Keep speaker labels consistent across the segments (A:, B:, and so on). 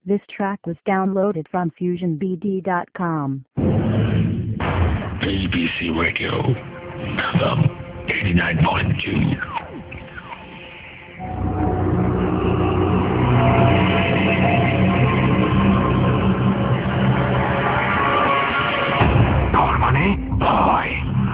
A: This track was downloaded from FusionBD.com.
B: ABC Radio, FM 89.2. ভয়।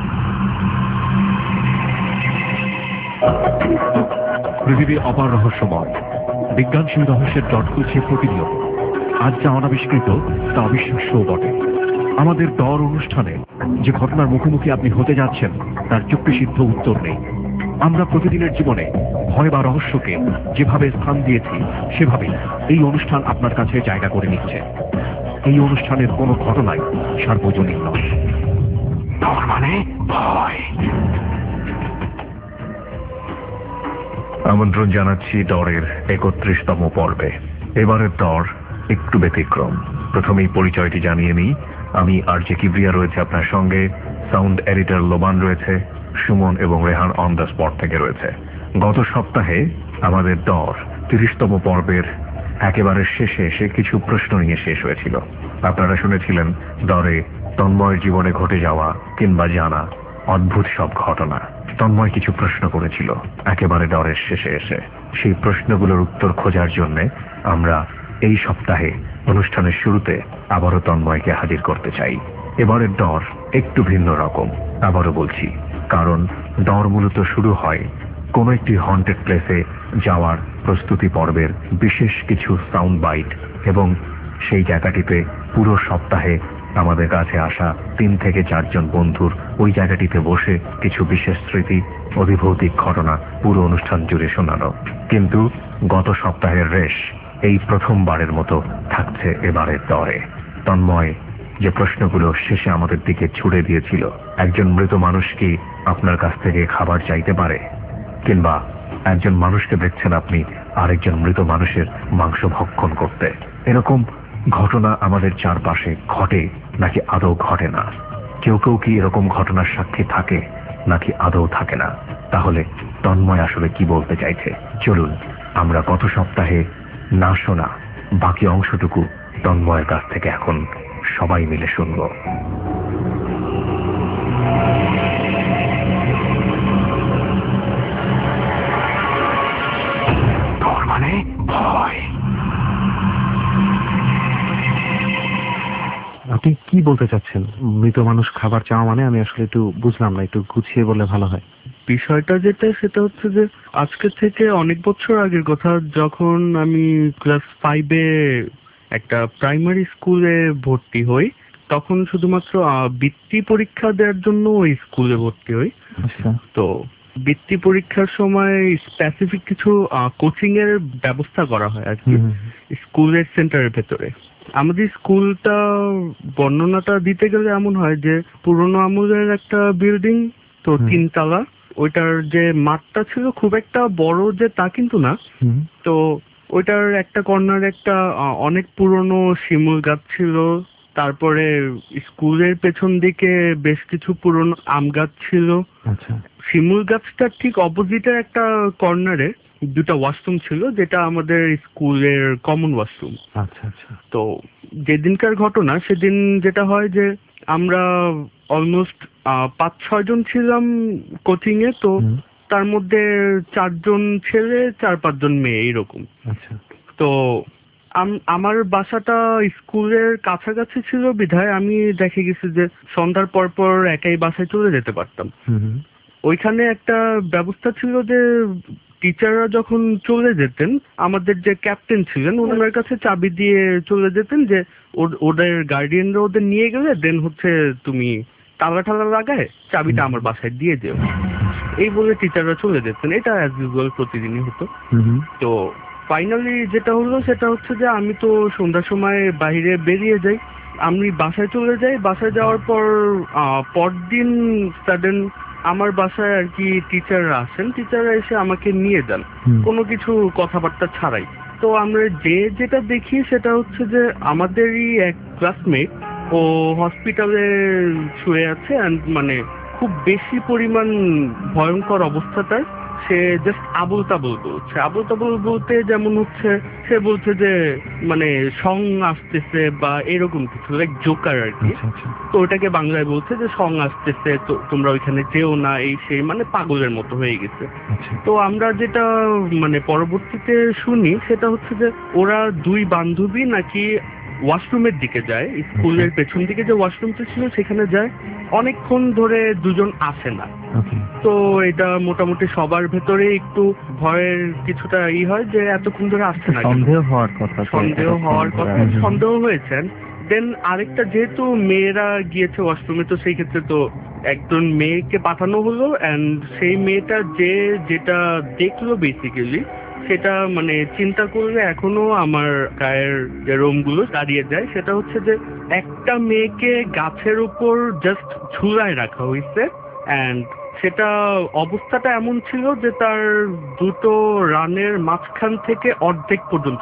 C: পৃথিবী অপার রহস্যময়, বিজ্ঞান সেই রহস্যের জট খুলছে প্রতিনিয়ত। আজ যা অনাবিষ্কৃত তা অবিশ্বাস্যও বটে। আমাদের ডর অনুষ্ঠানে যে ঘটনার মুখোমুখি আপনি হতে যাচ্ছেন তার যুক্তিসিদ্ধ উত্তর নেই। আমরা প্রতিদিনের জীবনে ভয় বা রহস্যকে যেভাবে স্থান দিয়েছি সেভাবেই এই অনুষ্ঠান আপনার কাছে জায়গা করে নিচ্ছে। এই অনুষ্ঠানের কোনো ঘটনাই সার্বজনীন নয়।
B: ভয়।
C: আমন্ত্রণ জানাচ্ছি ডরের 31তম পর্বে। এবারের ডর একটু ব্যতিক্রম। প্রথমেই পরিচয়টি জানিয়ে নিই। আমি আরজে কিবরিয়া রয়েছে আপনার সঙ্গে, সাউন্ড এডিটর লোবান রয়েছে, সুমন এবং রেহান অন দ্য স্পট থেকে রয়েছে। গত সপ্তাহে আমাদের ডর 30তম পর্বের একেবারে শেষে এসে কিছু প্রশ্ন নিয়ে শেষ হয়েছিল। আপনারা শুনেছিলেন ডরে তন্ময়ের জীবনে ঘটে যাওয়া কিংবা জানা অদ্ভুত সব ঘটনা। তন্ময় কিছু প্রশ্ন করেছিল একেবারে ডরের শেষে এসে। সেই প্রশ্নগুলোর উত্তর খোঁজার জন্য আমরা এই সপ্তাহে অনুষ্ঠানের শুরুতে আবারও তন্ময়কে হাজির করতে চাই। এবারের ডর একটু ভিন্ন রকম, আবারও বলছি, কারণ ডর মূলত শুরু হয় কোনো একটি হন্টেড প্লেসে যাওয়ার প্রস্তুতি পর্বের বিশেষ কিছু সাউন্ড বাইট এবং সেই জায়গাটিতে পুরো সপ্তাহে আমাদের কাছে আসা 3 থেকে 4 জন বন্ধুর ওই জায়গাটিতে বসে কিছু বিশেষ স্মৃতি, অভিভৌতিক ঘটনা পুরো অনুষ্ঠান জুড়ে শোনানো। কিন্তু গত সপ্তাহের রেশ এই প্রথমবারের মতো থাকছে এবারের ডরে। তন্ময় যে প্রশ্নগুলো শেষে আমাদের দিকে ছুড়ে দিয়েছিল, একজন মৃত মানুষ কি আপনার কাছ থেকে খাবার চাইতে পারে? কিংবা একজন মানুষকে দেখছেন আপনি আরেকজন মৃত মানুষের মাংস ভক্ষণ করতে। এরকম ঘটনা আমাদের চারপাশে ঘটে নাকি আদৌ ঘটে না? কেউ কেউ কি এরকম ঘটনার সাক্ষী থাকে নাকি আদৌ থাকে না? তাহলে তন্ময় আসলে কি বলতে চাইছে? চলুন আমরা গত সপ্তাহে না শোনা বাকি অংশটুকু তন্ময়ের কাছ থেকে এখন সবাই মিলে শুনব।
B: ভয়।
D: আপনি কি বলতে চাচ্ছেন? মৃত মানুষ খাবার চাওয়া মানে আমি আসলে একটু বুঝলাম না, একটু গুছিয়ে বললে ভালো হয়।
E: বিষয়টা যেটা সেটা হচ্ছে যে আজকে থেকে অনেক বছর আগের কথা, যখন আমি ক্লাস 5-এ একটা প্রাইমারি স্কুলে ভর্তি হই, তখন শুধুমাত্র বৃত্তি পরীক্ষা দেওয়ার জন্য ওই স্কুলে ভর্তি হই। তো বৃত্তি পরীক্ষার সময় স্পেসিফিক কিছু কোচিং এর ব্যবস্থা করা হয় আর কি স্কুলের সেন্টারের ভেতরে। আমাদের স্কুলটা বর্ণনাটা দিতে গেলে এমন হয় যে পুরোনো আমলের একটা বিল্ডিং, তো 3 তলা। ওইটার যে মাঠটা ছিল খুব একটা বড় যে তা কিন্তু না। তো ওইটার একটা কর্নারে একটা অনেক পুরনো শিমুল গাছ ছিল। তারপরে স্কুলের পেছন দিকে বেশ কিছু পুরনো আম গাছ ছিল। শিমুল গাছটার ঠিক অপোজিটের একটা কর্নারে 2টা ওয়াশরুম ছিল, যেটা আমাদের স্কুলের কমন ওয়াশরুম। তো যেদিনকার ঘটনা সেদিন যেটা হয় যে আমরা অলমোস্ট 5-6 জন ছিলাম কোচিং এ। তো তার মধ্যে 4 জন ছেলে, 4-5 জন মেয়ে এইরকম। তো আমার বাসাটা স্কুলের কাছাকাছি ছিল বিধায় আমি দেখে গেছি যে সন্ধ্যার পর পর একাই বাসায় চলে যেতে পারতাম। ওইখানে একটা ব্যবস্থা ছিল যে টিচাররা যখন চলে যেতেন, আমাদের যে ক্যাপ্টেন ছিলেন ওনার কাছে চাবি দিয়ে চলে যেতেন যে ওদের গার্ডিয়ানরা ওদের নিয়ে গেলে দেন হচ্ছে তুমি তালা ঠালা লাগায় চাবিটা আমার বাসায় দিয়ে যেও, এই বলে টিচাররা চলে যেতেন। এটা অ্যাজ ইউজুয়াল প্রতিদিনই হতো। তো ফাইনালি যেটা হলো সেটা হচ্ছে যে আমি তো সন্ধ্যার সময় বাইরে বেরিয়ে যাই, আমি বাসায় চলে যাই। বাসায় যাওয়ার পর পরদিন সাডেন আমার বাসায় আর কি টিচাররা আসেন, টিচাররা এসে আমাকে নিয়ে যান কোনো কিছু কথাবার্তা ছাড়াই। তো আমরা যেটা দেখি সেটা হচ্ছে যে আমাদেরই এক ক্লাসমেট ও হসপিটালে শুয়ে আছে, মানে খুব বেশি পরিমাণ ভয়ঙ্কর অবস্থাটায় সে জাস্ট আবুল তাবুল বলতে যেমন হচ্ছে সে বলছে যে মানে সং আসতেছে বা এরকম কিছু, লাইক জোকার আর কি।
D: আচ্ছা আচ্ছা
E: তো ওটাকে বাংলায় বলছে যে সং আসতেছে, তো তোমরা ওইখানে যেও না, এই সেই, মানে পাগলের মতো হয়ে গেছে।
D: আচ্ছা
E: তো আমরা যেটা মানে পরবর্তীতে শুনি সেটা হচ্ছে যে ওরা দুই বান্ধবী নাকি ওয়াশরুমের দিকে যায়, স্কুলের পেছন দিকে যে ওয়াশরুমটা ছিল সেখানে যায়, অনেকক্ষণ ধরে দুজন আসে না।
D: ওকে
E: তো এটা মোটামুটি সবার ভেতরে একটু ভয়ের কিছুটা হয় যে এতক্ষণ ধরে আসছে না কেন?
F: সন্দেহ হওয়ার কথা,
E: সন্দেহ হয়েছেন। দেন আরেকটা, যেহেতু মেয়েরা গিয়েছে ওয়াশরুমে, তো সেই ক্ষেত্রে তো একজন মেয়েকে পাঠানো হলো, অ্যান্ড সেই মেয়েটা যেটা দেখলো বেসিক্যালি সেটা মানে চিন্তা করলে এখনো আমার গায়ের যে রোমগুলো দাঁড়িয়ে যায়। সেটা হচ্ছে যে একটা মেয়েকে গাছের উপর জাস্ট ঝুলায় রাখা হয়েছে, অ্যান্ড সেটা অবস্থাটা এমন ছিল যে তার দুটো রানের মাঝখান থেকে অর্ধেক পর্যন্ত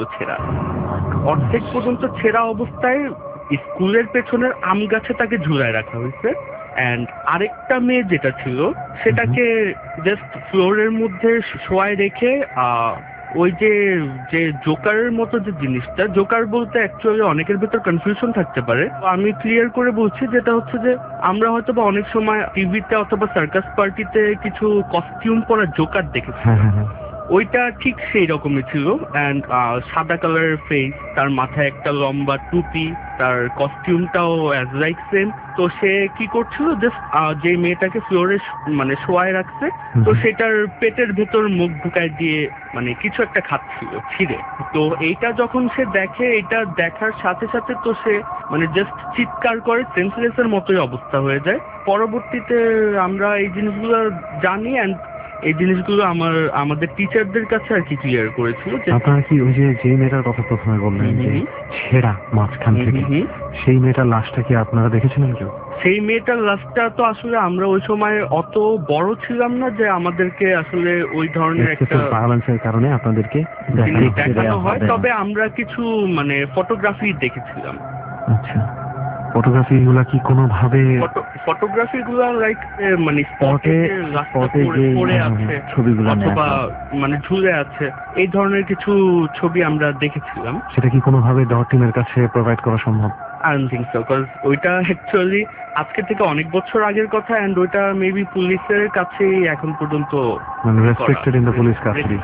E: ছেঁড়া অবস্থায় স্কুলের পেছনের আম গাছে তাকে ঝুলায় রাখা হয়েছে। অ্যান্ড আরেকটা মেয়ে যেটা ছিল সেটাকে জাস্ট ফ্লোরের মধ্যে শোয়ায় রেখে ওই যে জোকারের মতো যে জিনিসটা, জোকার বলতে অ্যাকচুয়ালি অনেকের ভেতর কনফিউশন থাকতে পারে, আমি ক্লিয়ার করে বলছি, যেটা হচ্ছে যে আমরা হয়তো বা অনেক সময় টিভিতে অথবা সার্কাস পার্টিতে কিছু কস্টিউম পরা জোকার দেখেছি, ওইটা ঠিক সেই রকমই ছিল। অ্যান্ড সাদা কালারের ফেস, তার মাথায় একটা লম্বা টুপি, তার কস্টিউমটাও অ্যাজ লাইক সেম। তো সে কি করছিল, জাস্ট যে মেয়েটাকে ফ্লোরে মানে শোয়ায় রাখছে, তো সেটার পেটের ভেতর মুখ ঢুকায় দিয়ে মানে কিছু একটা খাচ্ছিল ছিঁড়ে। তো এইটা যখন সে দেখে, এটা দেখার সাথে সাথে তো সে মানে জাস্ট চিৎকার করে, সেন্সলেসের মতোই অবস্থা হয়ে যায়। পরবর্তীতে আমরা এই জিনিসগুলো জানি, অ্যান্ড এই জিনিসগুলো আমাদের টিচারদের কাছে আর কি ক্লিয়ার করেছিল।
D: আপনারা কি ওই যে মেয়েটার কথা প্রথমে বললেন যে ছেঁড়া মাঝখান থেকে, সেই মেয়েটার লাশটা কি আপনারা দেখেছিলেন কেউ?
E: সেই মেয়েটার লাশটা তো আসলে আমরা ওই সময় অত বড় ছিলাম না যে আমাদেরকে আসলে ওই ধরনের একটা
D: ভায়োলেন্সের কারণে আপনাদেরকে
E: দেখানো হয়, তবে আমরা কিছু মানে ফটোগ্রাফি দেখেছিলাম।
D: আচ্ছা, ফটোগ্রাফি গুলা কি কোনোভাবে
E: ফটোগ্রাফি গুলা লাইক মানে
F: স্পটে যে
E: পড়ে আছে
F: ছবিগুলো
E: অথবা মানে ঝুলে আছে, এই ধরনের কিছু ছবি আমরা দেখেছিলাম।
D: সেটা কি কোনোভাবে ডট টিমের কাছে প্রোভাইড করা সম্ভব?
E: I don't think so, because ওইটা অ্যাকচুয়ালি আজকে থেকে অনেক বছর আগের কথা, এন্ড ওইটা মেবি পুলিশের কাছেই এখন পর্যন্ত
D: মানে respected in the police custody.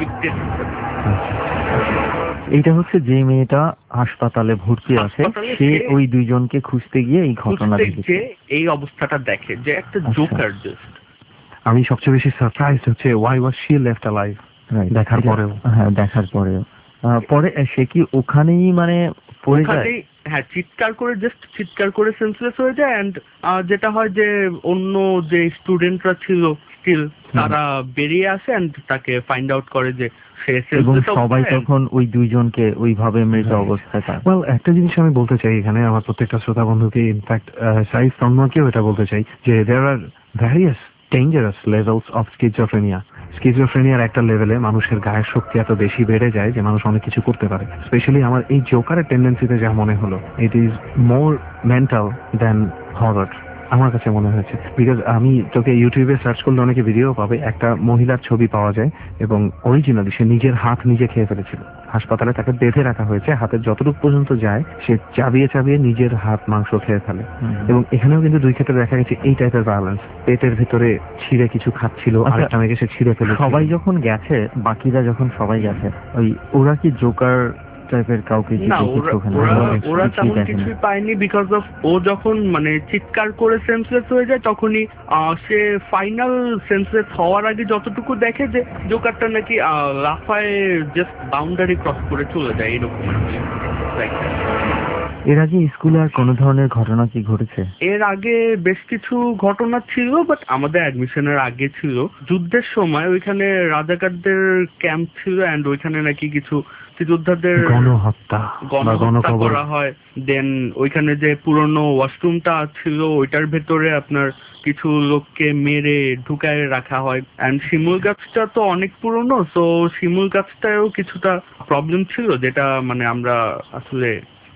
F: এইটা হচ্ছে যে মেয়েটা হাসপাতালে ভর্তি আছে, সে ওই দুইজনকে খুঁজতে গিয়ে এই ঘটনা দেখেছে,
E: এই অবস্থাটা দেখে যে একটা জোকার। জাস্ট
D: আমি সবচেয়ে বেশি সারপ্রাইজড হচ্ছে why was she left alive দেখার পরেও।
F: হ্যাঁ, দেখার পরেও পরে সে কি ওখানেই মানে পড়ে যায়?
E: হ্যাঁ, চিৎকার করে সেন্সলেস হয়ে যায়। অ্যান্ড যেটা হয় যে অন্য যে স্টুডেন্টরা ছিল স্টিল, তারা বেরিয়ে আসে অ্যান্ড তাকে ফাইন্ড আউট করে যে সে সেন্সলেস।
F: সবাই তখন ওই দুইজনকে ওইভাবে মৃত অবস্থায় পায়।
D: ওয়েল, একটা জিনিস আমি বলতে চাই এখানে, আমার প্রত্যেকটা শ্রোতা বন্ধুকে, ইনফ্যাক্ট সাইফ তন্ময়কেও এটা বলতে চাই যে there are various dangerous levels of schizophrenia. স্কিজোফ্রেনিয়ার একটা লেভেলে মানুষের গায়ের শক্তি এত বেশি বেড়ে যায় যে মানুষ অনেক কিছু করতে পারে। স্পেশালি আমার এই জোকারের টেন্ডেন্সিতে যা মনে হলো, it is more mental than horror আমার কাছে মনে হয়েছে। বিকজ আমি তোকে ইউটিউবে সার্চ করলে অনেকে ভিডিও পাবে, একটা মহিলার ছবি পাওয়া যায় এবং অরিজিনালি সে নিজের হাত নিজে খেয়ে ফেলেছিল। হাসপাতালে তাকে বেঁধে রাখা হয়েছে, হাতের যতটুকু পর্যন্ত যায় সে চাবিয়ে নিজের হাত মাংস খেয়ে ফেলে। এবং এখানেও কিন্তু দুই ক্ষেত্রে দেখা গেছে এই টাইপের ভায়োলেন্স, পেটের ভেতরে ছিঁড়ে কিছু খাচ্ছিল, আরেকটা মেয়েকে সে ছিঁড়ে ফেলে।
F: সবাই যখন গেছে, বাকিরা যখন সবাই গেছে, ওরা কি জোকার টাইপের কাউকে
E: ওরা তেমন কিছুই পায়নি, বিকজ অফ ও যখন মানে চিৎকার করে সেন্সলেস হয়ে যায়, তখনই সে ফাইনাল সেন্সলেস হওয়ার আগে যতটুকু দেখে যে জোকারটা নাকি লাফায় জাস্ট বাউন্ডারি ক্রস করে চলে যায়, এরকম।
F: এর আগে স্কুলে আর কোনো ধরনের ঘটনা কি ঘটেছে?
E: এর আগে বেশ কিছু ঘটনা ছিল, বাট আমাদের অ্যাডমিশনের আগে ছিল। যুদ্ধের সময় ওইখানে রাজাকারদের ক্যাম্প ছিল, অ্যান্ড ওইখানে নাকি কিছু যোদ্ধাদের গণহত্যা করা হয়। দেন ওইখানে যে পুরনো ওয়াশরুমটা ছিল, ওইটার ভেতরে আপনার কিছু লোককে মেরে ঢুকায় রাখা হয়। অ্যান্ড শিমুল গাছটা তো অনেক পুরনো, তো শিমুল গাছটাও কিছুটা প্রবলেম ছিল, যেটা মানে আমরা আসলে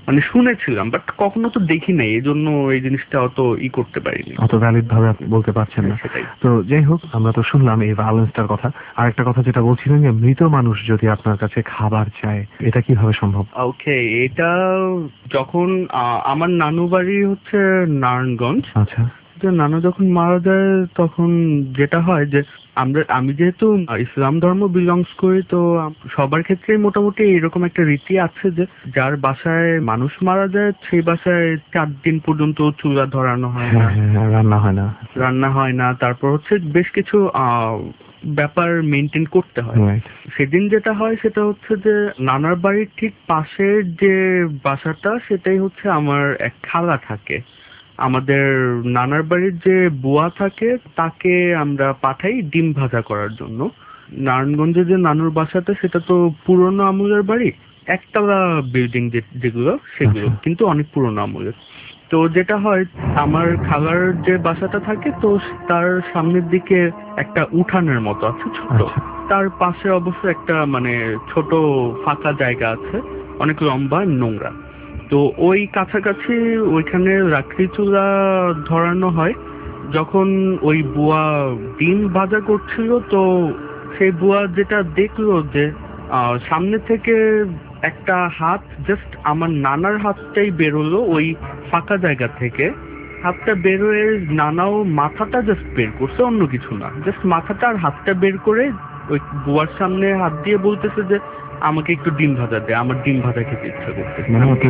E: মানে শুনেছিলাম, বাট কখনো তো দেখি নাই, এই জন্য এই জিনিসটা অত করতে পারিনি,
D: অত ভ্যালিড ভাবে আপনি বলতে পারছেন না।
E: সেটাই।
D: তো যাই হোক, আমরা তো শুনলাম এই ভায়োলেন্সটার কথা। আর একটা কথা যেটা বলছিলেন যে মৃত মানুষ যদি আপনার কাছে খাবার চায়, এটা কিভাবে সম্ভব?
E: ওকে, এটা যখন আমার নানু বাড়ি হচ্ছে নারায়ণগঞ্জ।
D: আচ্ছা।
E: নানু যখন মারা যায় তখন যেটা হয় যে আমি যেহেতু ইসলাম ধর্ম বিলংস করি, তো সবার ক্ষেত্রেই মোটামুটি এরকম একটা রীতি আছে যে যার বাসায় মানুষ মারা যায় সেই বাসায় 4 দিন পর্যন্ত চুলা ধরানো হয় না, রান্না হয় না। তারপর হচ্ছে বেশ কিছু ব্যাপার মেনটেন করতে হয়। সেদিন যেটা হয় সেটা হচ্ছে যে নানার বাড়ির ঠিক পাশের যে বাসাটা, সেটাই হচ্ছে আমার এক খালা থাকে। আমাদের নানার বাড়ির যে বুয়া থাকে তাকে আমরা পাঠাই ডিম ভাজা করার জন্য। নারায়ণগঞ্জে যে নানুর বাসাটা সেটা তো পুরনো আমলের বাড়ি, একতলা বিল্ডিং যেগুলো সেগুলো কিন্তু অনেক পুরনো আমলের। তো যেটা হয়, আমার খালার যে বাসাটা থাকে তো তার সামনের দিকে একটা উঠানের মতো আছে ছোট, তার পাশে অবশ্য একটা মানে ছোট ফাঁকা জায়গা আছে, অনেক লম্বা নোংরা। তো ওই কাছাকাছি ওইখানে লাকড়ি চুলা ধরানো হয়। যখন ওই বুয়া ডিম ভাজা করছিল, তো সেই বুয়া যেটা দেখলো যে সামনে থেকে একটা হাত জাস্ট আমার নানার হাতটাই বেরোলো ওই ফাঁকা জায়গা থেকে। হাতটা বেরোয়, নানাও মাথাটা জাস্ট বের করছে, অন্য কিছু না, জাস্ট মাথাটা আর হাতটা বের করে ওই বুয়ার সামনে হাত দিয়ে বলতেছে যে আমাকে একটু ডিম ভাজা দে, আমার ডিম ভাজা খেতে ইচ্ছা করতেছে।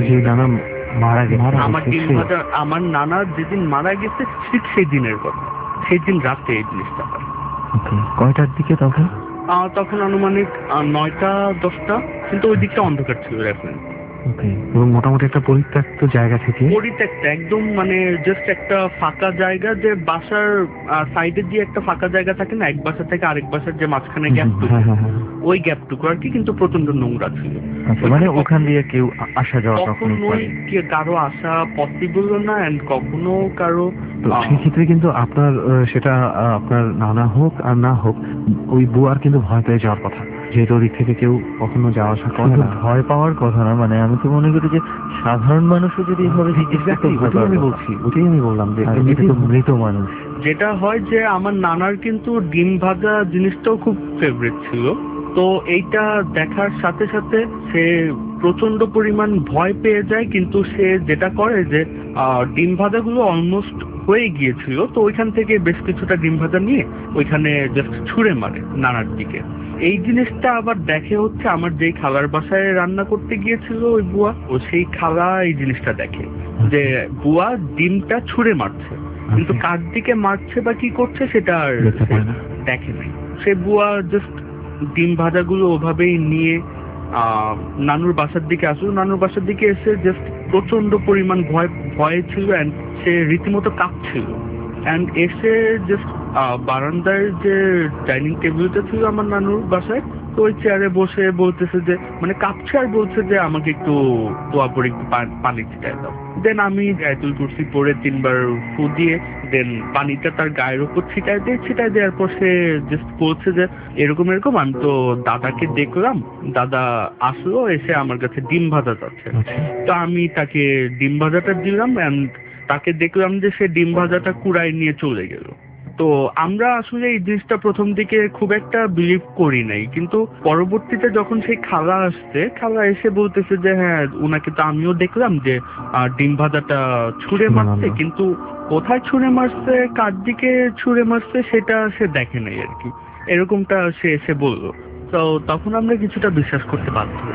E: আমার ডিম ভাজা, আমার নানা যেদিন মারা গেছে ঠিক সেই দিনের কথা, সেই দিন রাতে এই জিনিসটা হয়।
F: কয়টার দিকে তখন?
E: তখন আনুমানিক 9টা-10টা, কিন্তু ওই দিকটা অন্ধকার ছিল এখন।
D: এবং মোটামুটি একটা পরিত্যক্ত জায়গা থেকে,
E: পরিত্যক্ত একদম, মানে জাস্ট একটা ফাঁকা জায়গা, যে বাসার সাইডে দিয়ে একটা ফাঁকা জায়গা থাকে না, এক বাসা থেকে আরেক বাসার যে মাঝখানে গ্যাপটুকু, ওই গ্যাপটুকু আর কি, কিন্তু প্রচন্ড নোংরা ছিল।
F: মানে ওখান দিয়ে কেউ আসা যাওয়া
E: কখনোই কারো আসা পসিবল না, এন্ড কখনো কারো।
D: সেক্ষেত্রে কিন্তু আপনার সেটা আপনার নানা হোক আর না হোক, ওই বুয়ার কিন্তু ভয় পেয়ে যাওয়ার কথা, যেহেতু ওদিক থেকে কেউ কখনো যাওয়া আসা করে না।
F: ভয় পাওয়ার কথা না, মানে আমি তো মনে করি যে সাধারণ মানুষও যদি এইভাবে
D: ওটাই আমি বললাম যে
F: মৃত মানুষ।
E: যেটা হয় যে আমার নানার কিন্তু ডিম ভাজা জিনিসটাও খুব ফেভারিট ছিল, তো এইটা দেখার সাথে সাথে সে প্রচন্ড পরিমাণ ভয় পেয়ে যায়। কিন্তু সে যেটা করে যে ডিম ভাজাগুলো অলমোস্ট হয়ে গিয়েছিল, তো ওইখান থেকে বেশ কিছুটা ডিম ভাজা নিয়ে ওইখানে জাস্ট ছুঁড়ে মারে নানার দিকে। এই জিনিসটা আবার দেখে হচ্ছে আমার যেই খালার বাসায় রান্না করতে গিয়েছিল ওই বুয়া, ও সেই খালা এই জিনিসটা দেখে যে বুয়া ডিমটা ছুঁড়ে মারছে, কিন্তু কার দিকে মারছে বা কি করছে সেটা আর দেখে নাই। সে বুয়া জাস্ট ডিম ভাজাগুলো ওভাবেই নিয়ে নানুর বাসার দিকে আসলো। নানুর বাসার দিকে এসে জাস্ট প্রচন্ড পরিমাণ ভয় ছিল, অ্যান্ড সে রীতিমতো কাঁপছিল। অ্যান্ড এসে জাস্ট বারান্দার যে ডাইনিং টেবিলটা ছিল আমার নানুর বাসায়, তো ওই চেয়ারে বসে বলতেছে যে, মানে কাঁপছে আর বলছে যে আমাকে একটু দোয়া পরে একটু পানি ছিটায় দাও। দেন আমি আয়াতুল কুরসি পরে 3 বার ফু দিয়ে দেন পানিটা তার গায়ের উপর ছিটায় দেওয়ার পর সে জাস্ট বলছে যে এরকম আমি তো দাদাকে দেখলাম, দাদা আসলো, এসে আমার কাছে ডিম ভাজা চাচ্ছে। তো আমি তাকে ডিম ভাজাটা দিলাম, অ্যান্ড তাকে দেখলাম যে সে ডিম ভাজাটা কুড়ায় নিয়ে চলে গেল। তো আমরা আসলে এই জিনিসটা প্রথম দিকে খুব একটা বিলিভ করি নাই, কিন্তু পরবর্তীতে যখন সেই খালা আসছে, খালা এসে বলতেছে যে হ্যাঁ, ওনাকে তো আমিও দেখলাম যে ডিম ভাজাটা ছুঁড়ে মারছে, কিন্তু কোথায় ছুঁড়ে মারছে, কার দিকে ছুঁড়ে মারছে সেটা সে দেখে নাই আর কি, এরকমটা সে এসে বললো। তো তখন আমরা কিছুটা বিশ্বাস করতে বাধ্য হই।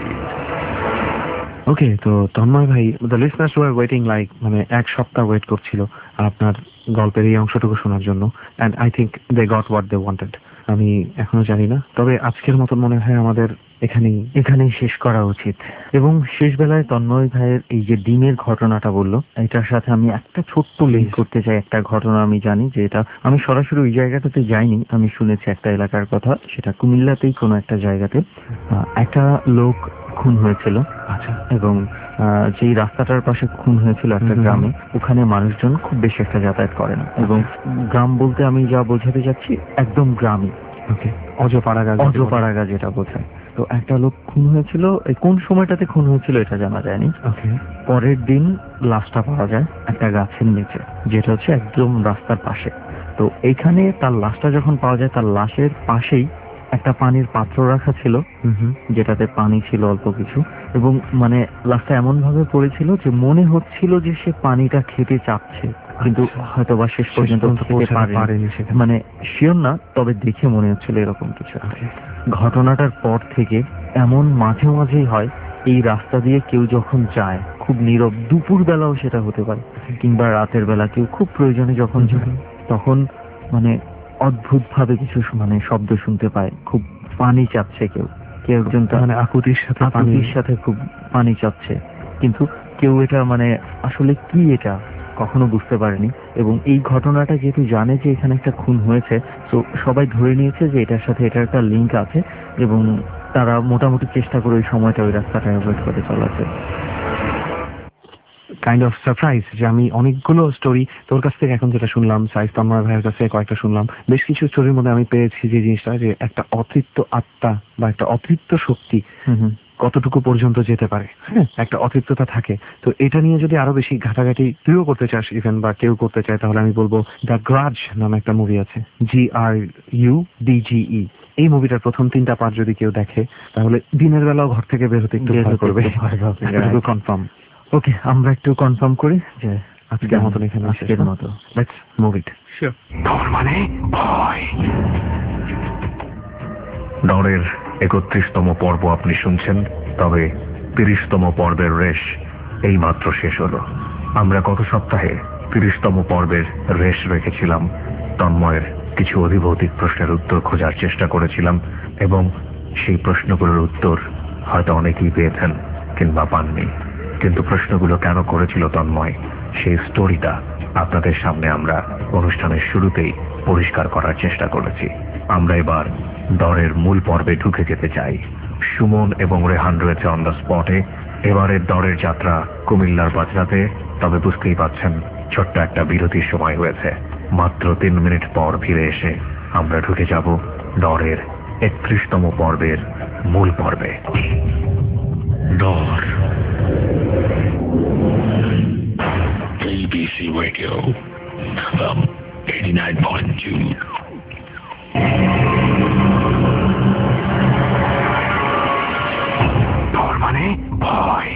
D: ওকে, তো তন্ময় ভাই, the listeners were waiting like, মানে 1 সপ্তাহ ওয়েট করছিল আপনার গল্পের এই অংশটুকু শোনার জন্য, and I think they got what they wanted. আমি এখনো জানি না, তবে আজকের মতন মনে হয় আমাদের এখানেই শেষ করা উচিত। এবং শেষ বেলায় তন্ময় ভাইয়ের এই যে ডিমের ঘটনাটা বললো, এটার সাথে আমি একটা ছোট্ট লিঙ্ক করতে চাই। একটা ঘটনা আমি জানি, যে এটা আমি সরাসরি ওই জায়গাটাতে যাইনি, আমি শুনেছি একটা এলাকার কথা, সেটা কুমিল্লাতেই কোনো একটা জায়গাতে একটা লোক খুন হয়েছিল। আচ্ছা। এবং যেই রাস্তাটার পাশে খুন হয়েছিল একটা গ্রামে, ওখানে মানুষজন খুব বেশি একটা যাতায়াত করে না। এবং গ্রাম বলতে আমি যা বোঝাতে যাচ্ছি একদম গ্রামই, অজপাড়াগা যেটা বোঝায়।
F: তো একটা লোক খুন হয়েছিল, কোন সময়টাতে খুন হয়েছিল এটা জানা যায়নি।
D: ওকে।
F: পরের দিন লাশটা পাওয়া যায় একটা গাছের নিচে, যেটা হচ্ছে একদম রাস্তার পাশে। তো এইখানে তার লাশটা যখন পাওয়া যায়, তার লাশের পাশেই একটা পানির পাত্র রাখা ছিল, যেটাতে পানি ছিল অল্প কিছু, এবং মানে লাশটা এমন ভাবে পড়েছিল যে মনে হচ্ছিল যে সে পানিটা খেতে চাচ্ছে, কিন্তু হয়তো বা শেষ পর্যন্ত খেতে পারেনি। মানে শিওর না, তবে দেখে মনে হচ্ছিল এরকম কিছু। ঘটনাটার পর থেকে এমন মাঝে মাঝেই হয়, এই রাস্তা দিয়ে কেউ যখন যায় খুব নীরব, দুপুর বেলাও সেটা হতে পারে, কিংবা রাতের বেলা কেউ খুব প্রয়োজনে যখন যায়, তখন মানে অদ্ভুত ভাবে কিছু মানে শব্দ শুনতে পায়, খুব পানি চাচ্ছে কেউ, কেউ একজন মানে আকুতির সাথে খুব পানি চাচ্ছে, কিন্তু কেউ এটা মানে আসলে কি এটা কখনো বুঝতে পারেনি। এবং এই ঘটনাটা যেহেতু জানে যে এখানে একটা খুন হয়েছে, তো সবাই ধরে নিয়েছে যে এটার সাথে এটার একটা লিঙ্ক আছে, এবং তারা মোটামুটি চেষ্টা করে ওই সময়টা ওই রাস্তাটা অ্যাভয়েড করে চলাছে।
D: কাইন্ড অফ সারপ্রাইজ যে আমি অনেকগুলো স্টোরি তোর কাছ থেকে এখন যেটা শুনলাম, সাইজ তন্ময় ভাইয়ের কাছ থেকে কয়েকটা শুনলাম, বেশ কিছু স্টোরির মধ্যে আমি পেয়েছি যে জিনিসটা, যে একটা অতৃপ্ত আত্মা বা একটা অতৃপ্ত শক্তি কতটুকু পর্যন্ত যেতে পারে, হ্যাঁ, একটা অতৃপ্ততা থাকে। তো এটা নিয়ে যদি আরো বেশি ঘাটাঘাটি তুইও করতে চাস ইভেন, বা কেউ করতে চায়, তাহলে আমি বলবো দ্য গ্রাজ নামে একটা মুভি আছে, GRUDGE। এই মুভিটার প্রথম 3টা পার্ট যদি কেউ দেখে, তাহলে দিনের বেলাও ঘর থেকে বের হতে একটু ভয় করবে, এটুকু কনফার্ম। ওকে, আমরা একটু কনফার্ম করি যে আজকের মতন এখানে আজকের মতো লেটস মুভ ইট।
E: শিওর।
B: ডর মানে ভয়।
C: ডরের 31তম পর্ব আপনি শুনছেন, তবে 30তম পর্বের রেশ এই মাত্র শেষ হলো। আমরা গত সপ্তাহে 30তম পর্বের রেশ রেখেছিলাম, তন্ময়ের কিছু অধিভৌতিক প্রশ্নের উত্তর খোঁজার চেষ্টা করেছিলাম, এবং সেই প্রশ্নগুলোর উত্তর হয়তো অনেকেই পেয়েছেন কিংবা পাননি, কিন্তু প্রশ্নগুলো কেন করেছিল তন্ময়, সেই স্টোরিটা আপনাদের সামনে আমরা অনুষ্ঠানের শুরুতেই পরিষ্কার করার চেষ্টা করেছি। আমরা এবার ডরের মূল পর্বে ঢুকে যেতে চাই। সুমন এবং রেহান রয়েছে অন দ্য স্পটে। এবারের ডরের যাত্রা কুমিল্লার বাজরাতে, তবে বুঝতেই পাচ্ছেন ছোট্ট একটা বিরতির সময় হয়েছে। মাত্র 3 মিনিট পর ফিরে এসে আমরা ঢুকে যাব ডরের 31তম পর্বের মূল পর্বে।
B: ডর। ABC Radio, 89.2. ডর মানে ভয়।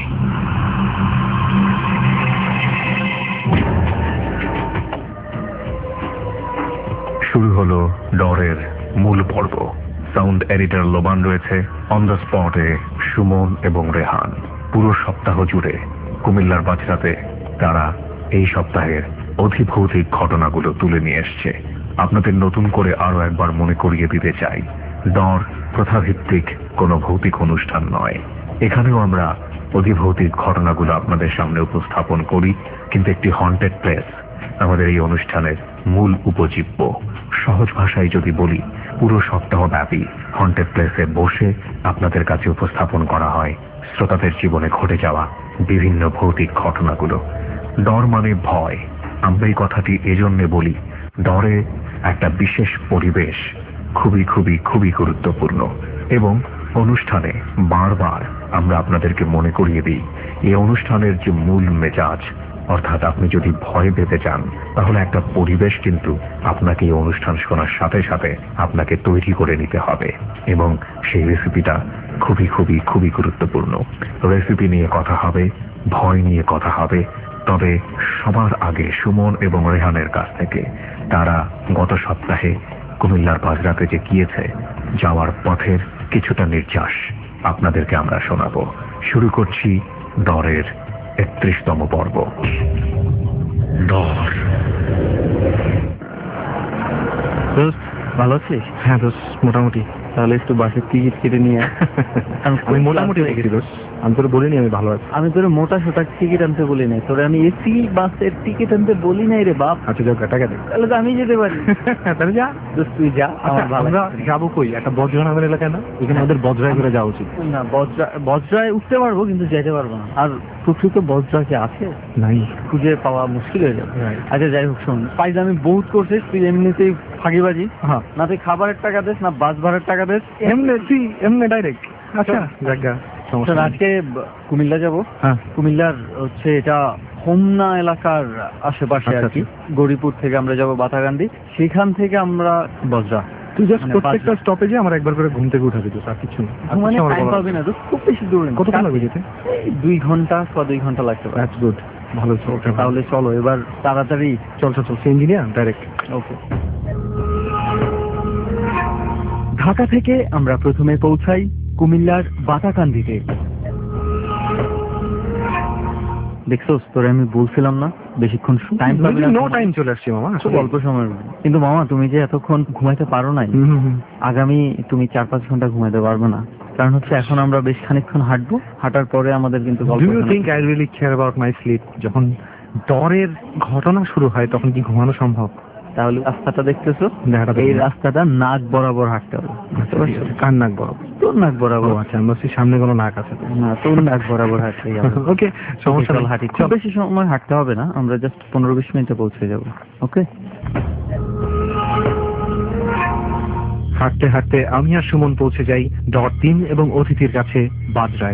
C: শুরু হলো ডরের মূল পর্ব। সাউন্ড এডিটর লোবান রয়েছে অন দ্য স্পটে, সুমন এবং রেহান। পুরো সপ্তাহ জুড়ে কুমিল্লার বাজরাতে তারা এই সপ্তাহের অধিভৌতিক ঘটনাগুলো তুলে নিয়ে এসছে। আপনাদের নতুন করে আরো একবার মনে করিয়ে দিতে চাই, ডর প্রথাভিত্তিক কোনো ভৌতিক অনুষ্ঠান নয়। এখানেও আমরা অধিভৌতিক ঘটনাগুলো আপনাদের সামনে উপস্থাপন করি, কিন্তু একটি হন্টেড প্লেস আমাদের এই অনুষ্ঠানের মূল উপজীব্য। সহজ ভাষায় যদি বলি, পুরো সপ্তাহব্যাপী হন্টেড প্লেসে বসে আপনাদের কাছে উপস্থাপন করা হয় শ্রোতাদের জীবনে ঘটে যাওয়া বিভিন্ন ভৌতিক ঘটনাগুলো। ডর মানে ভয়। আমরা এই কথাটি এজন্যে বলি, ডরে একটা বিশেষ পরিবেশ খুবই খুবই খুবই গুরুত্বপূর্ণ, এবং অনুষ্ঠানে বারবার আমরা আপনাদেরকে মনে করিয়ে দিই, এই অনুষ্ঠানের যে মূল মেজাজ, অর্থাৎ আপনি যদি ভয় পেতে চান, তাহলে একটা পরিবেশ কিন্তু আপনাকে এই অনুষ্ঠান শোনার সাথে সাথে আপনাকে তৈরি করে নিতে হবে, এবং সেই রেসিপিটা খুবই খুবই খুবই গুরুত্বপূর্ণ। রেসিপি নিয়ে কথা হবে, ভয় নিয়ে কথা হবে, তবে সবার আগে সুমন এবং রেহানের কাছ থেকে তারা গত সপ্তাহে কুমিল্লার বাজরাতে যে গিয়েছে, যাওয়ার পথের কিছুটা নির্যাস আপনাদেরকে আমরা শোনাবো। শুরু করছি ডরের 31তম পর্ব।
B: ডর।
F: দোস্ত ভালো আছিস?
D: হ্যাঁ দোস্ত, মোটামুটি।
F: তাহলে একটু বাসের টিকিট কেটে নিয়ে
D: আমি মোটামুটি দেখেছি দোস্ত, আমি তোর বলিনি আমি ভালো আছি।
F: আমি তোর মোটা সোটা টিকিট আনতে বলি নাই, তোরে আমি এসি বাসের টিকিট আনতে বলি নাই রে বাপ।
D: আচ্ছা যাও, টাকা দে।
F: তাহলে তো আমি যেতে পারি।
D: তাহলে যা
F: দোস্ত তুই যা, আমার ভালো
D: আমরা যাবো কই? একটা বজ্র নামের এলাকায় না, এখানে আমাদের বজ্রায় করে যাওয়া উচিত।
F: না, বজ্রায় উঠতে পারবো কিন্তু যেতে পারবো না। আর প্রকৃত বজ্রা কি আছে?
D: নাই,
F: খুঁজে পাওয়া মুশকিল হয়ে যাবে।
D: Right.
F: আচ্ছা যাই হোক, শোন, পাইজামি বহুত করছিস তুই, এমনিতেই ফাঁকিবাজি।
D: হ্যাঁ,
F: না তুই খাবারের টাকা দেস, না বাস ভাড়ার টাকা দেস।
D: এমনি ডাইরেক্ট আচ্ছা জায়গা সমস্যা
F: স্যার
D: নেই।
F: আজকে কুমিল্লা যাব।
D: হ্যাঁ
F: কুমিল্লার হচ্ছে এটা হোমনা এলাকার আশেপাশে আর
D: আচ্ছা,
F: কি। গৌরীপুর থেকে আমরা যাব বাতাগান্দি, সেখান থেকে আমরা বজরা।
D: তুই জাস্ট
F: মানে
D: প্রত্যেকটা স্টপেজে আমার একবার করে ঘুম থেকে উঠাবি তো, আর কিছু না। আর
F: মানে
D: কিছু আমার
F: টাইম
D: বলার
F: পাবে না তো, খুব বেশি দূর না।
D: কতক্ষণ লাগবে যেতে?
F: 2 ঘন্টা বা 2 ঘন্টা লাগতে পারে।
D: দ্যাটস গুড, ভালো চলছে।
F: তাহলে চলো এবার তাড়াতাড়ি।
D: চল ইঞ্জিনিয়ার ডাইরেক্ট।
F: ওকে। ঢাকা থেকে আমরা প্রথমে পৌঁছাই কুমিল্লার বাতাকান্দিতে। দেখছোস, তোরে আমি বলছিলাম না বেশিক্ষণ টাইম পাবে না।
D: নো টাইম চলে আসছে মামা,
F: খুব অল্প সময়ের মধ্যে। কিন্তু মামা তুমি যে এতক্ষণ ঘুমাইতে পারো নাই, আগামী তুমি 4-5 ঘন্টা ঘুমাইতে পারবে না। কারণ হচ্ছে এখন আমরা বেশ খানিকক্ষণ হাঁটবো, হাঁটার পরে আমাদের কিন্তু
D: do you think I really care about my sleep? যখন ডরের ঘটনা শুরু হয় তখন কি ঘুমানো সম্ভব?
F: তাহলে রাস্তাটা দেখতেছো, এই রাস্তাটা নাক বরাবর হাঁটতে হবে।
D: কার নাক বরাবর?
F: তোর নাক বরাবর।
D: আচ্ছা, আমি বলছি সামনে কোনো নাক আছে
F: না, তোর নাক বরাবর হাঁটতেই হবে।
D: ওকে, সমস্যা নেই,
F: হাঁটি। খুব বেশি সময় হাঁটতে হবে না, আমরা জাস্ট 15-20 মিনিটে পৌঁছে যাবো। ওকে।
D: হাঁটতে হাঁটতে আমি আর সুমন পৌঁছে যাই ডট 3 এবং অতিথির কাছে বাজরায়।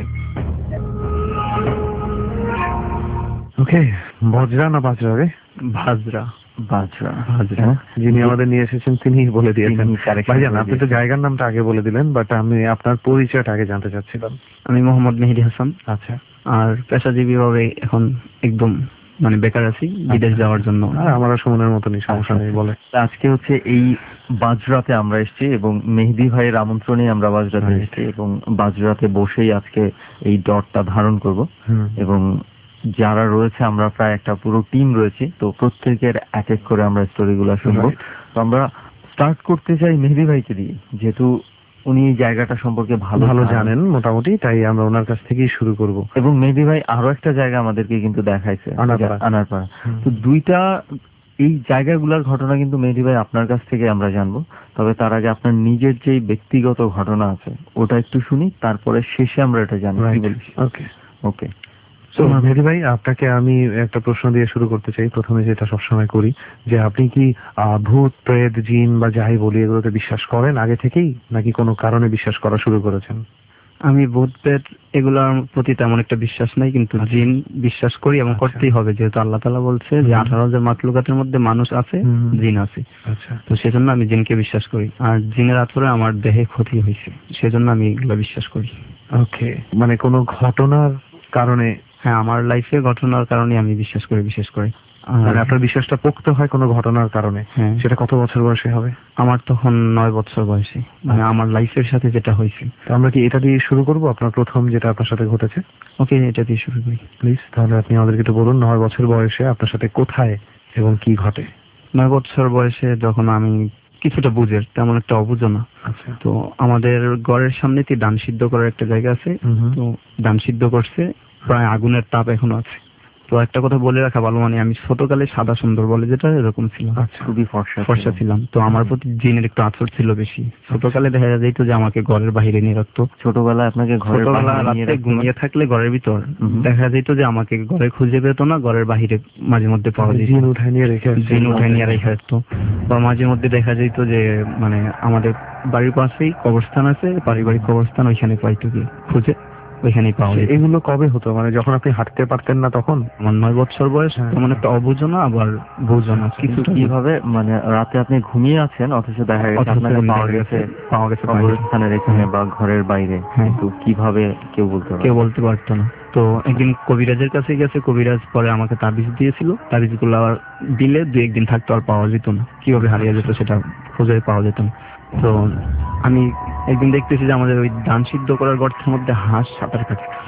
D: ওকে, বজরা না বাজরা রে?
F: বাজরা। বাজরা।
D: যিনি আমাদের নিয়ে এসেছেন তিনি বলে দিয়েছেন। ভাইজান, আপনি তো জায়গার নামটা আগে বলে দিলেন, বাট আমি আপনার পরিচয়টা আগে জানতে চাচ্ছিলাম।
E: আমি মোহাম্মদ মেহেদি হাসান।
D: আচ্ছা,
E: আর পেশাজীবীভাবে এখন একদম মানে বেকার আছি, বিদেশ যাওয়ার জন্য।
D: আমার সুমনের মতনই, সমস্যা নেই, বলে।
F: আজকে হচ্ছে এই বাজরাতে আমরা এসেছি এবং মেহেদি ভাইয়ের আমন্ত্রণে আমরা বাজরাতে এসেছি এবং বাজরাতে বসেই আজকে এই ডটটা ধারণ করব। এবং যারা রয়েছে আমরা প্রায় একটা পুরো টিম রয়েছে, তো প্রত্যেকের এক এক করে আমরা স্টোরিগুলো শুনবো। তো আমরা স্টার্ট করতে চাই মেহেদি ভাইকে দিয়ে, যেহেতু উনি এই জায়গাটা সম্পর্কে ভালো
D: জানেন মোটামুটি, তাই আমরা ওনার কাছ থেকেই শুরু করব।
F: এবং মেহেদি ভাই আরো একটা জায়গা আমাদেরকে কিন্তু দেখাইছে, আনারপাড়া। তো দুইটা এই জায়গাগুলোর ঘটনা কিন্তু মেহেদি ভাই আপনার কাছ থেকে আমরা জানবো। তবে তার আগে আপনার নিজের যে ব্যক্তিগত ঘটনা আছে ওটা একটু শুনি, তারপরে শেষে আমরা এটা জানি। কি বলিস?
D: ওকে
F: ওকে।
D: মেহেদি ভাই, আপনাকে আমি একটা প্রশ্ন দিয়ে শুরু করতে চাই। প্রথমে যেটা সবসময় করি, যে আপনি কি ভূত, প্রেত, জিন বা যাই বলি এগুলোতে বিশ্বাস করেন আগে থেকেই, নাকি কোনো কারণে বিশ্বাস করা শুরু করেছেন?
E: আমি ভূত প্রেত এগুলোর প্রতি তেমন একটা বিশ্বাস নাই, কিন্তু জিন বিশ্বাস করি এবং করতেই হবে, যেহেতু আল্লাহ তাআলা বলছে যে 18,000 মাখলুকাতের মধ্যে মানুষ আছে, জিন আছে।
D: আচ্ছা,
E: তো সেজন্য আমি জিনকে বিশ্বাস করি। আর জিনের আছরে আমার দেহে ক্ষতি হয়েছে, সেজন্য আমি এগুলো বিশ্বাস করি।
D: ওকে, মানে কোনো ঘটনার কারণে?
E: হ্যাঁ, আমার লাইফে ঘটনার কারণে আমি বিশ্বাস করি, বিশেষ করে।
D: মানে আপনার বিশ্বাসটা পোক্ত হয় কোনো ঘটনার কারণে?
E: হ্যাঁ।
D: সেটা কত বছর বয়সে হবে?
E: আমার তখন 9 বছর বয়সে, মানে আমার লাইফের সাথে যেটা হয়েছে।
D: তো আমরা কি এটা দিয়ে শুরু করব, আপনার প্রথম যেটা আপনার সাথে ঘটেছে?
E: ওকে, এটা দিয়ে শুরু করি
D: প্লিজ। তাহলে আপনি আমাদেরকে একটু বলুন, 9 বছর বয়সে আপনার সাথে কোথায় এবং কি ঘটে?
E: 9 বছর বয়সে যখন আমি কিছুটা বুঝের, তেমন একটা অবুঝো না।
D: আচ্ছা।
E: তো আমাদের ঘরের সামনেতে ধান সিদ্ধ করার একটা জায়গা আছে। তো ধান সিদ্ধ করছে, প্রায় আগুনের তাপ এখনো আছে। তো একটা কথা বলে রাখা ভালো, মানে আমি ছোটকালে সাদা সুন্দর বলে যেটা, এরকম ছিল।
F: খুবই ফর্সা
E: ছিলাম। তো আমার প্রতি জিনের একটু আছর ছিল বেশি। ছোটকালে দেখা যেত যে আমাকে ঘরের বাইরে নিয়ে রাখতো।
F: ছোটবেলায় আপনাকে
E: রাতে ঘুমিয়ে থাকলে ঘরের ভিতর দেখা যেত যে আমাকে ঘরে খুঁজে পেতো না, ঘরের বাহিরে মাঝে মধ্যে পাওয়া যেত।
D: জিন উঠায় নিয়ে রেখে
E: রাখতো। বা মাঝে মধ্যে দেখা যেত যে মানে আমাদের বাড়ির পাশেই কবরস্থান আছে, পারিবারিক কবরস্থান, ওইখানে পাইতো গিয়ে খুঁজে, ওইখানেই পাওয়া যেত।
D: এগুলো কবে হতো, মানে যখন আপনি হাঁটতে পারতেন না তখন?
E: আমার 9 বছর বয়স, তেমন একটা অবুঝনা আবার বুঝনা কিছু।
F: কিভাবে মানে রাতে আপনি ঘুমিয়ে আছেন অথচ দেখা গেছে আপনাকে পাওয়া গেছে কবরস্থানের এখানে বা ঘরের বাইরে। তো কিভাবে কেউ
E: বলতে পারতো না। তো একদিন কবিরাজের কাছে গেছে, কবিরাজ পরে আমাকে তাবিজ দিয়েছিল। তাবিজগুলো আবার দিলে 2-1 দিন থাকতো, আর পাওয়া যেত না। কিভাবে হারিয়ে যেত সেটা খুঁজে পাওয়া যেত না। তো আমি একদিন দেখতেছি যে আমাদের ওই ধান সিদ্ধ করার গর্তের মধ্যে হাঁস সাঁতার কাটতেছে।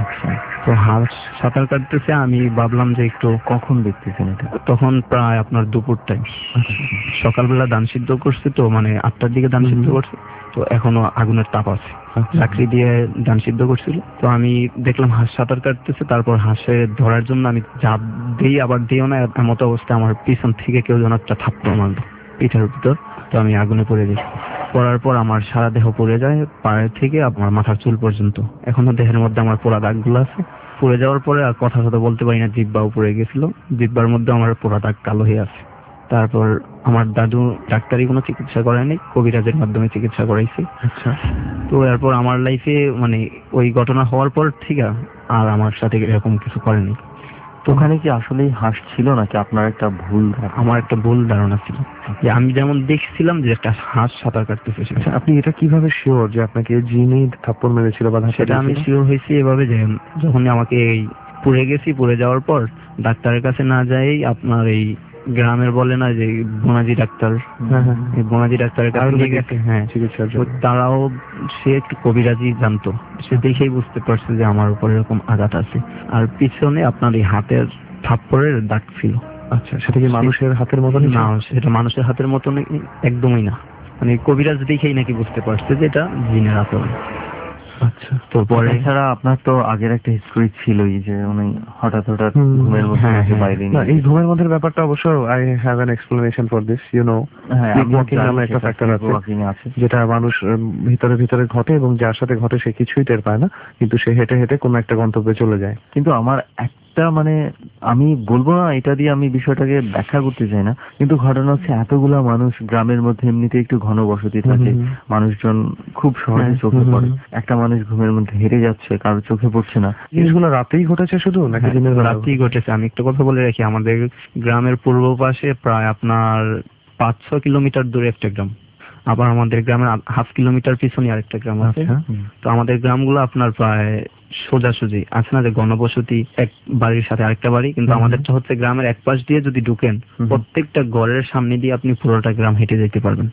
E: তো হাঁস সাঁতার কাটতেছে, আমি ভাবলাম যে একটু।
F: কখন দেখতেছেন এটা?
E: তখন প্রায় আপনার দুপুর টাইম। সকালবেলা ধান সিদ্ধ করছে, তো মানে 8টার দিকে ধান সিদ্ধ করছে, তো এখনো আগুনের তাপ আছে। লাকড়ি দিয়ে ধান সিদ্ধ করছিল। তো আমি দেখলাম হাঁস সাঁতার কাটতেছে। তারপর হাঁসে ধরার জন্য আমি ঝাঁপ দিই, আবার দিও না, এমত অবস্থায় আমার পিছন থেকে কেউ যেন একটা থাপ্পড় মারলো পিঠের ভিতর। তো আমি আগুনে পড়ে যাই। পড়ার পর আমার সারা দেহ পড়ে যায়, পায়ের থেকে আমার মাথার চুল পর্যন্ত। এখনো দেহের মধ্যে আমার পোড়া দাগগুলো আছে। পড়ে যাওয়ার পরে আর কথা বলতে পারি না, জিহ্বাও পড়ে গেছিল। জিহ্বার মধ্যে আমার পোড়া দাগ কালো হয়ে আছে। তারপর আমার দাদু ডাক্তারি কোনো চিকিৎসা করেনি, কবিরাজের মাধ্যমে চিকিৎসা করাইছি।
D: আচ্ছা।
E: তো এরপর আমার লাইফে মানে ওই ঘটনা হওয়ার পর থেকে আর আমার সাথে এরকম কিছু করেনি।
F: তো ওখানে কি আসলেই হাঁস ছিল নাকি আপনার একটা ভুল
E: আমার একটা ভুল ধারণা ছিল যে আমি যেমন দেখছিলাম যে একটা হাঁস সাঁতার কাটতেছে।
D: আচ্ছা, আপনি এটা কিভাবে শিওর যে আপনাকে জিনি থাপ্পড় মেরেছিল বা ধাক্কা
E: সেটা আমি
D: দিয়েছিল?
E: শিওর হয়েছি এভাবে যে যখন আমাকে এই পুড়ে গেছি, পুড়ে যাওয়ার পর ডাক্তারের কাছে না যাই আপনার এই গ্রামের বলে না যে বোনাজি ডাক্তার, এই বোনাজি ডাক্তারের কাছে নিয়ে গেছে। হ্যাঁ,
D: চিকিৎসার
E: তো তারাও সে একটু কবিরাজি জানতো, সে দেখেই বুঝতে পারছে যে আমার উপর এরকম আঘাত আছে। আর পিছনে আপনার এই হাতের থাপ্পড়ের দাগ ছিল।
D: আচ্ছা, সেটা কি মানুষের হাতের মতন?
E: না, সেটা মানুষের হাতের মতন একদমই না, মানে কবিরাজ দেখেই নাকি বুঝতে পারছে যে এটা জিনের আচরণ।
D: আচ্ছা।
F: তো পরে এছাড়া আপনার তো আগের একটা হিস্ট্রি ছিলই যে উনি হঠাৎ ঘুমের মধ্যে বাইরে
D: না, এই ঘুমের মধ্যে ব্যাপারটা অবশ্য I have an explanation for this, you know. Sleepwalking নামে একটা ফ্যাক্টর আছে যেটা মানুষ ভিতরে ভিতরে ঘটে এবং যার সাথে ঘটে সে কিছুই টের পায় না, কিন্তু সে হেঁটে হেঁটে কোনো একটা গন্তব্যে চলে যায়।
F: কিন্তু আমার একটা মানে আমি বলবো না এটা দিয়ে আমি বিষয়টাকে ব্যাখ্যা করতে চাই না, কিন্তু ঘটনা হচ্ছে এতগুলা মানুষ গ্রামের মধ্যে এমনিতে একটু ঘন বসতি থাকে, মানুষজন খুব সহজে চোখে পড়ে। একটা মানুষ ঘুমের মধ্যে হেরে যাচ্ছে, কারো চোখে পড়ছে না।
D: জিনিসগুলো রাতেই ঘটেছে শুধু নাকি দিনের বেলা?
E: রাতেই ঘটেছে। আমি একটা কথা বলে রাখি, আমাদের গ্রামের পূর্ব পাশে প্রায় আপনার 500 কিলোমিটার দূরে একটা গ্রাম, আবার আমাদের গ্রামের 1/2 কিলোমিটার পিছনে আরেকটা গ্রাম আছে। তো আমাদের গ্রামগুলো আপনার প্রায় সোজাসুজি আছে না, যে ঘনবসতি এক বাড়ির সাথে আরেকটা বাড়ি, কিন্তু আমাদেরটা হচ্ছে গ্রামের এক পাশ দিয়ে যদি ঢুকেন প্রত্যেকটা ঘরের সামনে দিয়ে আপনি পুরোটা গ্রাম হেঁটে যেতে পারবেন।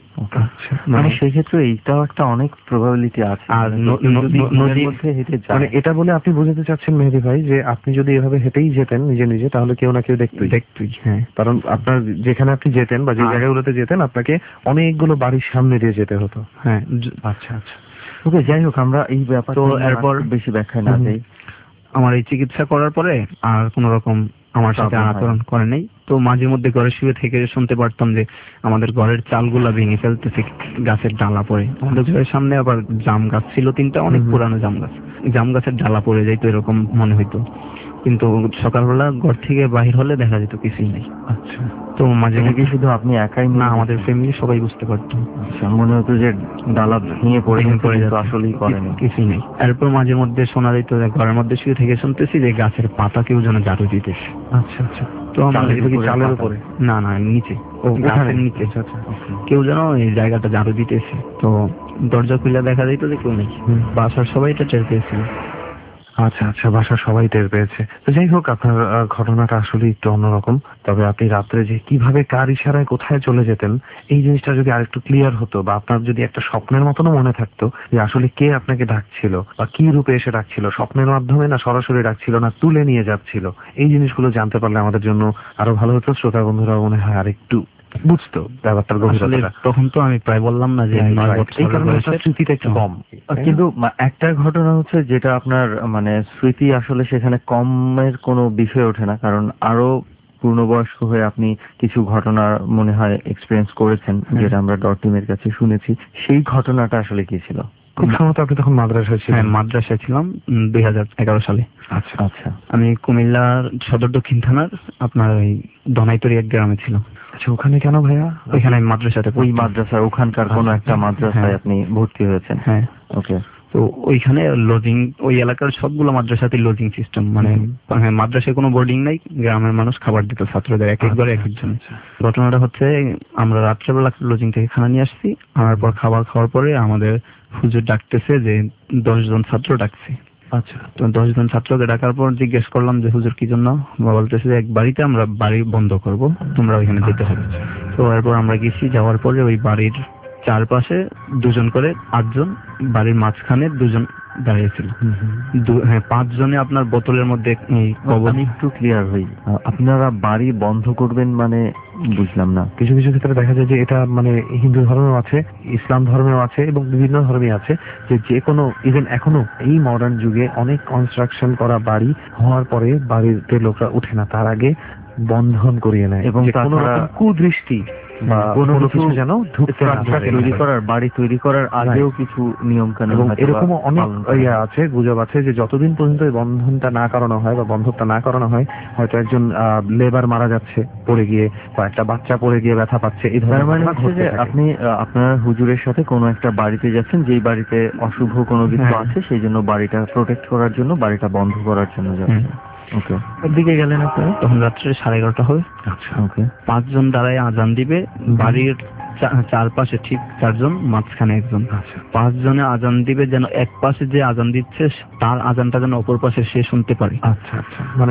F: মানে সেই ক্ষেত্রে এইটাও একটা অনেক প্রবাবিলিটি আছে। আর নদীর মধ্যে হেঁটে যায়,
D: মানে এটা বলে আপনি বোঝাতে চাচ্ছেন মেহেদী ভাই যে আপনি যদি এভাবে হেঁটেই যেতেন নিজে নিজে, তাহলে কেউ না কেউ দেখতই।
E: হ্যাঁ,
D: কারণ আপনার যেখানে আপনি যেতেন বা যে জায়গাগুলোতে যেতেন আপনাকে অনেকগুলো বাড়ির সামনে দিয়ে যেতে হতো।
E: হ্যাঁ।
D: আচ্ছা আচ্ছা,
F: ওকে, যাই হোক আমরা এই ব্যাপারটা
E: এরপর
F: বেশি ব্যাখ্যা না যাই।
E: আমার এই চিকিৎসা করার পরে আর কোন রকম আমার সাথে আচরণ করে নেই। তো মাঝে মধ্যে ঘরে শুয়ে থেকে শুনতে পারতাম যে আমাদের ঘরের চালগুলা ভেঙে ফেলতেছে গাছের ডালা পড়ে। আমাদের ঘরের সামনে আবার জাম গাছ ছিল 3টা, অনেক পুরানো জাম গাছ, জাম গাছের ডালা পড়ে যাইতো এরকম মনে হইতো, কিন্তু সকালবেলা ঘর থেকে বাহির হলে দেখা যেত কিছুই নেই।
D: আচ্ছা,
E: তো মাঝে মধ্যে
F: শুধু আপনি একাই
E: না, আমাদের ফ্যামিলি সবাই বুঝতে পারতো।
F: আচ্ছা, মনে হতো যে ডালা ভেঙে পড়ে যাচ্ছে, আসলেই করেনি,
E: কিছুই নেই। এরপর মাঝে মধ্যে শোনা যেত ঘরের মধ্যে শুয়ে থেকে শুনতেছি যে গাছের পাতা কেউ যেন ঝাড়ু দিতেছে।
D: আচ্ছা আচ্ছা,
E: তো
D: চালের উপরে?
E: না, নিচে, গাছের নিচে কেউ যেন এই জায়গাটা ঝাড়ু দিতেছে। তো দরজা খুলে দেখা যেত যে কেউ নেই। বাসার সবাই এটা টের পেয়েছিল।
D: আচ্ছা আচ্ছা, বাসার সবাই টের পেয়েছে। তো যাই হোক, আপনার ঘটনাটা আসলে একটু অন্যরকম। তবে আপনি রাত্রে যে কিভাবে কার ইশারায় কোথায় চলে যেতেন, এই জিনিসটা যদি আরেকটু ক্লিয়ার হতো বা আপনার যদি একটা স্বপ্নের মতনও মনে থাকতো যে আসলে কে আপনাকে ডাকছিল বা কি রূপে এসে ডাকছিল, স্বপ্নের মাধ্যমে না সরাসরি ডাকছিল না তুলে নিয়ে যাচ্ছিল, এই জিনিসগুলো জানতে পারলে আমাদের জন্য আরো ভালো হতো। শ্রোতা বন্ধুরা মনে হয় আরেকটু বুঝতো ব্যাপারটার গভীরতা।
E: তখন তো আমি প্রায় বললাম না যে
D: এই কারণে স্মৃতিটা একটু কম।
F: কিন্তু একটা ঘটনা হচ্ছে যেটা আপনার মানে স্মৃতি আসলে সেখানে কমের কোনো বিষয় ওঠে না, কারণ আরো পূর্ণবয়স্ক হয়ে আপনি কিছু ঘটনা মনে হয় এক্সপিরিয়েন্স করেছেন, যেটা আমরা ডটিমের কাছে শুনেছি। সেই ঘটনাটা আসলে কি ছিল?
D: খুব সম্ভবত আপনি তখন মাদ্রাসায় ছিলেন।
E: হ্যাঁ, মাদ্রাসায় ছিলাম 2011 সালে।
F: আচ্ছা আচ্ছা,
E: আমি কুমিল্লার সদর দক্ষিণ থানার আপনার ওই ধনাইতরি এক গ্রামে ছিলাম।
D: আচ্ছা, ওখানে কেন ভাইয়া?
E: ওইখানে মাদ্রাসাতে,
F: ওই মাদ্রাসার ওখানকার কোনো একটা মাদ্রাসায় আপনি ভর্তি হয়েছেন?
E: হ্যাঁ।
F: ওকে।
E: তো ওইখানে লজিং, ওই এলাকার সবগুলো মাদ্রাসাতে লজিং সিস্টেম, মানে মাদ্রাসায় কোনো বোর্ডিং নাই, গ্রামের মানুষ খাবার দিত ছাত্রদের এক একবারে এক একজন। ঘটনাটা হচ্ছে আমরা রাত্রেবেলা লজিং থেকে খানা নিয়ে আসছি, আনার পর খাবার খাওয়ার পরে আমাদের হুজুর ডাকতেছে যে 10 জন ছাত্র ডাকছে।
D: আচ্ছা,
E: তো 10 জন ছাত্রকে ডাকার পর জিজ্ঞেস করলাম যে হুজুর কি জন্য? বলতেছে যে এক বাড়িতে আমরা বাড়ি বন্ধ করব, তোমরা ওইখানে যেতে হবে। তো এরপর আমরা গেছি, যাওয়ার পরে ওই বাড়ির চারপাশে 2 জন করে 8 জন, বাড়ির মাঝখানে 2 জন দাঁড়িয়েছিল। হ্যাঁ, 5 জনে আপনার বোতলের মধ্যে।
F: আমি একটু ক্লিয়ার হই, আপনারা বাড়ি বন্ধ করবেন মানে বুঝলাম না।
D: কিছু কিছু ক্ষেত্রে দেখা যায় যে এটা মানে হিন্দু ধর্মেও আছে, ইসলাম ধর্মেও আছে এবং বিভিন্ন ধর্মে আছে যে কোনো ইভেন এখনো এই মডার্ন যুগে অনেক কনস্ট্রাকশন করা বাড়ি হওয়ার পরে বাড়িতে লোকরা উঠে না, তার আগে বন্ধন করিয়ে নেয়
F: এবং
D: যে কোনো
F: তাছাড়া
D: রকম কুদৃষ্টি বা
F: কোনো
D: কোনো
F: কিছু
D: কিছু যেন ঢুকতে না
F: structure
D: পারে।
F: তৈরি করার, বাড়ি তৈরি করার আগেও কিছু নিয়ম কানুন
D: এবং
F: হয়তো বা
D: এরকমও অনেক
F: পালন করা
D: ইয়ে
F: হয়।
D: আছে, গুজব আছে যে যতদিন পর্যন্ত এই বন্ধনটা না করানো হয় বা বন্ধকটা না করানো হয়, হয়তো একজন লেবার মারা যাচ্ছে পড়ে গিয়ে, বা একটা বাচ্চা পড়ে গিয়ে ব্যথা পাচ্ছে, এই
F: তার
D: ধরনের
F: মানে
D: ঘটনা
F: হচ্ছে
D: ঘটতে
F: যে
D: থাকে।
F: আপনি আপনার হুজুরের সাথে কোনো একটা বাড়িতে যাচ্ছেন, যেই বাড়িতে অশুভ কোনো কিছু
D: হ্যাঁ।
F: আছে, সেই জন্য বাড়িটা প্রোটেক্ট করার জন্য, বাড়িটা বন্ধ করার জন্য যাচ্ছেন। ওকে, দিকে গেলেন আপনারা?
E: তখন রাত্রে 11:30 হবে।
D: আচ্ছা,
F: ওকে,
E: 5 জন দাঁড়ায় আজান দিবে, বাড়ির চারপাশে ঠিক 4 জন, মাঝখানে একজন।
D: আচ্ছা,
E: 5 জনে আজান দিবে, যেন এক পাশে যে আজান দিচ্ছে তার আজানটা যেন অপর পাশে সে শুনতে পারে।
D: আচ্ছা, আচ্ছা, মানে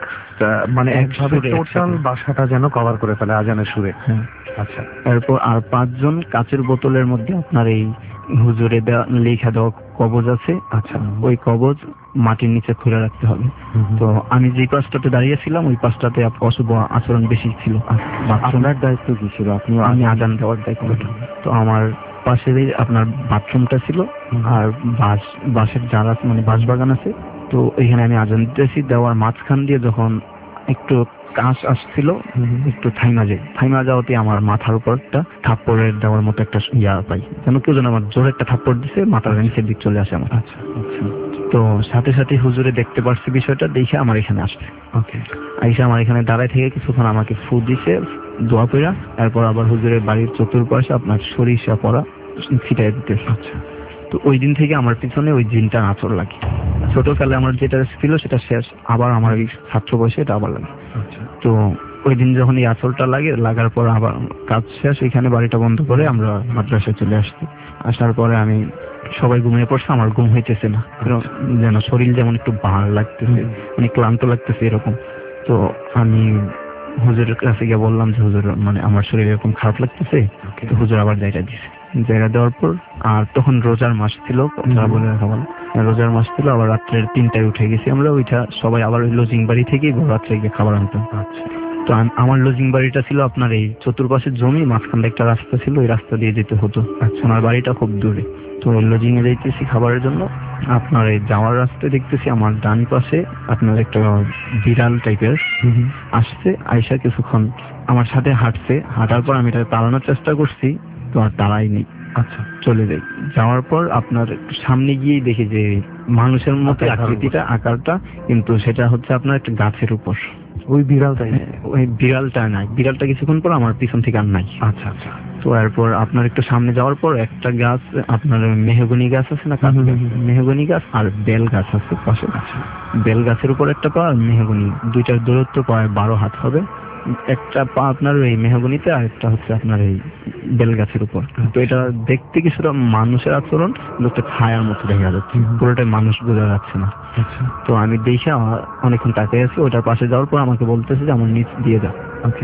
D: একভাবে
E: সুরে
D: টোটাল
E: একসাথে।
D: বাসাটা যেন কভার করে ফেলে আজানের সুরে।
E: হ্যাঁ।
D: আচ্ছা,
E: এরপর আর 5 জন কাচের বোতলের মধ্যে আপনার এই হুজুরে লেখা দেওয়া কবজ আছে,
D: আচ্ছা,
E: ওই কবজ মাটির নিচে খুলে রাখতে হবে। তো আমি যে পাশটাতে দাঁড়িয়েছিলাম ওই পাশটাতে অশুভ আচরণ বেশি ছিল।
F: আপনার দায়িত্ব কি ছিল? আপনি
E: আমি আজান দেওয়ার দায়িত্ব। তো আমার পাশেই আপনার বাথরুমটা ছিল, আর বাঁশের যারা মানে বাঁশ বাগান আছে, তো এখানে আমি আজান দিতেছি, দেওয়ার মাঝখান দিয়ে যখন একটু কাশ আসছিল, একটু থাইমা যাওয়াতে আমার মাথার উপর একটা থাপ্পড়ের দেওয়ার মতো একটা ইয়া পাই, যেন কেউ যেন আমার জোরে একটা থাপ্পড় দিছে, মাথার নিচের দিক চলে আসে আমার।
D: আচ্ছা, আচ্ছা,
E: তো সাথে সাথে হুজুরে দেখতে পারছে বিষয়টা, দেখে আমার এখানে আসছে।
D: ওকে,
E: আইসা আমার এখানে দাঁড়ায় থেকে কিছুক্ষণ আমাকে ফু দিছে, দোয়া পড়া, এরপর আবার হুজুরের বাড়ির চতুর্পাশে আপনার সরিষা পড়া ছিটাই দিতেছে।
D: আচ্ছা,
E: তো ওই দিন থেকে আমার পিছনে ওই জিনটা আঁচড় লাগে। ছোটকালে আমার যেটা ছিল সেটা শেষ, আবার আমার এই ছাত্র বয়সে এটা আবার লাগে।
D: আচ্ছা,
E: তো ওই দিন যখন এই আঁচড়টা লাগার পর আবার কাজ শেষ, এখানে বাড়িটা বন্ধ করে আমরা মাদ্রাসায় চলে আসছি। আসার পরে আমি সবাই ঘুমিয়ে পড়ছে, আমার ঘুম হইতেছে না, যেন শরীর যেমন একটু ভার লাগতেছে, মানে ক্লান্ত লাগতেছে এরকম। তো আমি হুজুরের কাছে গিয়ে বললাম যে হুজুর, মানে আমার শরীর এরকম খারাপ লাগতেছে। তো হুজুর আবার জায়গা দিছে, জায়গা দেওয়ার পর, আর তখন রোজার মাস ছিল, বলে রাখা ভালো, রোজার মাস ছিল, আবার রাত্রের 3টায় উঠে গেছি আমরা, ওইটা সবাই আবার ওই লজিং বাড়ি থেকেই রাত্রে গিয়ে খাবার আনতাম।
D: আচ্ছা,
E: তো আমার লজিং বাড়িটা ছিল আপনার এই চতুর্পাশে জমি, মাঝখানে একটা রাস্তা ছিল, ওই রাস্তা দিয়ে যেতে হতো। আমার বাড়িটা খুব দূরে। তো লজিং এ যাইতেছি খাবারের জন্য, আপনার এই যাওয়ার রাস্তায় দেখতেছি আমার ডান পাশে আপনার একটা বিড়াল টাইপের আসছে, আয়সা কিছুক্ষণ আমার সাথে হাঁটছে, হাঁটার পর আমি এটা তাড়ানোর চেষ্টা করছি, তো আর তাড়াইনি।
D: আচ্ছা,
E: চলে যাই। যাওয়ার পর আপনার সামনে গিয়েই দেখি যে মানুষের মতো আকৃতিটা, আকারটা, কিন্তু সেটা হচ্ছে আপনার একটা গাছের উপর।
D: ওই বিড়ালটাই?
E: ওই বিড়ালটা নাই, বিড়ালটা কিছুক্ষণ পর আমার পিছন থেকে আর নাই।
D: আচ্ছা, আচ্ছা,
E: তো এরপর আপনার একটু সামনে যাওয়ার পর একটা গাছ, আপনার মেহগনি গাছ আছে না, মেহগনি গাছ আর বেল গাছ আছে পাশে। বেল গাছের উপর একটা পা, আর মেহগনি, দুইটার দূরত্ব প্রায় 12 হাত হবে। একটা পা আপনার এই মেহগনিতে, আর একটা হচ্ছে আপনার এই বেল গাছের উপর। তো এটা দেখতে কিছুটা মানুষের আচরণ, লোকটা ছায়ার মতো দেখা যাচ্ছে, পুরোটাই মানুষ বোঝা যাচ্ছে না।
D: আচ্ছা,
E: তো আমি দেখে অনেকক্ষণ তাকিয়ে আছি, ওটার পাশে যাওয়ার পর আমাকে বলতেছে যে আমার নিচ দিয়ে যাও।
D: ওকে,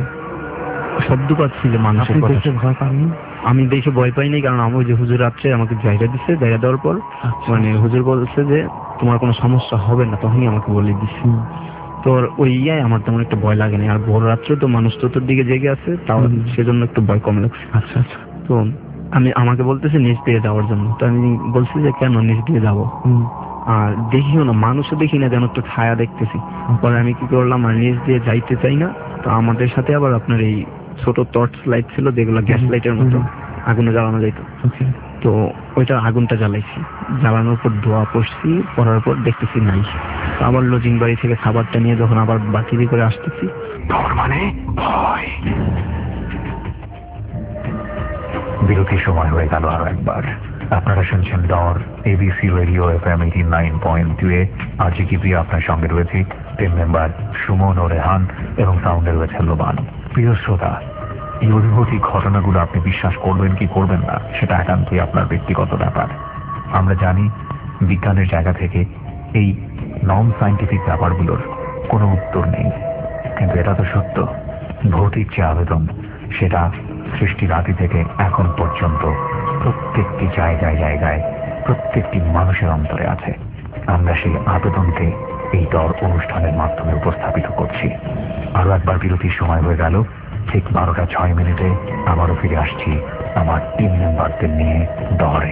E: শব্দ পাচ্ছি যে মানুষের
D: আপনি
E: কথা।
D: দেখে ভয় পাননি?
E: আমি দেখে ভয় পাইনি, কারণ আমি ওই যে হুজুর রাত্রে আমাকে জায়গা দিচ্ছে, জায়গা দেওয়ার পর মানে হুজুর বলছে যে তোমার কোনো সমস্যা হবে না, তখনই আমাকে বলে দিচ্ছে। তো ওই আমার তেমন একটা ভয় লাগেনি, আর ভোর রাত্রে তো মানুষ চতুর্দিকে জেগে আছে, তাও সেজন্য একটু ভয় কম লাগছে।
D: আচ্ছা, আচ্ছা,
E: তো আমাকে বলতেছে নিচ দিয়ে যাওয়ার জন্য, তো আমি বলছি যে কেন নিচ দিয়ে যাবো, আর দেখিও না, মানুষও দেখি না, যেন একটু ছায়া দেখতেছি। পরে আমি কি করলাম, আর নিচ দিয়ে যাইতে চাই না, তো আমাদের সাথে আবার আপনার এই ছোট টর্চ লাইট ছিল, যেগুলো গ্যাস লাইটের মতো আগুনে জ্বালানো যাইতো। তো ওইটা আগুনটা জ্বালাইছি, জ্বালানোর পর ধোয়া পড়ছি, পড়ার পর দেখতেছি নাই। তো আবার লজিং বাড়ি থেকে খাবারটা নিয়ে যখন আবার বাকি করে আসতেছি,
B: ডর মানে ভয়।
C: বিরতির সময় হয়ে গেল আরো একবার। আপনারা শুনছেন ডর, এবিসি রেডিও FM 89.2 এ। আজকে কি প্রিয় আপনার সঙ্গে রয়েছি টিম মেম্বার সুমন ও রেহান, এবং সাউন্ডে রয়েছে লোবান। প্রিয় শ্রোতা, এই অনুভূতি ঘটনাগুলো আপনি বিশ্বাস করবেন কি করবেন না, সেটা একান্তই আপনার ব্যক্তিগত ব্যাপার। আমরা জানি বিজ্ঞানের জায়গা থেকে এই নন সায়েন্টিফিক ব্যাপারগুলোর কোনো উত্তর নেই, কিন্তু এটা তো সত্য। ভৌতিক যে আবেদন, সেটা সৃষ্টির আদি থেকে এখন পর্যন্ত প্রত্যেকটি জায়গায় জায়গায় প্রত্যেকটি মানুষের অন্তরে আছে। আমরা সেই আবেদনকে এই ডর অনুষ্ঠানের মাধ্যমে উপস্থাপিত করছি। আরো একবার বিরতির সময় হয়ে গেল, ঠিক 12টা 6 মিনিটে আবারও ফিরে আসছি আমার টিম মেম্বারদের নিয়ে ডরে।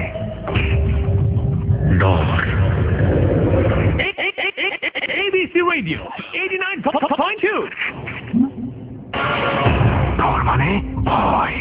B: ডর। ABC Radio 89.2 ডর মানে ভয়।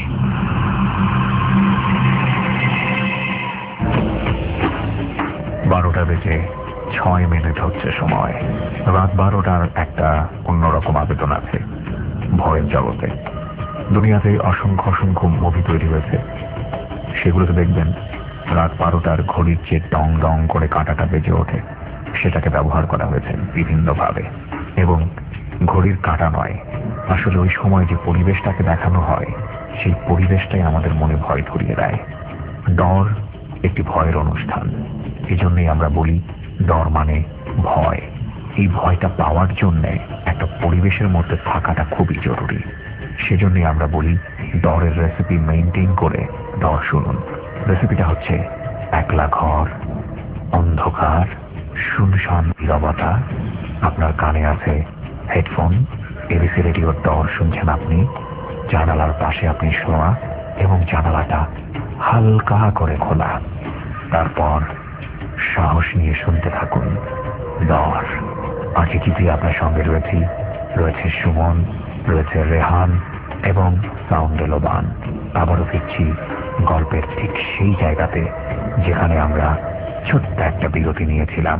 C: 12টা বেজে 6 মিনিট হচ্ছে সময়। রাত 12টার একটা অন্যরকম আবেদন আছে ভয়ের জগতে। দুনিয়াতে অসংখ্য অসংখ্য মুভি তৈরি হয়েছে, সেগুলোতে দেখবেন রাত 12টার ঘড়ির যে ডং ডং করে কাঁটাটা বেজে ওঠে সেটাকে ব্যবহার করা হয়েছে বিভিন্নভাবে। এবং ঘড়ির কাঁটা নয়, আসলে ওই সময় যে পরিবেশটাকে দেখানো হয় সেই পরিবেশটাই আমাদের মনে ভয় ধরিয়ে দেয়। ডর একটি ভয়ের অনুষ্ঠান, এই জন্যই আমরা বলি ডর মানে ভয়। এই ভয়টা পাওয়ার জন্যে একটা পরিবেশের মধ্যে থাকাটা খুবই জরুরি। সেজন্যই আমরা বলি ডরের রেসিপি মেইনটেইন করে ডর শুনুন। রেসিপিটা হচ্ছে একলা ঘর, অন্ধকার, শুনশান নীরবতা, আপনার কানে আছে হেডফোন, এবিসি রেডিওর ডর শুনছেন আপনি, জানালার পাশে আপনি শোয়া এবং জানালাটা হালকা করে খোলা। তারপর সাহস নিয়ে শুনতে থাকুন ডর। আজকে কি আপনার সঙ্গে রয়েছে সুমন, রয়েছে রেহান এবং সাউন্ডে লোবান। আবারও ফিরছি গল্পের ঠিক সেই জায়গাতে যেখানে আমরা ছোট্ট একটা বিরতি নিয়েছিলাম।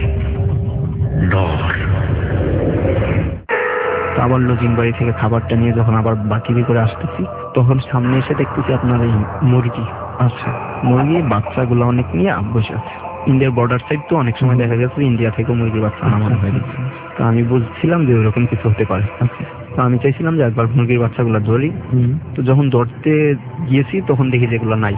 C: ডর।
F: আবার লজিং বাড়ি থেকে খাবারটা নিয়ে যখন আবার বাকি করে আসতেছি, তখন সামনে এসে দেখতেছি আপনার এই মুরগি। আচ্ছা, মুরগি বাচ্চাগুলো অনেক নিয়ে বসে আছে। ইন্ডিয়ার বর্ডার সাইড তো অনেক সময় দেখা গেছে ইন্ডিয়া থেকে মুরগি বাচ্চা আনা মনে হয়। তো আমি বুঝছিলাম যে ওরকম কিছু হতে পারে। তো আমি চাইছিলাম যে একবার মুরগির বাচ্চাগুলো ধরি। তো যখন ধরতে গিয়েছি তখন দেখি যেগুলো নাই,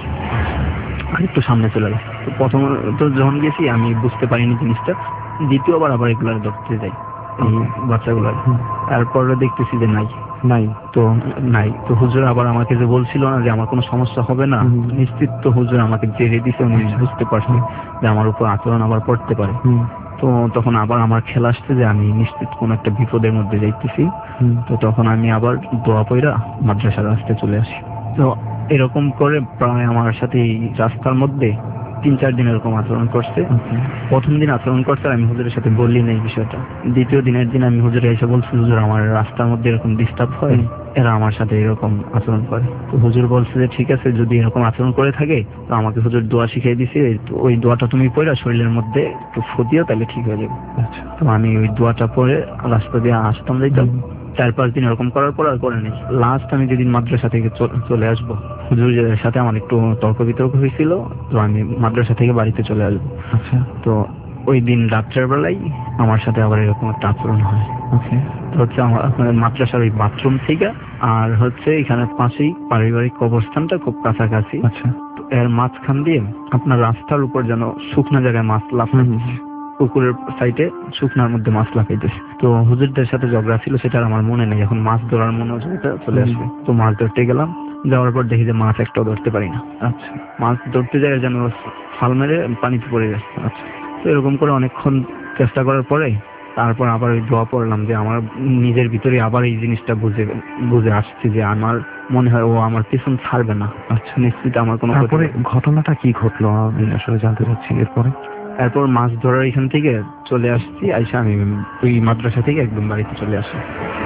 F: আর একটু সামনে চলে গেছে। তো প্রথম তো যখন গেছি আমি বুঝতে পারিনি জিনিসটা, দ্বিতীয়বার আবার এগুলো ধরতে যাই এই বাচ্চাগুলো। তারপরে দেখতেছি যে নাই নাই তো নাই তো হুজুর আবার আমাকে যে বলছিল না যে আমার কোনো সমস্যা হবে না, নিশ্চিত তো হুজুর আমাকে জেরে দিছে, উনি বুঝতে পারছেন যে আমার উপর আচরণ আবার পড়তে পারে। তো তখন আবার আমার খেলা আসছে যে আমি নিশ্চিত কোন একটা বিপদের মধ্যে যাইতেছি। তো তখন আমি আবার দোয়া পইরা মাদ্রাসার রাস্তায় চলে আসি। তো এরকম করে প্রায় আমার সাথে এই রাস্তার মধ্যে 3-4 দিন এরকম আচরণ করছে। প্রথম দিন আচরণ করছে আমি হুজুরের সাথে বললি না এই বিষয়টা। দ্বিতীয় দিনের দিন আমি হুজুরে এসে বলছি, হুজুর আমার রাস্তার মধ্যে এরকম ডিস্টার্ব হয়, এরা আমার সাথে এরকম আচরণ করে। তো হুজুর বলছে যে ঠিক আছে, যদি এরকম আচরণ করে থাকে তো আমাকে হুজুর দোয়া শিখিয়ে দিছে, ওই দোয়াটা তুমি পড়া শরীরের মধ্যে একটু ফুদিও, তাহলে ঠিক হয়ে যাবে। তো আমি ওই দোয়াটা পড়ে রাস্তা দিয়ে আসতাম, যাইতাম। 4-5 দিন এরকম করার পর আর করে নেই। লাস্ট আমি যেদিন মাদ্রাসা থেকে চলে আসবো, হুজুরের সাথে আমার একটু তর্ক বিতর্ক হয়েছিল, তো আমি মাদ্রাসা থেকে বাড়িতে চলে আসবো। আচ্ছা, তো ওই দিন রাত্রের বেলায় আমার সাথে আবার এরকম একটা আচরণ হয়। তো হচ্ছে আমার মাদ্রাসার ওই বাথরুম থেকে আর হচ্ছে এখানে পাশেই পারিবারিক কবরস্থানটা খুব কাছাকাছি। আচ্ছা, এর মাঝখান দিয়ে আপনার রাস্তার উপর যেন শুকনো জায়গায় মাছ লাফাচ্ছে, পুকুরের সাইডে শুকনার মধ্যে মাছ লাফাইতেছে। তো হুজুরদের সাথে ঝগড়া ছিল, সেটা আমার মনে নেই। এখন মাছ ধরার মনে চলে আসবে, তো মাছ ধরতে গেলাম। যাওয়ার পর দেখি যে মাছ একটাও ধরতে পারি না। আচ্ছা, মাছ ধরতে যাই যেন ফাল মেরে পানিতে পড়ে গেছে। আচ্ছা, তো এরকম করে অনেকক্ষণ চেষ্টা করার পরে তারপর আবার ওই দোয়া পড়লাম যে আমার নিজের ভিতরে আবার এই জিনিসটা বুঝে আসছে যে আমার মনে হয় ও আমার পিছন ছাড়বে না। আচ্ছা, নিশ্চিত আমার কোনো।
D: তারপরে ঘটনাটা কি ঘটলো আমি আসলে জানতে চাচ্ছি।
F: এরপর মাছ ধরার এখান থেকে চলে আসছি, আইসা আমি ওই মাদ্রাসা থেকে একদম বাড়িতে চলে আসি।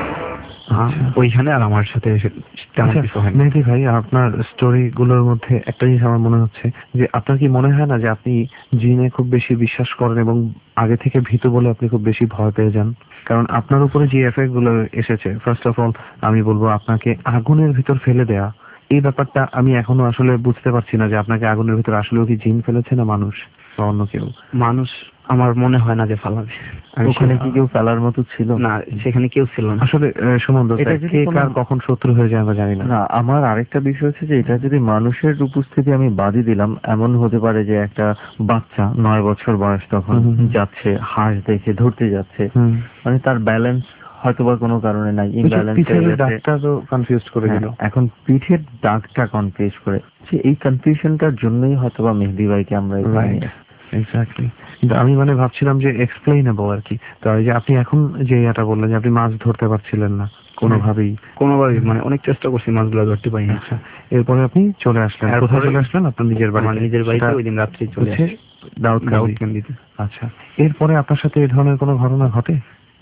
F: ওইখানে আর আমার সাথে তেমন কিছু হয়নি।
D: মেহেদী ভাই, আপনার স্টোরি গুলোর মধ্যে একটা জিনিস আমার মনে হচ্ছে যে আপনার কি মনে হয় না যে আপনি জিনে খুব বেশি বিশ্বাস করেন এবং আগে থেকে ভীতু বলে আপনি খুব বেশি ভয় পেয়ে যান? কারণ আপনার উপরে যে এফেক্ট গুলো এসেছে, ফার্স্ট অফ অল আমি বলবো আপনাকে আগুনের ভিতর ফেলে দেয়া, এই ব্যাপারটা আমি এখনো আসলে বুঝতে পারছি না যে আপনাকে আগুনের ভিতর আসলেও কি জিন ফেলেছে না মানুষ বা অন্য কেউ।
F: মানুষ আমার মনে হয় না যে ফালাবে।
G: ওখানে কি কেউ ফেলার মতো ছিল
F: না? সেখানে কেউ ছিল না
D: আসলে। সুমন্ত, কে কার কখন শত্রু হয়ে যায় আমরা জানি না।
G: না, আমার আরেকটা বিষয় হচ্ছে যে এটা যদি মানুষের উপস্থিতি আমি বাদই দিলাম, এমন হতে পারে যে একটা বাচ্চা 9 বছর বয়স তখন যাচ্ছে, হাঁস দেখে ধরতে যাচ্ছে, মানে তার ব্যালেন্স হয়তোবা কোনো কারণে নাই, ইমব্যালেন্স হয়ে গেছে।
D: ডাকটা তো কনফিউজ করে দিল।
G: এখন পিঠের দাগটা কনফিউজ করে, এই কনফিউশনটার জন্যই হয়তোবা মেহেদী ভাইকে আমরা
D: এক্স্যাক্টলি। কিন্তু আমি ভাবছিলাম যে এক্সপ্লেইনেবল আর কি। তো এই যে আপনি এখন যে এটা বললেন যে আপনি মাছ ধরতে পারছিলেন না কোনোভাবেই,
F: মানে অনেক চেষ্টা করছি, মাছগুলো ধরতে পারি না।
D: আচ্ছা, এরপরে আপনি চলে আসলেন। কোথায় চলে আসলেন? আপনার নিজের বাড়ি?
F: নিজের বাড়িতে ওই দিন রাত্রে চলে আসি,
D: দাউদকান্দিতে। আচ্ছা, এরপরে আপনার সাথে এই ধরনের কোনো ঘটনা ঘটে?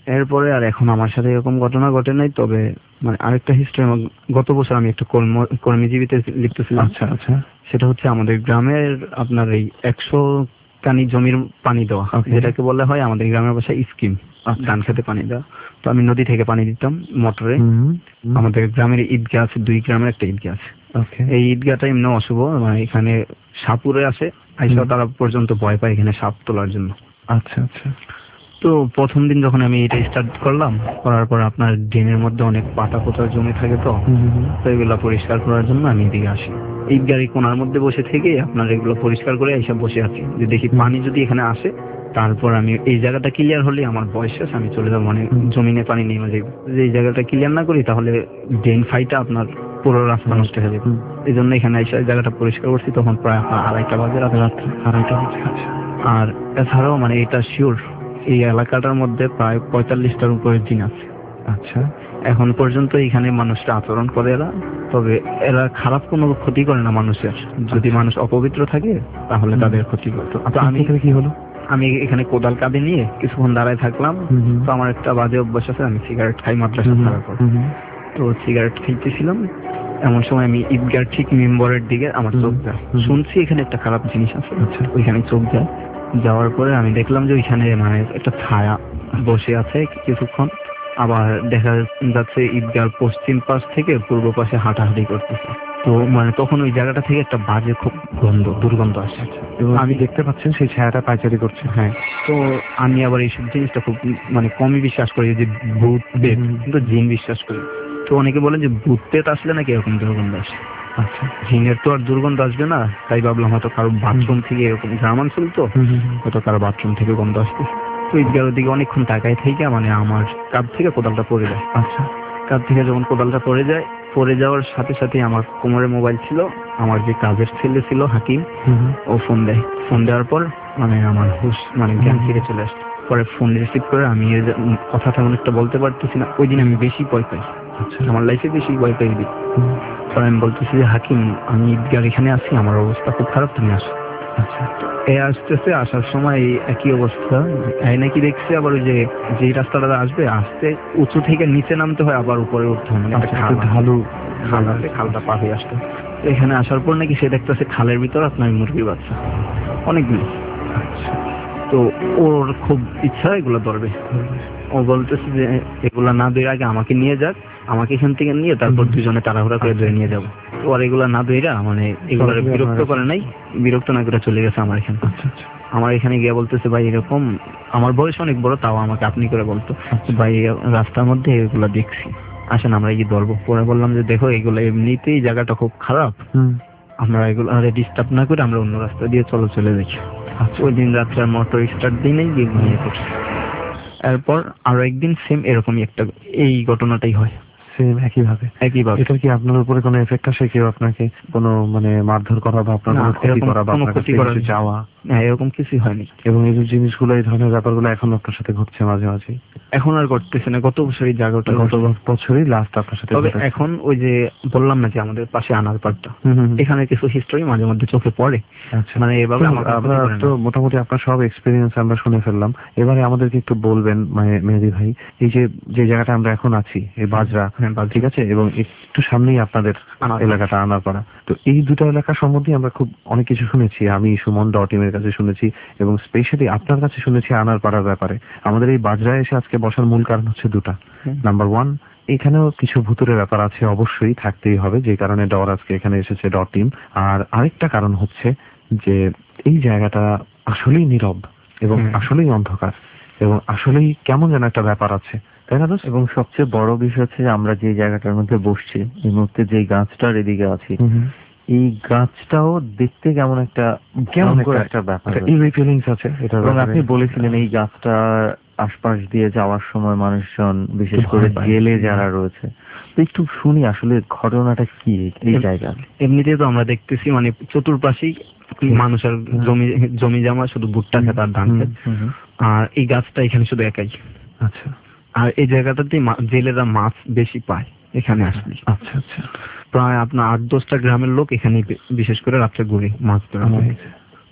E: এরপরে আর এখন আমার সাথে এরকম ঘটনা ঘটে নাই, তবে মানে আরেকটা হিস্ট্রি, গত বছর আমি একটা কর্মজীবীতে লিখতেছিলাম।
D: আচ্ছা আচ্ছা।
E: সেটা হচ্ছে আমাদের গ্রামের আপনার এই 100 কানি জমির পানি দেওয়া, যেটাকে বলা হয় আমাদের গ্রামের ভাষায় স্কিম, ধান খেতে পানি দেওয়া। তো আমি নদী থেকে পানি দিতাম মোটরে। আমাদের গ্রামের ঈদগাহ আছে, 2 গ্রামের একটা ঈদগাহ আছে। এই ঈদগাহটা এমনি অশুভ, মানে এখানে সাপুরে আসে, আইসা তারা পর্যন্ত ভয় পায় এখানে সাপ তোলার জন্য।
D: আচ্ছা আচ্ছা।
E: তো প্রথম দিন যখন আমি এটা স্টার্ট করলাম, করার পর আপনার ড্রেনের মধ্যে অনেক পাতা পোতা জমে থাকে, তো এগুলো পরিষ্কার করার জন্য আমি এদিকে আসি। ঈদগাহ কোনার মধ্যে বসে থেকে আপনার এগুলো পরিষ্কার করে এইসব বসে আছি, যে দেখি পানি যদি এখানে আসে, তারপর আমি এই জায়গাটা ক্লিয়ার হলে আমার বয়স শেষ, আমি চলে যাবো, মানে জমিনে পানি নেমে যাবে। যে এই জায়গাটা ক্লিয়ার না করি তাহলে ড্রেন ফাইটা আপনার পুরো রাস্তা নষ্ট হয়ে যাবে। এই জন্য এখানে এসে জায়গাটা পরিষ্কার করছি, তখন প্রায় 2:30 বাজে, রাতে 2:30 বাজে। আর এছাড়াও মানে এটা শিওর এই এলাকাটার মধ্যে প্রায় 45টার উপরে জিন আছে।
D: আচ্ছা।
E: এখন পর্যন্ত এখানে মানুষরা আচরণ করে এরা, তবে এরা খারাপ কোনো ক্ষতি করে না মানুষের। যদি মানুষ অপবিত্র থাকে তাহলে তাদের ক্ষতি করতো। তো আমি
D: কি হলো,
E: আমি এখানে কোদাল কাঁধে নিয়ে কিছুক্ষণ দাঁড়ায় থাকলাম। তো আমার একটা বাজে অভ্যাস আছে, আমি সিগারেট খাই মাদ্রাসা ছাড়ার পর। তো সিগারেট খাইতেছিলাম, এমন সময় আমি ঈদগাহ ঠিক মেম্বরের দিকে আমার চোখ যায়, শুনছি এখানে একটা খারাপ জিনিস আছে। ওইখানে চোখ যায়, যাওয়ার পরে আমি দেখলাম যে ওইখানে মানে একটা ছায়া বসে আছে কিছুক্ষণ। আবার দেখা যাচ্ছে ঈদগাহ পশ্চিম পাশ থেকে পূর্ব পাশে হাঁটাহাঁটি করতেছে। তো মানে তখন ওই জায়গাটা থেকে একটা বাজে খুব দুর্গন্ধ আসে,
D: এবং আমি দেখতে পাচ্ছেন সেই ছায়াটা পাইচারি করছে।
E: হ্যাঁ। তো আমি আবার এইসব জিনিসটা খুব মানে কমই বিশ্বাস করি, যে ভূত পেট, কিন্তু জিন বিশ্বাস করি। তো অনেকে বলেন যে ভূত পেট আসলে নাকি এরকম দুর্গন্ধ আসে। আচ্ছা, জিনের তো আর দুর্গন্ধ আসবে না, তাই ভাবলাম হয়তো কারো বাথরুম থেকে, এরকম গ্রামাঞ্চল তো, হয়তো কারো বাথরুম থেকে গন্ধ আসবে। তো ঈদগাহর দিকে অনেকক্ষণ তাকায় থেকে মানে আমার কাঁধ থেকে কোদালটা পড়ে যায়। আচ্ছা, কাঁধ থেকে যখন কোদালটা পড়ে যাওয়ার সাথে সাথে আমার কোমরে মোবাইল ছিল, আমার যে কাজের ছেলে ছিল হাকিম, ও ফোন দেওয়ার পর মানে আমার হুশ মানে জ্ঞান ফিরে চলে আসে। পরে ফোন রিসিভ করে আমি কথা তেমন একটা বলতে পারতেছি না। ওই দিন আমি বেশি ভয় পাই, আমার লাইফে বেশি ভয় পাই দিই। পরে আমি বলতেছি যে হাকিম, আমি ঈদগাহ এখানে আছি, আমার অবস্থা খুব খারাপ, তুমি আসো। আচ্ছা, আসতেছে, আসার সময় একই অবস্থা, নাকি দেখছি আবার ওই যে রাস্তাটা আসতে উঁচু থেকে নিচে নামতে হয়, আবার উপরে উঠতে হয়, মানে খালটা পার হয়ে আসতে। এখানে আসার পর নাকি সে দেখতেছে খালের ভিতর আপনার মুরগির বাচ্চা অনেকগুলো। তো ওর খুব ইচ্ছা এগুলো ধরবে। ও বলতেছে যে এগুলা না ধরে আগে আমাকে নিয়ে যাক, আমাকে এখান থেকে নিয়ে তারপর দুজনে তাড়াহুড়া করে ধরে নিয়ে যাবো। তো আর এগুলা না ধরে মানে এগুলো বিরক্ত করে নাই, বিরক্ত না করে চলে গেছে আমার এখানে। আমার এখানে গিয়ে বলতেছে, ভাই এরকম, আমার বয়স অনেক বড়, তাও আমাকে আপনি করে বলতো, ভাই রাস্তার মধ্যে এগুলা দেখছি, আসেন আমরা এই ধরবো। পরে বললাম যে দেখো এগুলো এমনিতেই জায়গাটা খুব খারাপ, আমরা এগুলো ডিস্টার্ব না করে আমরা অন্য রাস্তা দিয়ে চলে দেখি। ওই দিন রাত্রে মোটর স্টার্ট দিই নাই, গিয়ে ঘুমিয়ে পড়ছি। এরপর আরো একদিন সেম এরকমই একটা এই ঘটনাটাই হয়,
D: সেম একইভাবে। এটা কি আপনার উপরে কোনো এফেক্ট আসে, কেউ আপনাকে কোনো মানে মারধর করা বা আপনার কোনো ক্ষতি করা বা আপনার কাছে কিছু যাওয়া?
E: না, এরকম কিছুই হয়নি।
D: এবং এই যে জিনিসগুলো, এই ধরনের ব্যাপারগুলো এখন আপনার সাথে ঘটছে মাঝে মাঝে?
E: এখন আর ঘটতেছে না, গত বছরই জায়গাটা,
D: গত বছরই লাস্ট আপনার সাথে।
E: তবে এখন ওই যে বললাম না যে আমাদের পাশে আনার পাড়টা, এখানে কিছু হিস্টরি মাঝে মধ্যে চোখে পড়ে।
D: আচ্ছা,
E: মানে এভাবে
D: আপনার তো মোটামুটি আপনার সব এক্সপিরিয়েন্স আমরা শুনে ফেললাম। এবারে আমাদেরকে একটু বলবেন মেহেদী ভাই, এই যে জায়গাটা আমরা এখন আছি, এই বাজরা, ঠিক আছে, এবং একটু সামনেই আপনাদের এলাকাটা আনারপাড়া, তো এই দুটো এলাকা সম্বন্ধে আমরা খুব অনেক কিছু শুনেছি। আমি সুমন ডটিমের কাছে শুনেছি, এবং স্পেশালি আপনার কাছে শুনেছি আনারপাড়ার ব্যাপারে। আমাদের এই বাজরায় এসে আজকে বসার মূল কারণ হচ্ছে দুটা। নাম্বার 1, এখানেও কিছু ভুতুরের ব্যাপার আছে, অবশ্যই থাকতেই হবে, যে কারণে ডর আজকে এখানে এসেছে, ডট টিম। আর আরেকটা কারণ হচ্ছে যে এই জায়গাটা আসলেই নীরব এবং আসলেই অন্ধকার এবং আসলেই কেমন যেন একটা ব্যাপার আছে, তাই না?
G: এবং সবচেয়ে বড় বিষয় হচ্ছে যে আমরা যে জায়গাটার মধ্যে বসছি, এই মুহূর্তে যে গাছটার এদিকে আছি, এই গাছটাও দেখতে কেমন একটা ব্যাপার
D: আছে।
G: এবং আপনি বলেছিলেন এই গাছটার আশপাশ দিয়ে যাওয়ার সময় মানুষজন, বিশেষ করে জেলে যারা রয়েছে, তো একটু শুনি আসলে ঘটনাটা কি এই জায়গা।
E: এমনিতে তো আমরা দেখতেছি মানে চতুর্পাশেই মানুষের জমি জমা, শুধু ভুট্টা ক্ষেত আর ধান ক্ষেত, আর এই গাছটা এখানে শুধু একাই।
D: আচ্ছা,
E: আর এই জায়গাটাতে জেলেরা মাছ বেশি পায় এখানে আসলে।
D: আচ্ছা আচ্ছা,
E: প্রায় আপনার 8-10টা গ্রামের লোক এখানে বিশেষ করে রাত্রে ঘুরে মাছ ধরা। তো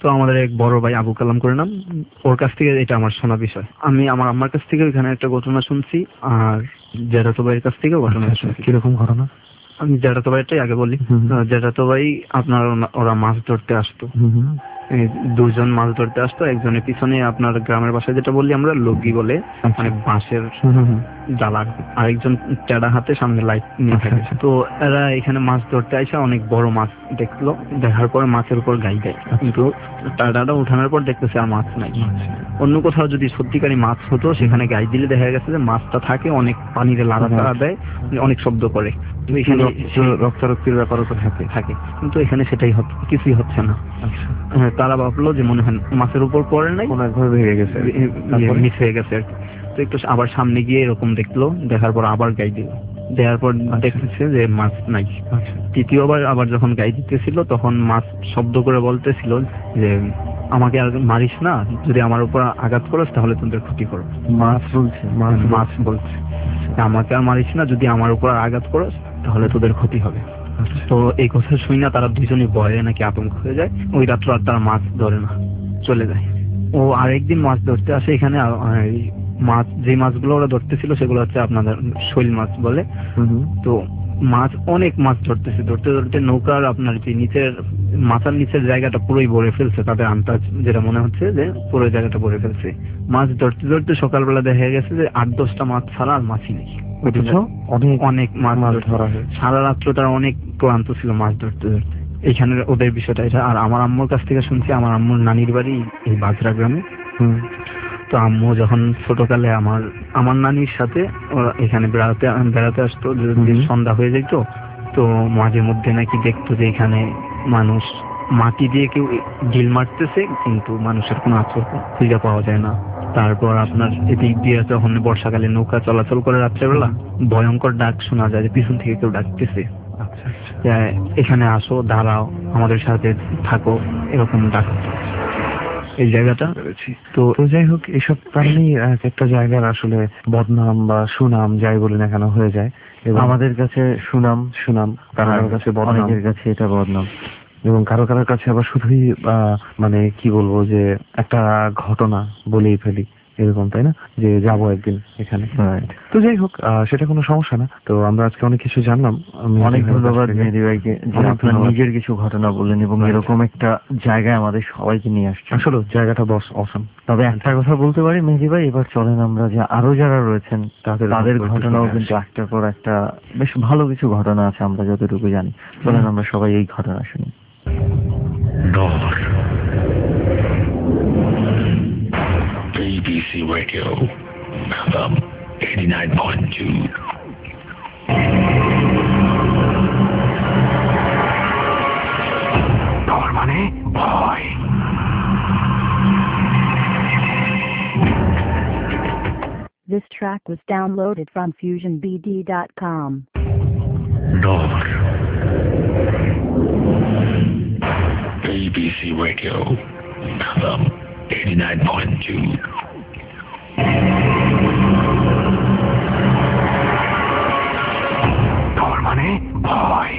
E: তো আমাদের এক বড় ভাই আবু কালাম করে নাম, ওর কাছ থেকে এটা আমার শোনা বিষয়। আমি আমার আম্মার কাছ থেকে ওইখানে একটা ঘটনা শুনছি, আর জ্যাঠাতো ভাইয়ের কাছ থেকেও ঘটনা শুনছি।
D: কিরকম ঘটনা?
E: আমি জ্যাঠাতো ভাইটাই আগে বলি। জ্যাঠাতো ভাই আপনার ওরা মাছ ধরতে আসতো, এই দুজন মাছ ধরতে আসতো। একজনের পিছনে আপনার গ্রামের ভাষায় যেটা বললি আমরা লগি বলে, মানে বাঁশের ডালা, আরেকজন টেডা হাতে সামনে লাইট নিয়ে থাকে। তো এরা এখানে মাছ ধরতে আইসা অনেক বড় মাছ দেখলো, দেখার পর মাছের উপর গাই দেয়, কিন্তু টাডাটা উঠানোর পর দেখতেছে আর মাছ নাই। অন্য কোথাও যদি সত্যিকারী মাছ হতো সেখানে গাই দিলে দেখা গেছে যে মাছটা থাকে, অনেক পানিতে লাড়াচাড়া দেয়, অনেক শব্দ করে। এখানে
D: রক্তারক্তির ব্যাপারও তো
E: থাকে, কিন্তু এখানে সেটাই কিছুই হচ্ছে না। তারা ভাবলো যে মনে হয় মাছের উপর পড়ে নাই,
D: ভেঙে গেছে,
E: মিস হয়ে গেছে আর কি। তো একটু আবার সামনে গিয়ে এরকম দেখলো, দেখার পর আবার গাই দিল, দেওয়ার পর দেখতেছে যে মাছ নাই। তৃতীয়বার আবার যখন গাই দিতেছিল তখন মাছ শব্দ করে বলতেছিল যে আমাকে আর মারিস না, যদি আমার উপর আঘাত করস তাহলে তোদের ক্ষতি করো।
G: মাছ বলছে?
E: মাছ বলছে আমাকে আর মারিস না, যদি আমার উপর আঘাত করস তাহলে তোদের ক্ষতি হবে। তো এই কথা শুনি না তারা দুজনই ভয়ে নাকি আতঙ্ক হয়ে যায়। ওই রাত্র আর তারা মাছ ধরে না, চলে যায়। ও আরেকদিন মাছ ধরতে আসে এখানে। মাছ যে মাছগুলো ওরা ধরতেছিল সেগুলো হচ্ছে আপনাদের শৈল মাছ বলে। তো মাছ অনেক মাছ ধরতেছে, ধরতে ধরতে নৌকার আপনার যে নিচের মাথার নিচের জায়গাটা পুরোই ভরে ফেলছে। তাদের আন্দাজ যেটা মনে হচ্ছে যে পুরো জায়গাটা ভরে ফেলছে। মাছ ধরতে ধরতে সকালবেলা দেখা গেছে যে 8-10টা মাছ ছাড়া আর মাছই নেই। অনেক মাছ ধরা হয়। সারা রাত্র তারা অনেক ক্লান্ত ছিল মাছ ধরতে ধরতে। এখানে ওদের বিষয়টা এটা। আর আমার আম্মুর কাছ থেকে শুনছি, আমার আম্মুর নানির বাড়ি এই বাজরা গ্রামে। তো আম্মু যখন ছোটকালে আমার নানির সাথে ওরা এখানে বেড়াতে আসতো, যদি সন্ধ্যা হয়ে যেত তো মাঝে মধ্যে নাকি দেখতো যে এখানে মানুষ মাটি দিয়ে কেউ ঢিল মারতেছে, কিন্তু মানুষের কোনো আচর খুঁজে পাওয়া যায় না। তারপর আপনার এদিক দিয়ে যখন বর্ষাকালে নৌকা চলাচল করে রাত্রেবেলা ভয়ঙ্কর ডাক শোনা যায় যে পিছন থেকে কেউ ডাকতেছে, এখানে আসো, দাঁড়াও, আমাদের সাথে থাকো, এরকম ডাক এই জায়গাটা।
D: তো যাই হোক, এইসব কারণেই একটা জায়গার আসলে বদনাম বা সুনাম যাই বলি না কেন হয়ে যায়। এবং
G: আমাদের কাছে সুনাম,
D: কারোর কাছে
G: অনেকের কাছে এটা বদনাম,
D: এবং কারো কারোর কাছে আবার শুধুই মানে কি বলবো যে একটা ঘটনা বলেই ফেলি এরকম, তাই না? যে যাবো একদিন এখানে। তো যাই হোক, সেটা কোনো সমস্যা না। তো আমরা আজকে অনেক কিছু জানলাম।
G: অনেক ধন্যবাদ মেহেদী ভাইকে যে আপনার নিজের কিছু ঘটনা বললেন এবং এরকম একটা জায়গায় আমাদের সবাইকে নিয়ে আসছে।
D: আসলে জায়গাটা বস অসম।
G: তবে একটা কথা বলতে পারি মেহেদী ভাই, এবার চলেন আমরা যে আরো যারা রয়েছেন তাদের ঘটনাও কিন্তু একটার পর একটা বেশ ভালো কিছু ঘটনা আছে আমরা যতটুকু জানি। চলেন আমরা সবাই এই ঘটনা শুনি।
B: ABC Radio, FM 89.2.
C: তার মানে ভয়।
A: This track was downloaded from FusionBD.com.
C: North.
B: ABC Radio, FM 89.2.
C: তার মানে ভয়।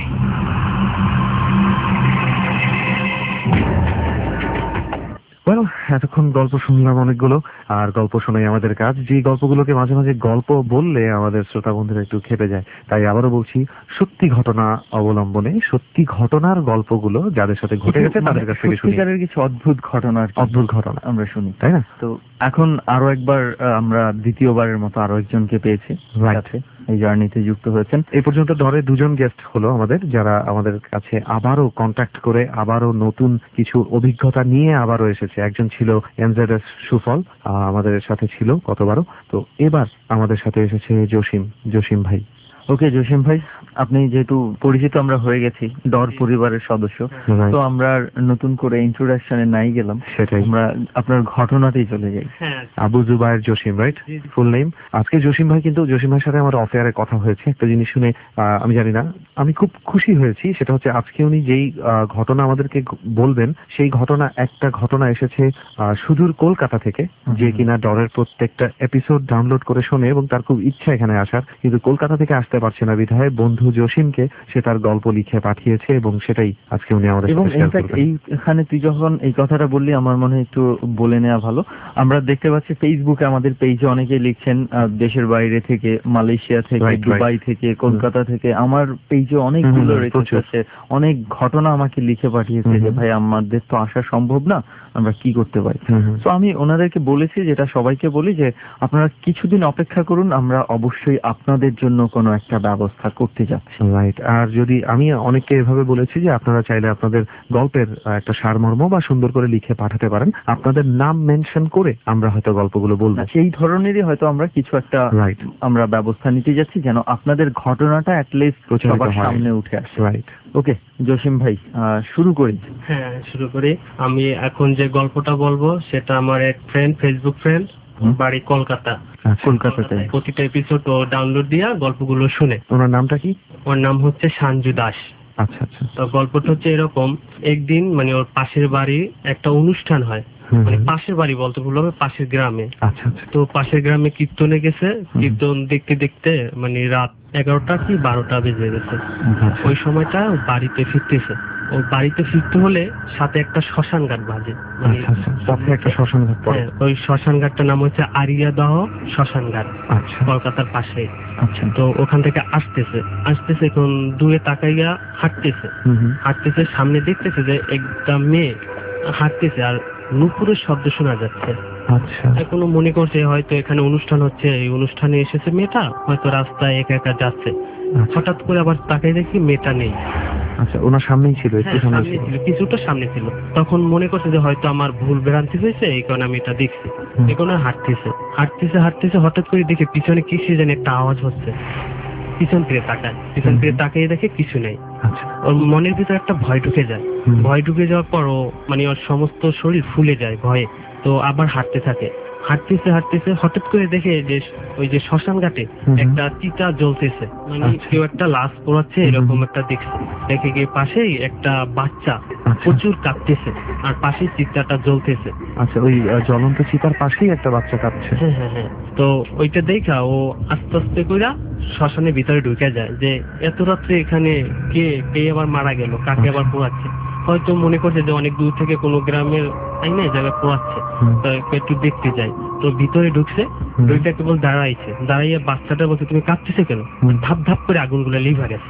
D: এতক্ষণ গল্প শুনলাম অনেকগুলো, আর গল্প শোনাই আমাদের কাজ। যে গল্পগুলোকে মাঝে মাঝে গল্প বললে আমাদের শ্রোতা বন্ধুরা একটু খেপে যায়, তাই আবারও বলছি, সত্যি ঘটনা অবলম্বনে সত্যি ঘটনার গল্পগুলো যাদের সাথে ঘটে গেছে তাদের কাছ থেকে শুনি।
G: কিছু অদ্ভুত ঘটনা আমরা শুনি,
D: তাই না?
G: তো এখন আরো একবার আমরা দ্বিতীয়বারের মতো আরো একজনকে পেয়েছি এই জার্নিতে যুক্ত হয়েছেন।
D: এই পর্যন্ত ধরে 2জন গেস্ট হলো আমাদের, যারা আমাদের কাছে আবারও কন্ট্যাক্ট করে আবারও নতুন কিছু অভিজ্ঞতা নিয়ে আবারও এসেছে। একজন ছিল NZS সুফল, আমাদের সাথে ছিল গতবারও। তো এবার আমাদের সাথে এসেছে জসিম ভাই।
G: ওকে জসিম ভাই, আপনি যেহেতু পরিচিত আমরা হয়ে গেছি ডর পরিবারের সদস্য, তো আমরা নতুন করে ইন্ট্রোডাকশনে নাই গেলাম,
D: সেটাই
G: আমরা আপনার ঘটনাতেই চলে যাই।
D: Abu Jubayer Jasim, right? Full name. আজকে জসিম ভাই ভাইয়ের সাথে আমার অফেয়ারে কথা হয়েছে একটা জিনিস শুনে, আমি জানি না, আমি খুব খুশি হয়েছি। সেটা হচ্ছে আজকে উনি যেই ঘটনা আমাদেরকে বলবেন, সেই একটা ঘটনা এসেছে সুদূর কলকাতা থেকে, যে কিনা ডরের প্রত্যেকটা এপিসোড ডাউনলোড করে শোনে এবং তার খুব ইচ্ছা এখানে আসার, কিন্তু কলকাতা থেকে আসতে আসতে পারছে না বিধায় বন্ধু জসিমকে সে তার গল্প লিখে পাঠিয়েছে এবং সেটাই আজকে উনি আমাদের
G: এবং
D: সাথে শেয়ার
G: ইনফ্যাক্ট
D: করবেন।
G: এইখানে তুই যখন এই কথাটা বললি আমার মনে হয় একটু বলে নেওয়া ভালো। আমরা দেখতে পাচ্ছি ফেসবুকে আমাদের পেজে অনেকেই লিখছেন দেশের বাইরে থেকে, মালয়েশিয়া থেকে, দুবাই থেকে, কলকাতা থেকে। আমার পেজে অনেকগুলো রিকোয়েস্ট আছে, অনেক ঘটনা আমাকে লিখে পাঠিয়েছে যে ভাই আমাদের তো আসা সম্ভব না, আমরা কি করতে পারি। তো আমি ওনাদেরকে বলেছি, যেটা সবাইকে বলি, যে আপনারা কিছুদিন অপেক্ষা করুন, আমরা অবশ্যই আপনাদের জন্য কোনো একটা ব্যবস্থা করতে যাচ্ছি।
D: রাইট। আর যদি আমি অনেককে এভাবে বলেছি যে আপনারা চাইলে আপনাদের গল্পের একটা সারমর্ম বা সুন্দর করে লিখে পাঠাতে পারেন, আপনাদের নাম মেনশন করে আমরা হয়তো গল্পগুলো বলবো।
G: সেই ধরনেরই হয়তো আমরা কিছু একটা আমরা ব্যবস্থা নিতে যাচ্ছি যেন আপনাদের ঘটনাটা অ্যাটলিস্ট সবার সামনে উঠে আসে।
D: রাইট।
G: ওকে জসিম ভাই, শুরু করি।
H: হ্যাঁ, শুরু করি। আমি এখন যে গল্পটা বলবো সেটা আমার এক ফ্রেন্ড, ফেসবুক ফ্রেন্ড, বাড়ি কলকাতা।
G: কলকাতাতে
H: প্রতিটা এপিসোড ও ডাউনলোড দিয়া গল্পগুলো শুনে।
D: ওনার নামটা কি?
H: ওর নাম হচ্ছে সঞ্জু দাস।
D: আচ্ছা আচ্ছা।
H: তো গল্পটা হচ্ছে এরকম, একদিন মানে ওর পাশের বাড়ি একটা অনুষ্ঠান হয়, মানে পাশের বাড়ি বলতে ভুল হবে, পাশের গ্রামে।
D: আচ্ছা আচ্ছা।
H: তো পাশের গ্রামে কীর্তনে গেছে, কীর্তন দেখতে দেখতে মানে রাত 11টা কি 12টা বেজে গেছে। ওই সময়টা বাড়িতে ফিরতেছে। ও বাড়িতে ফিরতে হলে সাথে একটা শ্মশান ঘাট বাজে, মানে
D: একটা শ্মশান ঘাট পড়ে।
H: ওই শ্মশান ঘাটটার নাম হচ্ছে আরিয়াদহ শ্মশান ঘাট, কলকাতার পাশে।
G: আচ্ছা।
H: তো ওখান থেকে আসতেছে এখন দূরে তাকাইয়া হাঁটতেছে, সামনে দেখতেছে যে একটা মেয়ে হাঁটতেছে আর নুপুরের শব্দ শোনা যাচ্ছে।
D: আচ্ছা।
H: এখন মনে করছে হয়তো এখানে অনুষ্ঠান হচ্ছে, এই অনুষ্ঠানে এসেছে মেয়েটা, হয়তো রাস্তায় একা একা যাচ্ছে। হঠাৎ করে আবার তাকাই দেখি মেয়েটা নেই।
D: আচ্ছা, ওনার সামনেই ছিল, একটু সামনে ছিল,
H: কিছুটা সামনে ছিল। তখন মনে করছে যে হয়তো আমার ভুল ভ্রান্তি হয়েছে, এই কারণে আমি এটা দেখছি। এখন হাঁটতেছে হঠাৎ করে দেখে পিছনে কিসে জানি একটা আওয়াজ হচ্ছে। পিছন ফিরে তাকায় দেখে কিছু নেই। ওর মনের ভিতরে একটা ভয় ঢুকে যায়। ভয় ঢুকে যাওয়ার পর ও মানে ওর সমস্ত শরীর ফুলে যায় ভয়ে। তো আবার হাঁটতে থাকে। হাঁটতেছে হঠাৎ করে দেখে যে ওই যে শ্মশান ঘাটে একটা চিতা জ্বলতেছে, মানে কেউ একটা লাশ পোড়াচ্ছে এরকম একটা দেখছে। দেখে গিয়ে পাশেই একটা বাচ্চা প্রচুর কাঁদতেছে আর পাশেই চিতাটা জ্বলতেছে।
D: আচ্ছা, ওই জ্বলন্ত চিতার পাশেই একটা বাচ্চা কাঁদছে।
H: হ্যাঁ। তো ওইটা দেখা ও আস্তে আস্তে করে শ্মশানের ভিতরে ঢুকে যায় যে এত রাত্রে এখানে কে আবার মারা গেল, কাকে আবার পোড়াচ্ছে। হয়তো মনে করছে যে অনেক দূর থেকে কোনো গ্রামের জায়গায় পোড়াচ্ছে, তো একটু দেখতে যাই। তো ভিতরে ঢুকছে, কেবল দাঁড়াইয়া বাচ্চাটা বলছে তুমি কাঁদতেছে কেন? ধাপ ধাপ করে আগুনগুলো লিভা গেছে,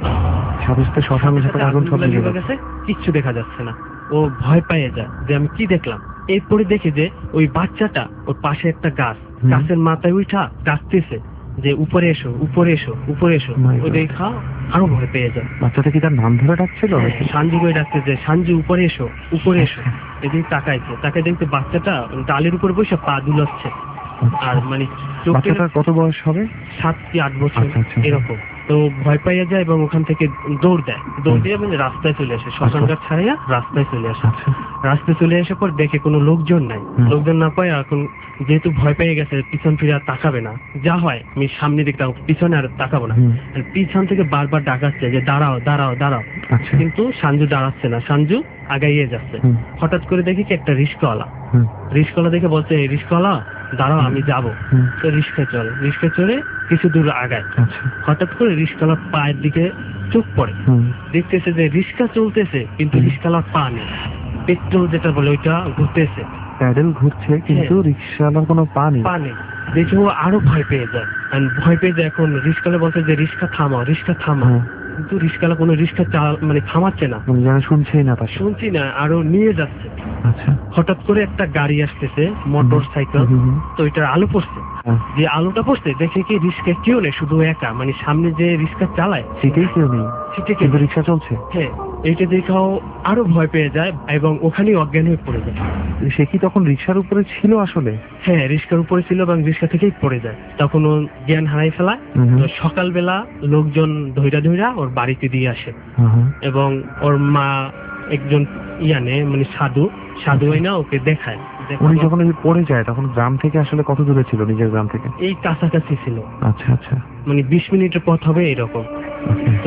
H: কিচ্ছু দেখা যাচ্ছে না। ও ভয় পেয়ে যায় যে আমি কি দেখলাম। এরপরে দেখে যে ওই বাচ্চাটা ওর পাশে একটা গাছের মাথায় উঠা ডাকতেছে যে উপরে এসো। ও দেখা আরো ভয় পেয়ে যায়।
D: বাচ্চাটা কি তার নাম ধরে ডাকছিল?
H: সঞ্জু করে ডাকতেছে, সঞ্জু উপরে এসো। এদিকে তাকাই দেখতে বাচ্চাটা ডালের উপর বসে পা দুলাচ্ছে। আর মানে
D: বাচ্চাটার কত বয়স হবে?
H: 7 কি 8 বছর এরকম। তো ভয় পাইয়া যায় এবং ওখান থেকে দৌড় দিয়ে মানে রাস্তায় চলে আসে, শ্মশানঘাট ছাড়াইয়া রাস্তায় চলে আসে। রাস্তায় চলে আসার পর দেখে কোনো লোকজন নাই। লোকজন না পায় এখন যেহেতু ভয় পেয়ে গেছে পিছন ফিরে আর তাকাবে না। যা হয় আমি সামনে দেখতাম, পিছনে আর তাকাবো না। পিছন থেকে বারবার ডাকাচ্ছে যে দাঁড়াও। কিন্তু সঞ্জু দাঁড়াচ্ছে না, সঞ্জু আগাইয়ে যাচ্ছে। হঠাৎ করে দেখি কি একটা রিস্কওয়ালা দেখে বলছে, রিস্কওয়ালা দাঁড়াও আমি যাবো। তো রিস্কা চড়ে কিছু দূর আগায়। হঠাৎ করে রিস্কাওয়ালার পায়ের দিকে চোখ পড়ে, দেখতেছে যে রিস্কা চলতেছে কিন্তু রিস্কাওয়ালার পা নেই। পেট্রোল যেটা বলে ওইটা ঘুরতেছে,
D: প্যাডেল ঘুরছে কিন্তু রিক্সাওয়ালার কোনো পা নেই।
H: দেখে ও আরো ভয় পেয়ে যায়। এখন রিস্কাওয়ালা বলছে যে রিস্কা থামা। কিন্তু রিস্কাওয়ালা কোনো রিস্কা মানে থামাচ্ছে না, শুনছি না, আরো নিয়ে যাচ্ছে। হঠাৎ করে একটা গাড়ি আসতেছে, মোটর সাইকেল। তো এটার আলো পড়ছে, যে আলোটা পড়ছে দেখে কি রিস্কা কেউ নেই, শুধু একা, মানে সামনে যে রিস্কা চালায় সেটাই কেউ নেই, কিন্তু রিক্সা চলছে। হ্যাঁ, এইটা দেখাও আরো ভয় পেয়ে যায় এবং ওখানেই অজ্ঞান হয়ে পড়ে যায়।
D: সে কি তখন রিক্সার উপরে ছিল আসলে?
H: হ্যাঁ, রিক্সার উপরে ছিল এবং রিক্সা থেকেই পড়ে যায়। তখন ও জ্ঞান হারাই ফেলায়। সকালবেলা লোকজন ধৈরা ওর বাড়িতে দিয়ে আসে এবং ওর মা একজন মানে সাধু না ওকে দেখায়।
D: উনি যখন পড়ে যায় তখন গ্রাম থেকে আসলে কত দূরে ছিল? নিজের গ্রাম থেকে
H: এই কাছাকাছি ছিল।
D: আচ্ছা, মানে
H: 20 মিনিটের পথ হবে এরকম। তো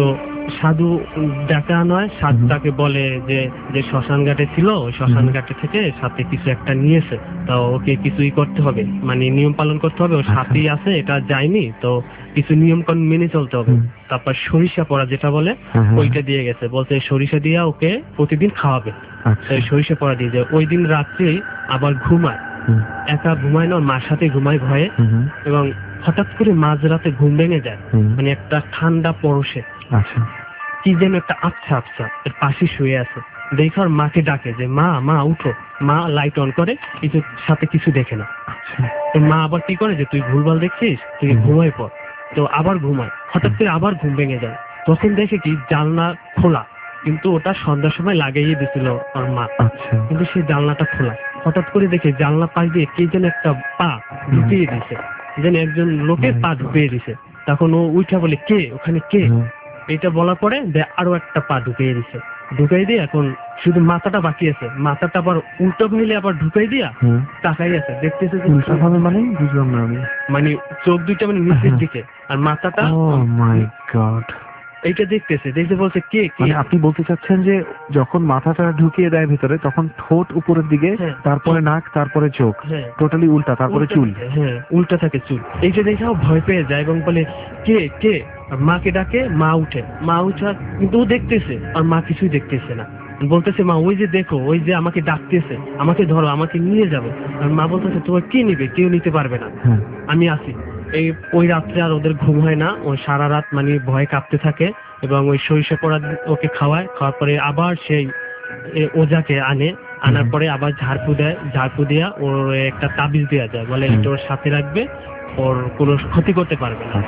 H: সাধু ডাকা নয়, সাধু তাকে বলে যে যে শ্মশান ঘাটে ছিল ওই শ্মশান ঘাটে থেকে সাথে কিছু একটা নিয়েছে, তো ওকে কিছুই করতে হবে, মানে নিয়ম পালন করতে হবে, ওর সাথেই আছে, এটা যায়নি তো কিছু নিয়ম কানুন মেনে চলতে হবে। তারপর সরিষা পড়া যেটা বলে ওইটা দিয়ে গেছে, বলছে সরিষা দিয়া ওকে প্রতিদিন খাওয়াবে। সরিষা পড়া দিয়ে যায়। ওই দিন রাত্রেই আবার ঘুমায়, একা ঘুমায় না, ওর মার সাথে ঘুমায় ভয়ে, এবং হঠাৎ করে মাঝরাতে ঘুম ভেঙে যায়, মানে একটা ঠান্ডা পরশে কি যেন একটা আবছা আবছা এর পাশে শুয়ে আছে, দেখে ওর মাকে ডাকে যে মা মা উঠো। মা লাইট অন করে, কিছু সাথে কিছু দেখে না। তো মা আবার কি করে যে তুই ভুলভাল দেখছিস, তুই ঘুমায় পড়। তো আবার ঘুমায়, হঠাৎ করে আবার ঘুম ভেঙে যায়, তখন দেখে কি জানলা খোলা, কিন্তু ওটা সন্ধ্যার সময় লাগিয়ে দিছিল ওর মা, কিন্তু সেই জানলাটা খোলা। হঠাৎ করে দেখে জানলা পাশ দিয়ে কে যেন একটা পা ঢুকিয়ে দিছে, যেন একজন লোকের পা ঢুকিয়ে দিছে। তখন ও উঠা বলে কে ওখানে কে, এটা বলার পরে আরো একটা পা ঢুকিয়ে দিছে, ঢুকাই দিয়ে এখন শুধু মাথাটা বাকি আছে, মাথাটা আবার উল্টো ভাইলে আবার ঢুকাই দিয়া তাকাই আছে, দেখতেছে
D: মানে বুঝলাম না আমি,
H: মানে চোখ দুইটা মানে নিচের দিকে আর মাথাটা এইটা দেখতেছে, দেখতে বলছে কে কে।
D: মানে আপনি বলতে চাচ্ছেন যে যখন মাথাটা ঢুকিয়ে দেয় ভিতরে তখন ঠোঁট উপরের দিকে, তারপরে নাক, তারপরে চোখ, টোটালি উল্টা, তারপরে চুল,
H: হ্যাঁ উল্টা থাকে চুল। এইটা দেখেও ভয় পেয়ে যায় এবং বলে কে কে, মাকে ডাকে, মা উঠে, মা উঠা কিন্তু ও দেখতেছে আর মা কিছুই দেখতেছে না, বলতেছে মা ওই যে দেখো, ওই যে আমাকে ডাকতেছে, আমাকে ধরো, আমাকে নিয়ে যাবে। আর মা বলতেছে তোমার কি নিবে, কেউ নিতে পারবে না, আমি আছি। ওই রাত্রে আর ওদের ঘুম হয় না, ওই সারা রাত মানে ভয় কাঁপতে থাকে, এবং ওই সরিষা পড়া ওকে খাওয়ায়, খাওয়ার পরে আবার সেই ওজাকে আনার পরে আবার ঝাড়ফু দেয়, ঝাড়ফু দিয়া ওর একটা তাবিজ দেওয়া যায়, বলে এটা ওর সাথে রাখবে, ওর কোনো ক্ষতি করতে পারবে না।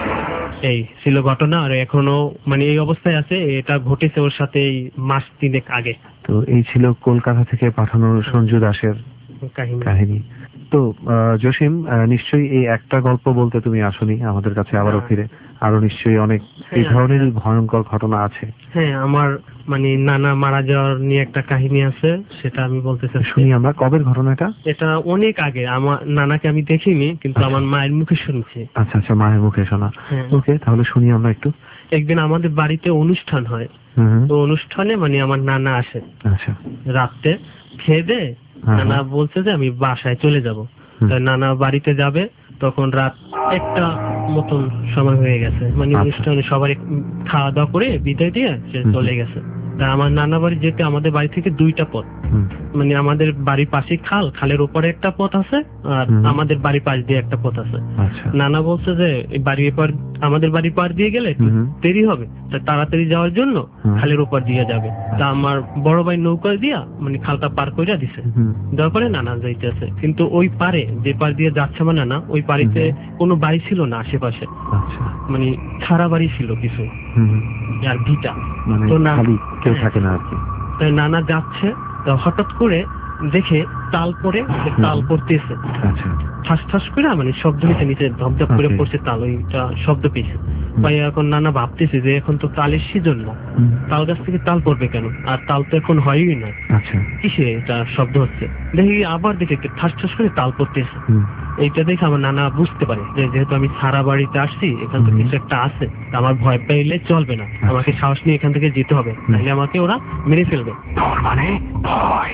H: এই ছিল ঘটনা, আর এখনো মানে এই অবস্থায় আছে, এটা ঘটেছে ওর সাথে এই মাস 3 আগে।
D: তো এই ছিল কলকাতা থেকে পাঠানো সঞ্জু দাসের কাহিনী। তো জসিম, নিশ্চয়ই এই একটা গল্প বলতে তুমি আসনি আমাদের কাছে আবারও ফিরে, আরো নিশ্চয়ই অনেক এই ধরনের ভয়ঙ্কর ঘটনা আছে।
H: হ্যাঁ, আমার মানে নানা মারা যাওয়ার নিয়ে একটা কাহিনী আছে, সেটা আমি বলতে চাই।
D: শুনি আমরা। কবের ঘটনাটা?
H: এটা অনেক আগে, আমার নানাকে আমি দেখিনি, কিন্তু আমার মায়ের মুখে শুনছি।
D: আচ্ছা আচ্ছা, মায়ের মুখে শোনা। ওকে, তাহলে শুনি আমরা একটু।
H: একদিন আমাদের বাড়িতে অনুষ্ঠান হয়, তো অনুষ্ঠানে মানে আমার নানা আসে।
D: আচ্ছা।
H: রাতে খেয়ে দে নানা বলছে যে আমি বাসায় চলে যাব, নানা বাড়িতে যাবে, তখন রাত 1টা মতন সময় হয়ে গেছে, মানে অনুষ্ঠানে সবাই খাওয়া দাওয়া করে বিদায় দিয়ে সে চলে গেছে। তা আমার নানা বাড়ি যেতে আমাদের বাড়ি থেকে 2টা পথ, মানে আমাদের বাড়ির পাশে খালের উপরে একটা পথ আছে, আর আমাদের বাড়ির পাশ দিয়ে একটা পথ আছে। নানা বলছে যে আমাদের বাড়ির পার দিয়ে গেলে দেরি হবে, তা তাড়াতাড়ি যাওয়ার জন্য খালের উপর দিয়ে যাবে। তা আমার বড় ভাই নৌকা দিয়া মানে খালটা পার করে দিছে, দেওয়ার পরে নানা যাইতেছে, কিন্তু ওই পারে যে পার দিয়ে যাচ্ছে আমার নানা, ওই বাড়িতে কোনো বাড়ি ছিল না আশেপাশে, মানে ছাড়া বাড়ি ছিল কিছু আর ভিটা, তো না
D: কেউ থাকে না আর কি।
H: নানা যাচ্ছে, হঠাৎ করে দেখে তাল পড়ে, তাল পড়তেছে, ঠাস ঠাস করে মানে শব্দ হয়েছে, নিচে ধপধপ করে পড়ছে তাল, ওইটা শব্দ পেয়েছে। ভাই এখন নানা ভাবতেছে যে এখন তো তালের সিজন না, তাল গাছ থেকে তাল পড়বে কেন, আর তাল তো এখন হয়ই না, কিসে এটা শব্দ হচ্ছে। দেখি আবার দেখে ঠাস ঠাস করে তাল পড়তেছে, এইটা দেখে আমার নানা বুঝতে পারে যে যেহেতু আমি সারা বাড়িতে আসছি, এখান থেকে কিছু একটা আছে, আমার ভয় পাইলে চলবে না, আমাকে সাহস নিয়ে এখান থেকে যেতে হবে, তাহলে আমাকে ওরা মেরে ফেলবে।
B: মানে ভয়।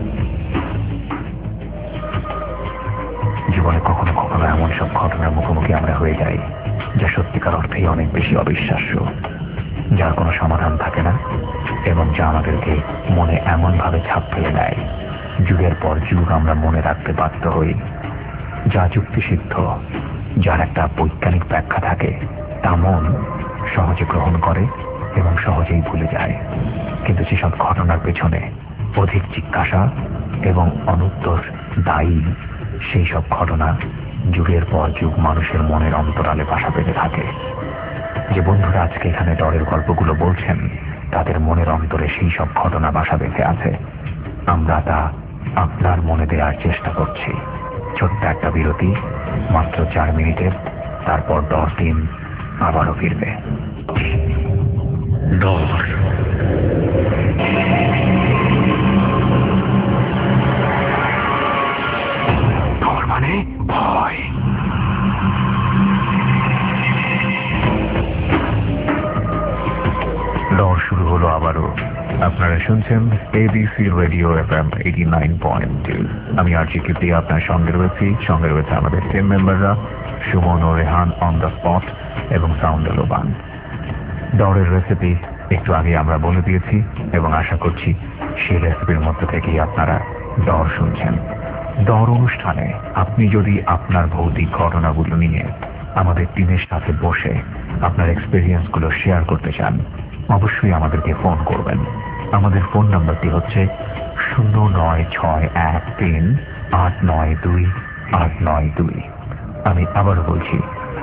B: জীবনে কখনো কখনো এমন সব ঘটনার মুখোমুখি আমরা হয়ে যাই যা সত্যিকার অর্থেই অনেক বেশি অবিশ্বাস্য, যার কোনো সমাধান থাকে না, এবং যা আমাদেরকে মনে এমন ভাবে ছাপ ফেলে দেয়, যুগের পর যুগ আমরা মনে রাখতে বাধ্য হই। যা যুক্তিসিদ্ধ, যার একটা বৈজ্ঞানিক ব্যাখ্যা থাকে, তা মন সহজে গ্রহণ করে এবং সহজেই ভুলে যায়। কিন্তু যেসব ঘটনার পেছনে অধিক জিজ্ঞাসা এবং অনুত্তর দায়ী, সেই সব ঘটনা যুগের পর যুগ মানুষের মনের অন্তরালে বাসা বেঁধে থাকে। যে বন্ধুরা আজকে এখানে ডরের গল্পগুলো বলছেন, তাদের মনের অন্তরে সেই সব ঘটনা বাসা বেঁধে আছে। আমরা তা আপনার মনে দেওয়ার চেষ্টা করছি। ছোট্ট একটা বিরতি, মাত্র 4 মিনিটের, তারপর ডর টিম আবারও ফিরবে। ডর মানে ভয়। হলো আবারও। আপনারা শুনছেন ABC রেডিও FM 89.2। আমি আরজি কিপ্রিয়া আপনার সঙ্গে রয়েছে আমাদের টিম মেম্বাররা সুমন ও রেহান অন দ্য স্পট এবং সাউন্ড লোবান। দরের রেসিপি একটু আগে আমরা বলে দিয়েছি এবং আশা করছি সেই রেসিপির মধ্যে থেকেই আপনারা দর শুনছেন। দর অনুষ্ঠানে আপনি যদি আপনার ভৌতিক ঘটনাগুলো নিয়ে আমাদের টিমের সাথে বসে আপনার এক্সপিরিয়েন্সগুলো শেয়ার করতে চান, অবশ্যই আমাদেরকে ফোন করবেন। আমাদের ফোন নাম্বারটি হচ্ছে 09613892892। আমি আবারও বলছি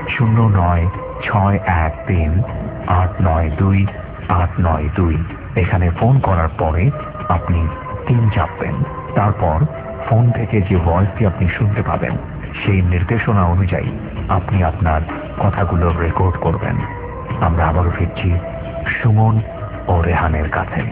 B: 09613892892। এখানে ফোন করার পরে আপনি 3 চাপবেন, তারপর ফোন থেকে যে ভয়েসটি আপনি শুনতে পাবেন সেই নির্দেশনা অনুযায়ী আপনি আপনার কথাগুলো রেকর্ড করবেন। আমরা আবারও ফিরছি সুমন ও রেহানের কাছে।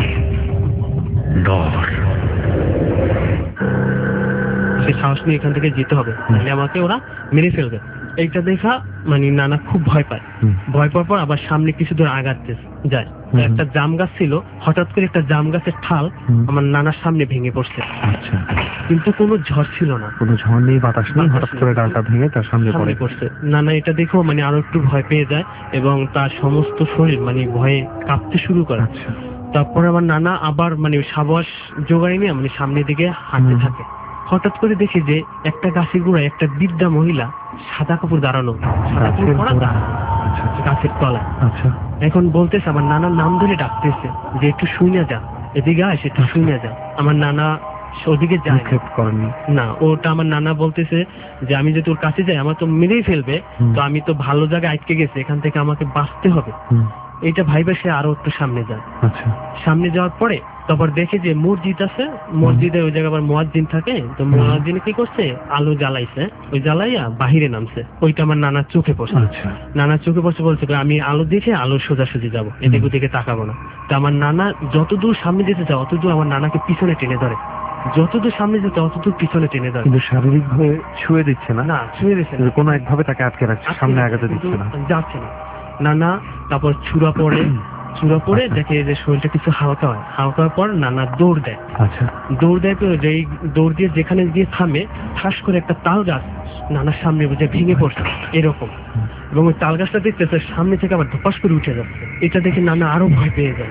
H: সে সাহস নিয়ে এখান থেকে যেতে হবে, তাহলে আমাকে ওরা মেরে ফেলবে। এইটা দেখা মানে নানা খুব ভয় পায়। ভয় পাওয়ার পর আবার সামনে কিছু দূর আগাতে যায়। একটা জাম গাছ ছিল, হঠাৎ করে একটা জাম গাছের ঠাল আমার নানার সামনে ভেঙে পড়ছে।
D: আচ্ছা,
H: কিন্তু কোনো ঝড় ছিল না,
D: কোনো ঝড় নেই, বাতাস নেই, হঠাৎ করে ডালটা ভেঙে তার সামনে
H: পড়ছে। নানা এটা দেখো মানে আরো একটু ভয় পেয়ে যায় এবং তার সমস্ত শরীর মানে ভয়ে কাঁপতে শুরু করে। তারপর আমার নানা আবার মানে সাবাস জোগাড়ি নিয়ে মানে সামনের দিকে হাঁটতে থাকে। হঠাৎ করে দেখি যে একটা গাছের গোড়ায় একটা বৃদ্ধা মহিলা সাদা কাপড় দাঁড়ানো, সাদা কাপড় পরা গাছের তলায়। এখন বলতেছে, আমার নানার নাম ধরে ডাকতেছে যে একটু শুনে যা, এদিকে আয়, একটু শুনে যা। আমার নানা ওদিকে যায় না, ওটা আমার নানা বলতেছে যে আমি যদি ওর কাছে যাই আমার তো মেরেই ফেলবে, তো আমি তো ভালো জায়গায় আটকে গেছি, এখান থেকে আমাকে বাঁচতে হবে। এইটা ভাইবে সে আরো একটু সামনে যায়। সামনে যাওয়ার পরে তারপর দেখে যে মসজিদ আছে, মসজিদে ওই জায়গায় আবার মুয়াজ্জিন থাকে। তো মুয়াজ্জিন কি করছে, আলো জ্বালাইছে, ওই জ্বালাইয়া বাহিরে নামছে। ওইটা আমার নানার চোখে পড়ছে। নানার চোখে পড়ছে, বলছে আমি আলো দেখে আলো সোজাসুজি যাবো, এদিকে ওদিকে তাকাবো না। তো আমার নানা যতদূর সামনে যেতে চায় অতদূর আমার নানাকে পিছনে টেনে ধরে, যতদূর সামনে যেতে অতদূর পিছনে টেনে ধরে।
D: কিন্তু শারীরিক ভাবে ছুঁয়ে দিচ্ছে না,
H: ছুঁয়ে দিচ্ছে না,
D: কোনো একভাবে তাকে আটকে রাখছে, সামনে আগাতে দিচ্ছে না,
H: যাচ্ছে না। নানা তারপর চূড়া পড়ে দেখে যে শরীরটা কিছু হালকা হয়। হালকা হওয়ার পর নানা দৌড় দেয়। দৌড় দেয় তো যেই দৌড় দিয়ে যেখানে গিয়ে থামে, ঠাস করে একটা তাল গাছ নানার সামনে বুঝে ভেঙে পড়ছে এরকম, এবং ওই তাল গাছটা দেখতেছে সামনে থেকে আবার ধপাস করে উঠে যাচ্ছে। এটা দেখে নানা আরো ভয় পেয়ে যায়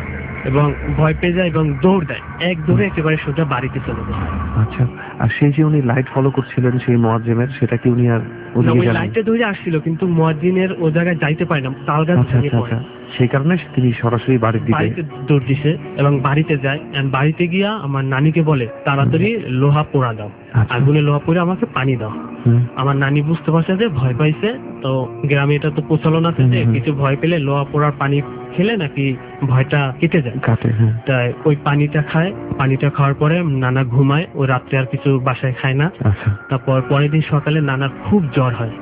H: এবং দৌড় দেয়, এক দৌড়ে একেবারে সোজা বাড়িতে চলে যায়।
D: আচ্ছা, আর সেই যে উনি লাইট ফলো করছিলেন সেই মুয়াজ্জিনের, সেটা কি উনি আর
H: লাইটে ধরে আসছিল, কিন্তু মুয়াজ্জিনের ও জায়গায় যাইতে পারে না, তাল গাছ ভেঙে পড়ে।
D: সেই কারণে তিনি সরাসরি বাড়িতে
H: দৌড় দিছে এবং বাড়িতে যায়। বাড়িতে গিয়া আমার নানিকে বলে তাড়াতাড়ি লোহা পোড়া দাও, আগুনে লোহা পোড়া আমাকে পানি দাও। আমার নানি বুঝতে পারছে যে ভয় পাইছে, তো গ্রামে এটা তো প্রচলন আছে যে কিছু ভয় পেলে লোহা পোড়ার পানি খেলে নাকি ভয়টা কেটে যায়। তাই ওই পানিটা খায়। পানিটা খাওয়ার পরে নানা ঘুমায়, ও রাত্রে আর কিছু বাসায় খায় না। তারপর পরের দিন সকালে নানার খুব জ্বর হয়।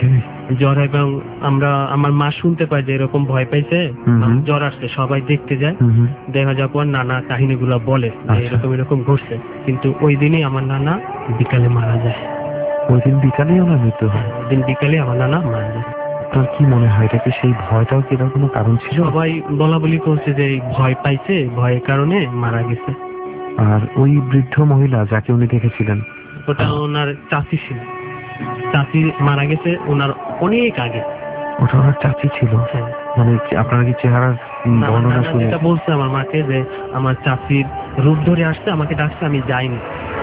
H: এবং আমার মা শুনতে পায় যে এরকম ভয় পাইছে, জ্বর আসছে, সবাই দেখতে যায়। দেখা যাওয়ার পর নানা কাহিনীগুলো বলে এরকম ঘটছে। কিন্তু ওই দিনই আমার নানা বিকালে মারা যায়।
D: ওই দিন বিকালেই আমার মৃত্যু হয়?
H: ওই দিন বিকালে আমার নানা মারা যায়।
D: তোর কি মনে হয়, এটা কি সেই ভয়টাও কি এর কোনো কারণ ছিল?
H: সবাই বলা বলি করছে যে ভয় পাইছে, ভয়ের কারণে মারা গেছে।
D: আর ওই বৃদ্ধ মহিলা যাকে উনি দেখেছিলেন,
H: ওটা ওনার চাচি ছিল। চাচি মারা গেছে ওনার অনেক আগে।
D: ওটা ওনার চাচি ছিল? মানে আপনারা কি চেহারার বর্ণনা শুনে?
H: এটা বলছে আমার মাকে যে আমার চাচির রূপ ধরে আসছে, আমাকে ডাকছে, আমি যাইনি।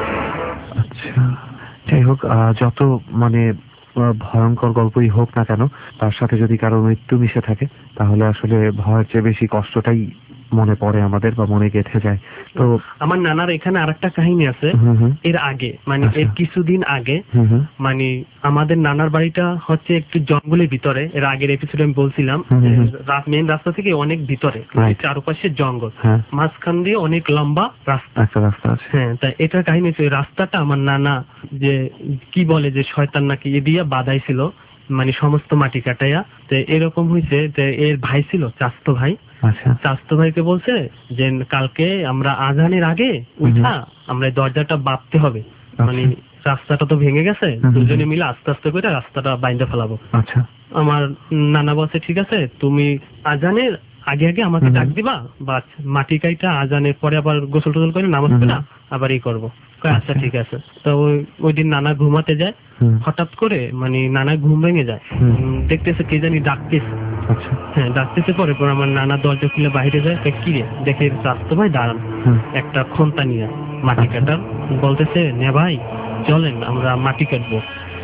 D: আচ্ছা, যাই হোক, যত মানে ভয়ঙ্কর গল্পই হোক না কেন, তার সাথে যদি কারো মৃত্যু মিশে থাকে তাহলে আসলে ভয়ের চেয়ে বেশি কষ্টটাই মনে পড়ে আমাদের, বা মনে গেঁথে যায়। তো
H: আমার নানার এখানে আরেকটা কাহিনী আছে। এর আগে মানে এর কিছুদিন আগে মানে আমাদের নানার বাড়িটা হচ্ছে একটু জঙ্গলের ভিতরে। এর আগের এপিসোডে আমি বলছিলাম মেন রাস্তা থেকে অনেক ভিতরে, চারপাশে জঙ্গল, মাঝখান দিয়ে অনেক লম্বা রাস্তা আছে। হ্যাঁ, তাই এটার কাহিনী হচ্ছে রাস্তাটা আমার নানা যে কি বলে যে শয়তান নাকি এ দিয়ে বাঁধাইছিল, মানে সমস্ত মাটি কাটাইয়া। তো এরকম হয়েছে যে এর ভাই ছিল, চাস্তো ভাই। চাস্তো ভাইকে বলছে যে কালকে আমরা আজানের আগে উঠা আমরা দরজাটা বাঁধতে হবে, মানে রাস্তাটা তো ভেঙে গেছে, দুজনে মিলে আস্তে আস্তে করে রাস্তাটা বাইন্ধে ফেলাবো। আমার নানা বলছে ঠিক আছে, তুমি আজানের আগে আগে আমাকে ডাক দিবা, বা মাটি কাইটা আজানের পরে আবার গোসল টোসল করে নামাজ পড়া আবার এই করবো। আচ্ছা ঠিক আছে। তো ওই দিন নানা ঘুমাতে যায়, হঠাৎ করে মানে নানা ঘুম ভেঙে যায়, দেখতেছে কে জানি ডাকতেছে। হ্যাঁ ডাকতেছে, পরে পর আমার নানা দরজা খুলে বাইরে যায়, কি রে দেখে স্বাস্থ্য ভাই দাঁড়ান একটা খন্তা নিয়ে মাটি কাটার, বলতেছে নে ভাই চলেন আমরা মাটি কাটবো।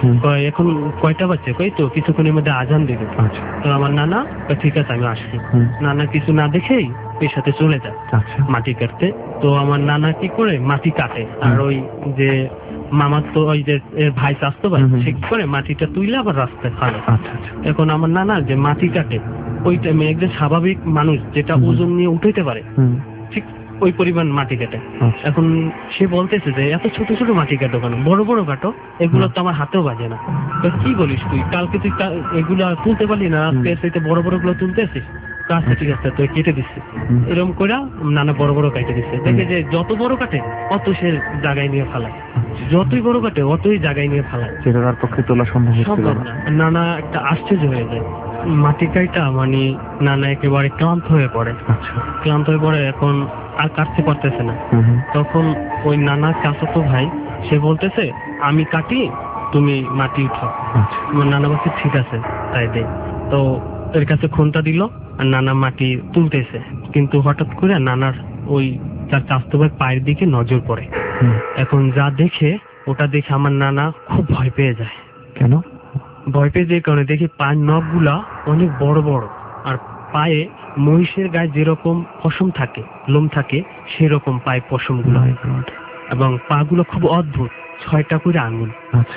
H: এখন কয়টা বাজছে? কই তো কিছুক্ষণের মধ্যে আজান দেবে। তো আমার নানা ঠিক আছে আমি আসছি। নানা কিছু না দেখেই এর সাথে চলে যায় মাটি কাটতে। তো আমার নানা কি করে মাটি কাটে, আর ওই যে মামার তো ওই যে ভাই চাস্তো ভাই সে কি করে মাটিটা তুইলে আবার রাস্তায় ফালে। এখন আমার নানা যে মাটি কাটে ওই টাইমে একজন স্বাভাবিক মানুষ যেটা ওজন নিয়ে উঠাইতে পারে ঠিক ওই পরিমাণ মাটি কাটে। এখন সে বলতেছে যে এত ছোট ছোট মাটি কাটো কেন, বড় বড় কাটো, এগুলো তো আমার হাতেও বাজে না। তো কি বলিস তুই, কালকে তুই এগুলো তুলতে পারলি না, আজকে এসে বড় বড় গুলো তুলতেছিস। আচ্ছা ঠিক আছে তুই কেটে দিচ্ছি। এরকম করে নানা বড় বড় কাটে দিচ্ছে। দেখে যে যত বড় কাটে অত সে জায়গায় নিয়ে ফেলায়, যতই বড় কাটে অতই জায়গায় নিয়ে ফেলায়,
D: যেটা তার পক্ষে তোলা সম্ভব
H: না। নানা একটা আশ্চর্য হয়ে যায়। মাটি কাইটা মানে নানা একেবারে ক্লান্ত হয়ে পড়ে। ক্লান্ত হয়ে পড়ে, এখন আর কাটতে পারতেছে না। তখন ওই নানা চাচাতো ভাই সে বলতেছে আমি কাটি তুমি মাটি উঠাও। আমার নানা বলছে ঠিক আছে তাই দে। তো এর কাছে খুনটা দিল আর নানা মাটি তুলতেছে, কিন্তু হঠাৎ করে নানার ওই তার চাচাতো ভাই পায়ের দিকে নজর পড়ে। এখন যা দেখে ওটা দেখে আমার নানা খুব ভয় পেয়ে যায়।
D: কেন
H: ভয় পেয়ে যে কারণে দেখি পায়ের নখ গুলা অনেক বড় বড়, আর পায়ে মহিষের গায়ে যেরকম পশম থাকে লোম থাকে সেরকম পায়ে পশম গুলো, এবং পা গুলো খুব অদ্ভুত, 6টা করে আঙুল।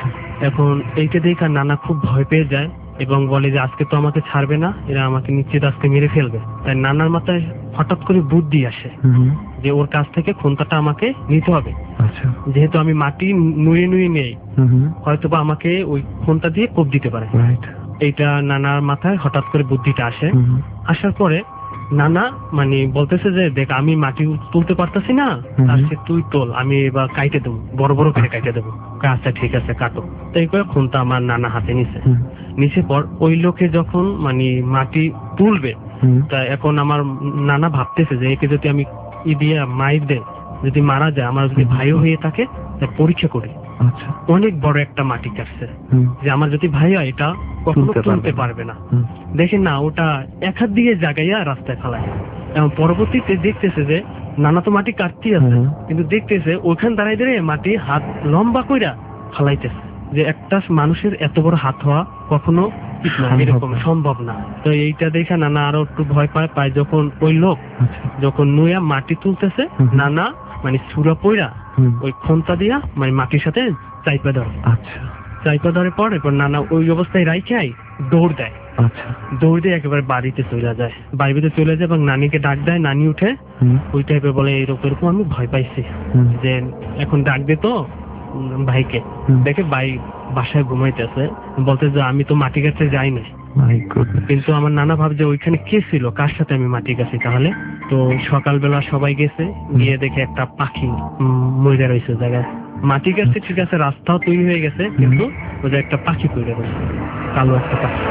H: এখন এইটা দেখে নানা খুব ভয় পেয়ে যায় এবং বলে যে আজকে তো আমাকে ছাড়বে না, এরা আমাকে নিশ্চিত আজকে মেরে ফেলবে। তাই নানার মাথায় হঠাৎ করে বুদ্ধি আসে যে ওর কাছ থেকে খুন্তাটা আমাকে নিতে হবে। যেহেতু আমি মাটি নুয়ে নুয়ে নেই, হয়তো বা আমাকে ওই খুন্তা দিয়ে কোপ দিতে পারে। এইটা নানার মাথায় হঠাৎ করে বুদ্ধিটা আসে। আসার পরে নানা মানে বলতেছে যে দেখ আমি মাটি তুলতে পারতেছি না, আজকে তুই তোল, আমি এবার কাইটে দেবো, বড় বড় করে কাইটে দেবো। আচ্ছা ঠিক আছে কাটো। তাই করে খুন্তা আমার নানা হাতে নিচে পর ওই লোকে যখন মানে মাটি তুলবে, তা এখন আমার নানা ভাবতেছে যে একে যদি আমি দিয়ে মাইর দেয়, যদি মারা যায়, আমার যদি ভাইও হয়ে থাকে পরীক্ষা করি। অনেক বড় একটা মাটি কাটছে, যে আমার যদি ভাই হয় এটা কখনো তুলতে পারবে না। দেখেন না ওটা এক হাত দিয়ে জাগাইয়া রাস্তায় ফেলায়। এবং পরবর্তীতে দেখতেছে যে নানা তো মাটি কাটতেই আছে, কিন্তু দেখতেছে ওখান দাঁড়াই দাঁড়িয়ে মাটি হাত লম্বা কইরা ফালাইতেছে, যে একটা মানুষের এত বড় হাত হওয়া কখনো এরকম সম্ভব না। তো এইটা দেখে নানা আরো একটু ভয় পায় যখন ওই লোক যখন নুয়া মাটি তুলতেছে, নানা মানে সুরা পইরা ওই খন্তা দিয়া মানে মাটির সাথে চাইপা ধরে। চাইপা ধরে পর এরপর নানা ওই অবস্থায় রাইখাই দৌড় দেয়। দৌড় দিয়ে একেবারে বাড়িতে চলে যায়, বাড়িতে চলে যায় এবং নানিকে ডাক দেয়। নানি উঠে ওই টাইপের বলে এরকম আমি ভয় পাইছি, যে এখন ডাক দে তো ভাইকে। দেখে ভাই বাসায় ঘুমাইতেছে, বলতে যে আমি তো মাটি কাটতে যাই না। কিন্তু আমার নানা ভাবছে ওইখানে কে ছিল, কার সাথে আমি মাটি কাছি তাহলে। তো সকালবেলা সবাই গেছে, গিয়ে দেখে একটা পাখি মরে রয়েছে জায়গায়। মাটি কাটছে ঠিক আছে, রাস্তাও তৈরি হয়ে গেছে, কিন্তু ওই একটা পাখি পড়ে রয়েছে, কালো একটা পাখি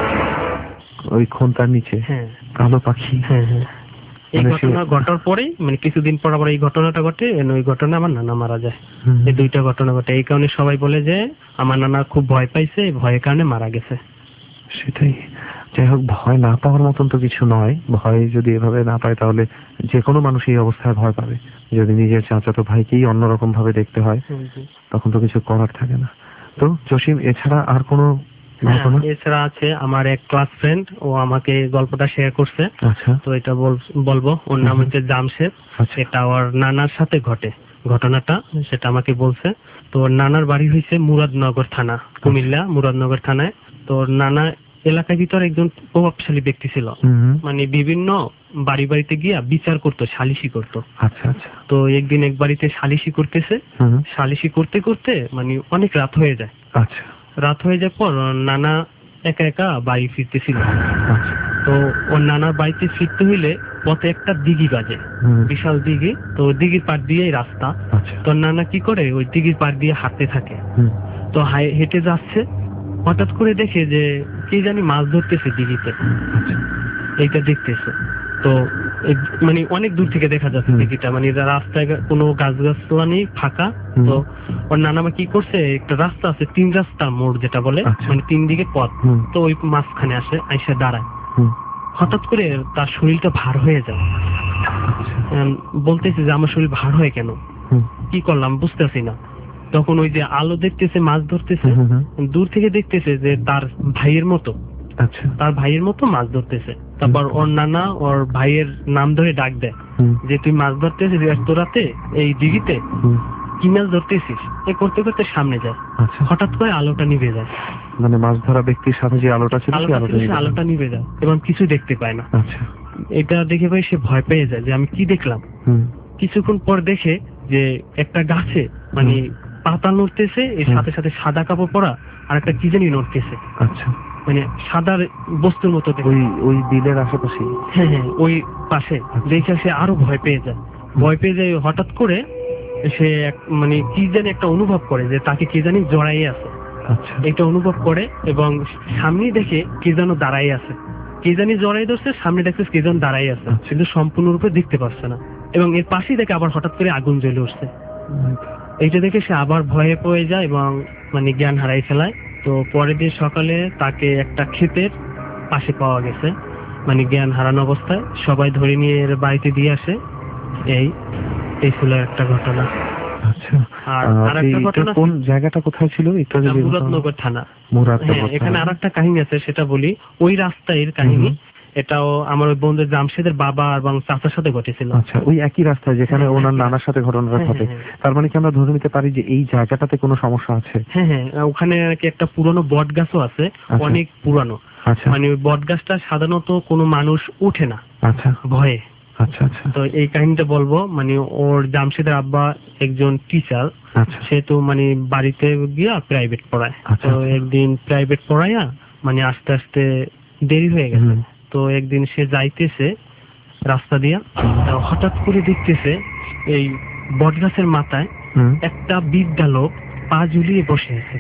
D: ওই খন্তার নিচে।
H: হ্যাঁ
D: কালো পাখি।
H: হ্যাঁ হ্যাঁ। এই ঘটনা ঘটার পরেই মানে কিছুদিন পর আবার এই ঘটনাটা ঘটে, ওই ঘটনা আমার নানা মারা যায়। এই দুইটা ঘটনা ঘটে, এই কারণে সবাই বলে যে আমার নানা খুব ভয় পাইছে, ভয়ের কারণে মারা গেছে।
D: সেটাই। যাই হোক, ভয় না পাওয়ার মতন তো কিছু নয়। ভয় যদি এভাবে না পায় তাহলে যে কোনো মানুষ এই অবস্থায় ভয় পাবে। যদি নিজের চাচাতো ভাইকেই অন্যরকম ভাবে দেখতে হয় তখন তো কিছু করার থাকে না। তো জসিম, এছাড়া আর কোনো ঘটনা?
H: এছাড়া আছে আমার এক ক্লাস ফ্রেন্ড, ও আমাকে গল্পটা শেয়ার করছে। তো এটা বলবো। ওর নাম হচ্ছে জামশেদ। এটা ওর নানার সাথে ঘটে ঘটনাটা, সেটা আমাকে বলছে। তো ওর নানার বাড়ি হয়েছে মুরাদনগর থানা, কুমিল্লা মুরাদনগর থানায়। তো ওর নানা এলাকার ভিতর একজন প্রভাবশালী ব্যক্তি ছিল, মানে বিভিন্ন বাড়ি বাড়িতে গিয়া বিচার করতো, সালিশি করতো। তো একদিন এক বাড়িতে সালিশি করতেছে, সালিশি করতে করতে মানে অনেক রাত হয়ে যায়। রাত হয়ে যাওয়ার পর নানা একা একা বাড়ি ফিরতেছিল। তো ওর নানার বাড়িতে ফিরতে হইলে পথে একটা দিঘি বাজে, বিশাল দিঘি। তো দিঘির পাড় দিয়ে রাস্তা। তো নানা কি করে ওই দিঘির পাড় দিয়ে হাঁটতে থাকে। তো হেঁটে যাচ্ছে, হঠাৎ করে দেখে যে কি জানি মাছ ধরতেছে দিঘিতে। এইটা দেখতেছে। তো মানে অনেক দূর থেকে দেখা যাচ্ছে দিঘিটা, মানে রাস্তায় কোনো গাছগাছলা নেই, ফাঁকা। তো ওর নানামা কি করছে, একটা রাস্তা আছে, 3 রাস্তা মোড় যেটা বলে, মানে 3 দিকে পথ, তো ওই মাঝখানে আইসা দাঁড়ায়। হঠাৎ করে তার শরীরটা ভার হয়ে যায়। বলতেছে যে আমার শরীর ভার হয় কেন, কি করলাম বুঝতেছি না। তখন ওই যে আলো দেখতেছে, মাছ ধরতেছে, দূর থেকে দেখতেছে যে তার ভাইয়ের মতো, তার ভাইয়ের মতো মাছ ধরতেছে। তারপর ওর নানা ওর ভাইয়ের নাম ধরে ডাক দেয় যে তুই মাছ ধরতেছিস এত রাতে এই দিঘিতে, কি মাছ ধরতেছিস? এ করতে করতে সামনে যায়, হঠাৎ করে আলোটা নিভে যায়।
D: মানে মাছ ধরা ব্যক্তির সাথে যে আলোটা ছিল
H: আলোটা নিভে যায় এবং কিছু দেখতে পায় না। এটা দেখে ভাই সে ভয় পেয়ে যায় যে আমি কি দেখলাম। কিছুক্ষণ পর দেখে যে একটা গাছে মানে পাতা নড়তেছে, এর সাথে সাথে সাদা কাপড় পরা আর একটা কি জানি নড়তেছে। মানে সাদার বস্তুর মতো
D: ওই বিলের আশেপাশে।
H: হ্যাঁ হ্যাঁ, ওই পাশে দেখে সে আরো ভয় পেয়ে যায়। হঠাৎ করে সে মানে কি জানি একটা অনুভব করে যে তাকে কি জানি জড়াই আছে, এটা অনুভব করে এবং সামনে দেখে কি যেন দাঁড়াই আছে, কি জানি জড়াই ধরছে, সামনে দেখছে কি যেন দাঁড়াই আছে, কিন্তু সম্পূর্ণরূপে দেখতে পাচ্ছে না। এবং এর পাশেই দেখে আবার হঠাৎ করে আগুন জ্বলে উঠছে। এইটা দেখে সে আবার ভয়ে পড়ে যায় এবং মানে জ্ঞান হারাই ফেলায়। তো পরের দিন সকালে তাকে একটা ক্ষেতের পাশে পাওয়া গেছে, মানে জ্ঞান হারানো অবস্থায়। সবাই ধরে নিয়ে এর বাড়িতে দিয়ে আসে। এই ছিল একটা ঘটনা। আর আরেকটা ঘটনা,
D: কোন জায়গাটা কোথায় ছিল?
H: মুরাদনগর থানা। এখানে আরেকটা কাহিনী আছে, সেটা বলি। ওই রাস্তার কাহিনী, এটাও আমার ওই বন্ধু জামশেদের বাবা এবং চাচার সাথে ঘটেছিল।
D: আচ্ছা, ওই একই রাস্তায় যেখানে ওনার নানার সাথে ঘটনাটা ঘটে। তার মানে কি আমরা ধরে নিতে পারি যে এই জায়গাটাতে কোনো সমস্যা আছে?
H: হ্যাঁ হ্যাঁ, ওখানে নাকি একটা পুরনো বট গাছও আছে, অনেক পুরানো। মানে ওই বট গাছটা সাধারণত কোনো মানুষ উঠে না ভয়ে। তো এই কাহিনীটা বলবো। মানে ওর জামশেদের আব্বা একজন টিচার, সে তো মানে বাড়িতে গিয়া প্রাইভেট পড়ায়। তো একদিন প্রাইভেট পড়াইয়া মানে আস্তে আস্তে দেরি হয়ে গেছে। তো একদিন সে যাইতেছে রাস্তা দিয়া, হঠাৎ করে দেখতেছে এই বট গাছের মাথায় একটা বৃদ্ধা লোক পা ঝুলিয়ে বসে আছে।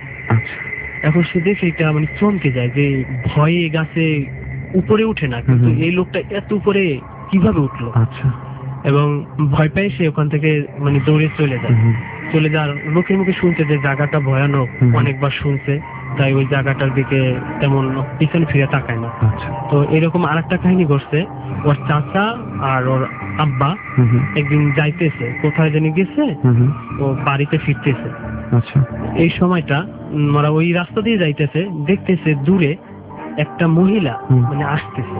H: এখন সে দেখে এটা মানে চমকে যায় যে ভয়ে গাছে উপরে উঠে না, কিন্তু এই লোকটা এত উপরে কিভাবে উঠলো। এবং ভয় পেয়ে সে ওখান থেকে মানে দৌড়ে চলে যাওয়ার লোকের মুখে শুনছে যে জায়গাটা ভয়ানক, অনেকবার শুনছে, তাই ওই জায়গাটার দিকে তেমন পিছনে ফিরে তাকায় না। তো এরকম আরেকটা কাহিনী ঘটছে। ওর চাচা আর ওর আব্বা একদিন যাইতেছে, কোথায় জানি গেছে, ও বাড়িতে ফিরতেছে। এই সময়টা ওরা ওই রাস্তা দিয়ে যাইতেছে, দেখতেছে দূরে একটা মহিলা মানে আসতেছে,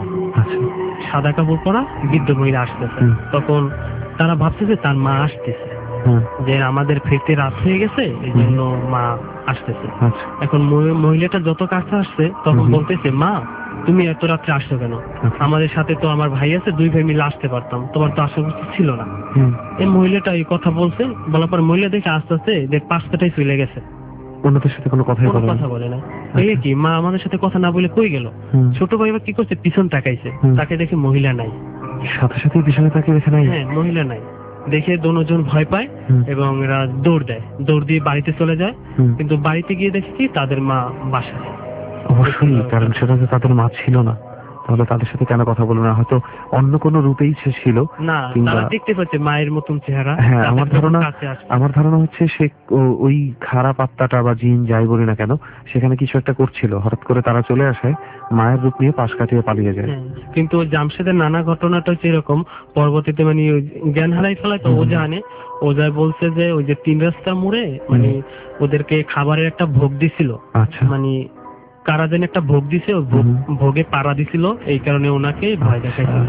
H: সাদা কাপড় পরা বৃদ্ধ মহিলা আসতেছে। তখন তারা ভাবতেছে তার মা আসতেছে, যে আমাদের ফিরতে রাত হয়ে গেছে, এই জন্য মা আসতেছে। এখন মহিলাটা যত কাছে আসছে তখন বলতেছে, মা তুমি এত রাত্রে আসছো কেন? আমাদের সাথে তো আমার ভাই আছে, 2 ভাই মিলে আসতে পারতাম, তোমার তো আসা উচিত ছিল না। এই মহিলাটা এই কথা বলছে, বলার পর মহিলা দেখে আস্তে আস্তে যে 5 কাটাই চলে গেছে,
D: ওনাদের সাথে কোনো কথা
H: বলে না। এই কি মা আমাদের সাথে কথা না বলে কই গেল? ছোট ভাই কি করছে, পিছন তাকাইছে, তাকে দেখে মহিলা নাই।
D: সাথে সাথে পিছনে তাকিয়ে দেখে নাই,
H: হ্যাঁ মহিলা নাই। দেখে দুজন ভয় পায় এবং এরা দৌড় দেয়, দৌড় দিয়ে বাড়িতে চলে যায়। কিন্তু বাড়িতে গিয়ে দেখি কি তাদের মা বাসায়।
D: অবশ্যই, কারণ সেটা তাদের মা ছিল না, তাহলে তাদের সাথে কেন কথা বলো না? হয়তো অন্য কোনো রূপেই সে ছিল
H: না, তারা দেখতে পাচ্ছে মায়ের মতন চেহারা।
D: হ্যাঁ, আমার ধারণা হচ্ছে সে ওই খারাপ আত্মাটা বা জিন যাই বলি না কেন, সেখানে কিছু একটা করছিল, হঠাৎ করে তারা চলে আসে, মায়ের রূপ নিয়ে পাশ কাটিয়ে পালিয়ে যায়।
H: কিন্তু জামশেদের নানা ঘটনাটা হচ্ছে এরকম, পরবর্তীতে মানে জ্ঞান হারাই ফেলায়। তো ওজায় বলছে যে ওই যে 3 রাস্তা মোড়ে মানে ওদেরকে খাবারের একটা ভোগ দিছিল, মানে কারা যেন একটা ভোগ দিছে, ভোগে পাড়া দিছিল, এই কারণে ওনাকে ভয় দেখাইছিল।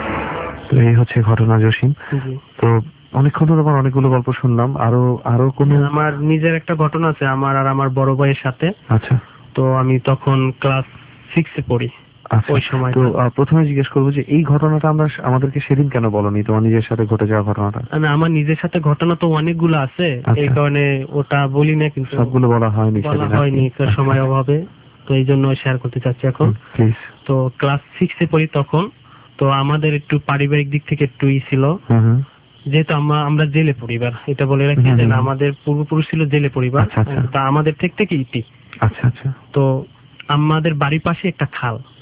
D: তো এই হচ্ছে ঘটনা জসিম। তো অনেকক্ষণ ধরে আমার অনেকগুলো গল্প শুনলাম, আরো কোন?
H: আমার নিজের একটা ঘটনা আছে আমার আর আমার বড় ভাইয়ের সাথে। তো আমি তখন ক্লাস 6-এ পড়ি। ওই সময়
D: তো প্রথমে জিজ্ঞেস করবো যে এই ঘটনাটা আমাদেরকে সেদিন কেন বলনি, তোমার নিজের সাথে ঘটে যাওয়া ঘটনাটা?
H: না, আমার নিজের সাথে ঘটনা তো অনেকগুলো আছে, এই কারণে ওটা বলি না, কিন্তু
D: সবগুলো বলা হয়নি
H: সময় অভাবে, তো এই জন্য শেয়ার করতে চাচ্ছি এখন। তো ক্লাস 6-এ পড়ি তখন। তো আমাদের একটু পারিবারিক দিক থেকে একটু ছিল, যেহেতু আমরা জেলে পরিবার, এটা বলে রাখি যে আমাদের পূর্বপুরুষ ছিল জেলে পরিবার, তা আমাদের থেকে ইতি। তো আমাদের বাড়ির পাশে একটা খাল,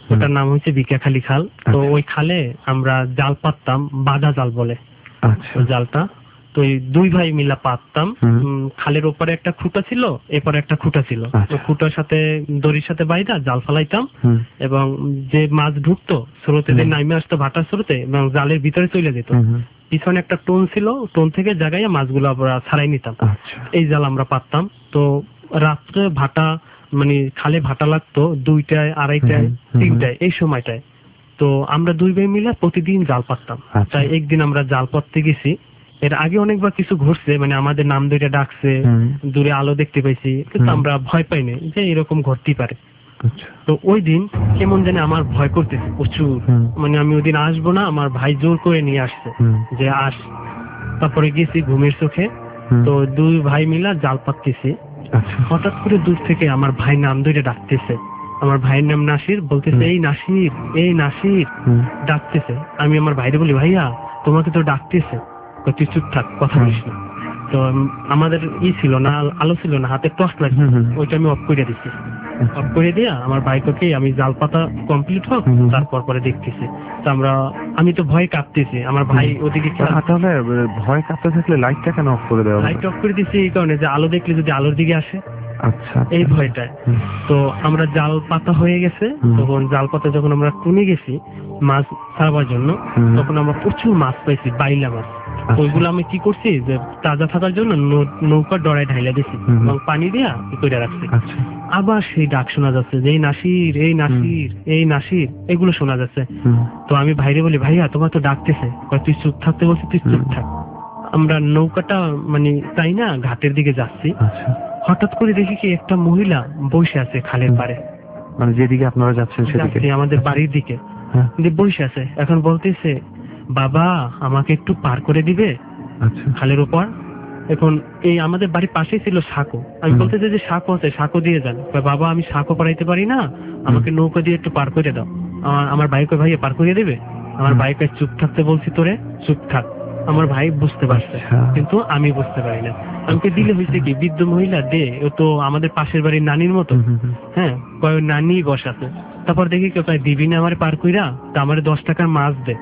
H: ওটার নাম হচ্ছে বিকাখালী খাল। তো ওই খালে আমরা জাল পাততাম, বাঁধা জাল বলে ওই জালটা। তো এই দুই ভাই মিলা পাততাম। খালের ওপারে একটা খুঁটা ছিল, এপারে একটা খুঁটা ছিল। তো খুঁটার সাথে দড়ির সাথে বাইধা জাল ফালাইতাম, এবং যে মাছ ঢুকতো স্রোতে নাইমে আসতো ভাটার স্রোতে, এবং জালের ভিতরে চলে যেত। পিছনে একটা টোন ছিল, টোন থেকে জায়গায় মাছগুলো আমরা ছাড়াই নিতাম। এই জাল আমরা পাততাম। তো রাত্রে ভাটা মানে খালে ভাটা লাগতো 2টায়, 2:30টায়, 3টায়, এই সময়টায়। তো আমরা দুই ভাই মিলে প্রতিদিন জাল পাততাম। তাই একদিন আমরা জাল পাততে গেছি। এর আগে অনেকবার কিছু ঘটছে, মানে আমাদের নাম ধরে ডাকছে, দূরে আলো দেখতে পাইছি, কিন্তু আমরা ভয় পাইনি যে এরকম ঘটতেই পারে। তো ওই দিন কেমন জানি আমার ভয় করতেছে প্রচুর, মানে আমি ওই দিন আসবো না, আমার ভাই জোর করে নিয়ে আসছে যে আস। তারপরে গেছি ঘুমের চোখে। তো দুই ভাই মিলা জাল পাততেছি। হঠাৎ করে দূর থেকে আমার ভাই নাম ধরে ডাকতেছে। আমার ভাইয়ের নাম নাসির, বলতেছে এই নাসির, এই নাসির ডাকতেছে। আমি আমার ভাইরে বলি, ভাইয়া তোমাকে তো ডাকতেছে। তুই চুপ থাক, কথা বলিস না। তো আমাদের ছিল না, আলো ছিল না, হাতে টর্চ লাইট, ওইটা আমি অফ করে দিচ্ছি। অফ করে দিয়া আমার ভাইকে আমি জাল পাতা কমপ্লিট হোক তারপর পরে দেখতেছি। তো আমি তো ভয় কাঁপতেছি, আমার ভাই ওদিকে।
D: তাহলে ভয় কাঁপতে থাকলে লাইটটা কেন অফ করে দেওয়া?
H: লাইট অফ করে দিচ্ছি এই কারণে যে আলো দেখলে যদি আলোর দিকে আসে, এই ভয়টায়। তো আমরা জাল পাতা হয়ে গেছে, তখন জাল পাতা যখন আমরা টুনে গেছি মাছ ছাড়বার জন্য, তখন আমরা প্রচুর মাছ পাইছি, বাইলা মাছ। ওইগুলো আমি কি করছি যে তাজা থাকার জন্য নৌকার ডরায় ঢাইলা দিছি এবং পানি দিয়া করে রাখছি। আবার সেই ডাক শোনা যাচ্ছে যে এই নাসির, এই নাসির, এই নাসির, এগুলো শোনা যাচ্ছে। তো আমি ভাইরে বলি, ভাইয়া তোমার তো ডাকতেছে। তুই চুপ থাকতে বলছি, তুই চুপ থাক। আমরা নৌকাটা মানে তাই না ঘাটের দিকে যাচ্ছি, হঠাৎ করে দেখি কি একটা মহিলা বসে আছে খালের পাড়ে,
D: মানে যেদিকে আপনারা যাচ্ছেন সেদিকে,
H: আমাদের বাড়ির দিকে বসে আছে। এখন বলতেছে, বাবা আমাকে একটু পার করে দিবে খালের উপর। এখন এই আমাদের বাড়ির পাশেই ছিল সাঁকো। আমি বলতেছি যে সাঁকো আছে, সাঁকো দিয়ে যান। বাবা আমি সাঁকো পারাইতে পারি না, আমাকে নৌকা দিয়ে একটু পার করে দাও। আমার ভাইকে ভাইয়া পার করে দেবে। আমার ভাইকে চুপ থাকতে বলছি, তোরে চুপ থাক। আমার ভাই বুঝতে পারছে, কিন্তু আমি বুঝতে পারি না। আমাকে দিলে হয়েছে কি, বৃদ্ধ মহিলা দে, ও তো আমাদের পাশের বাড়ির নানির মতো। হ্যাঁ, কয় নানি বসাছে। তারপর দেখি কেউ তাই দিবি না আমার পার কইরা, তা আমার 10 টাকার মাছ দে।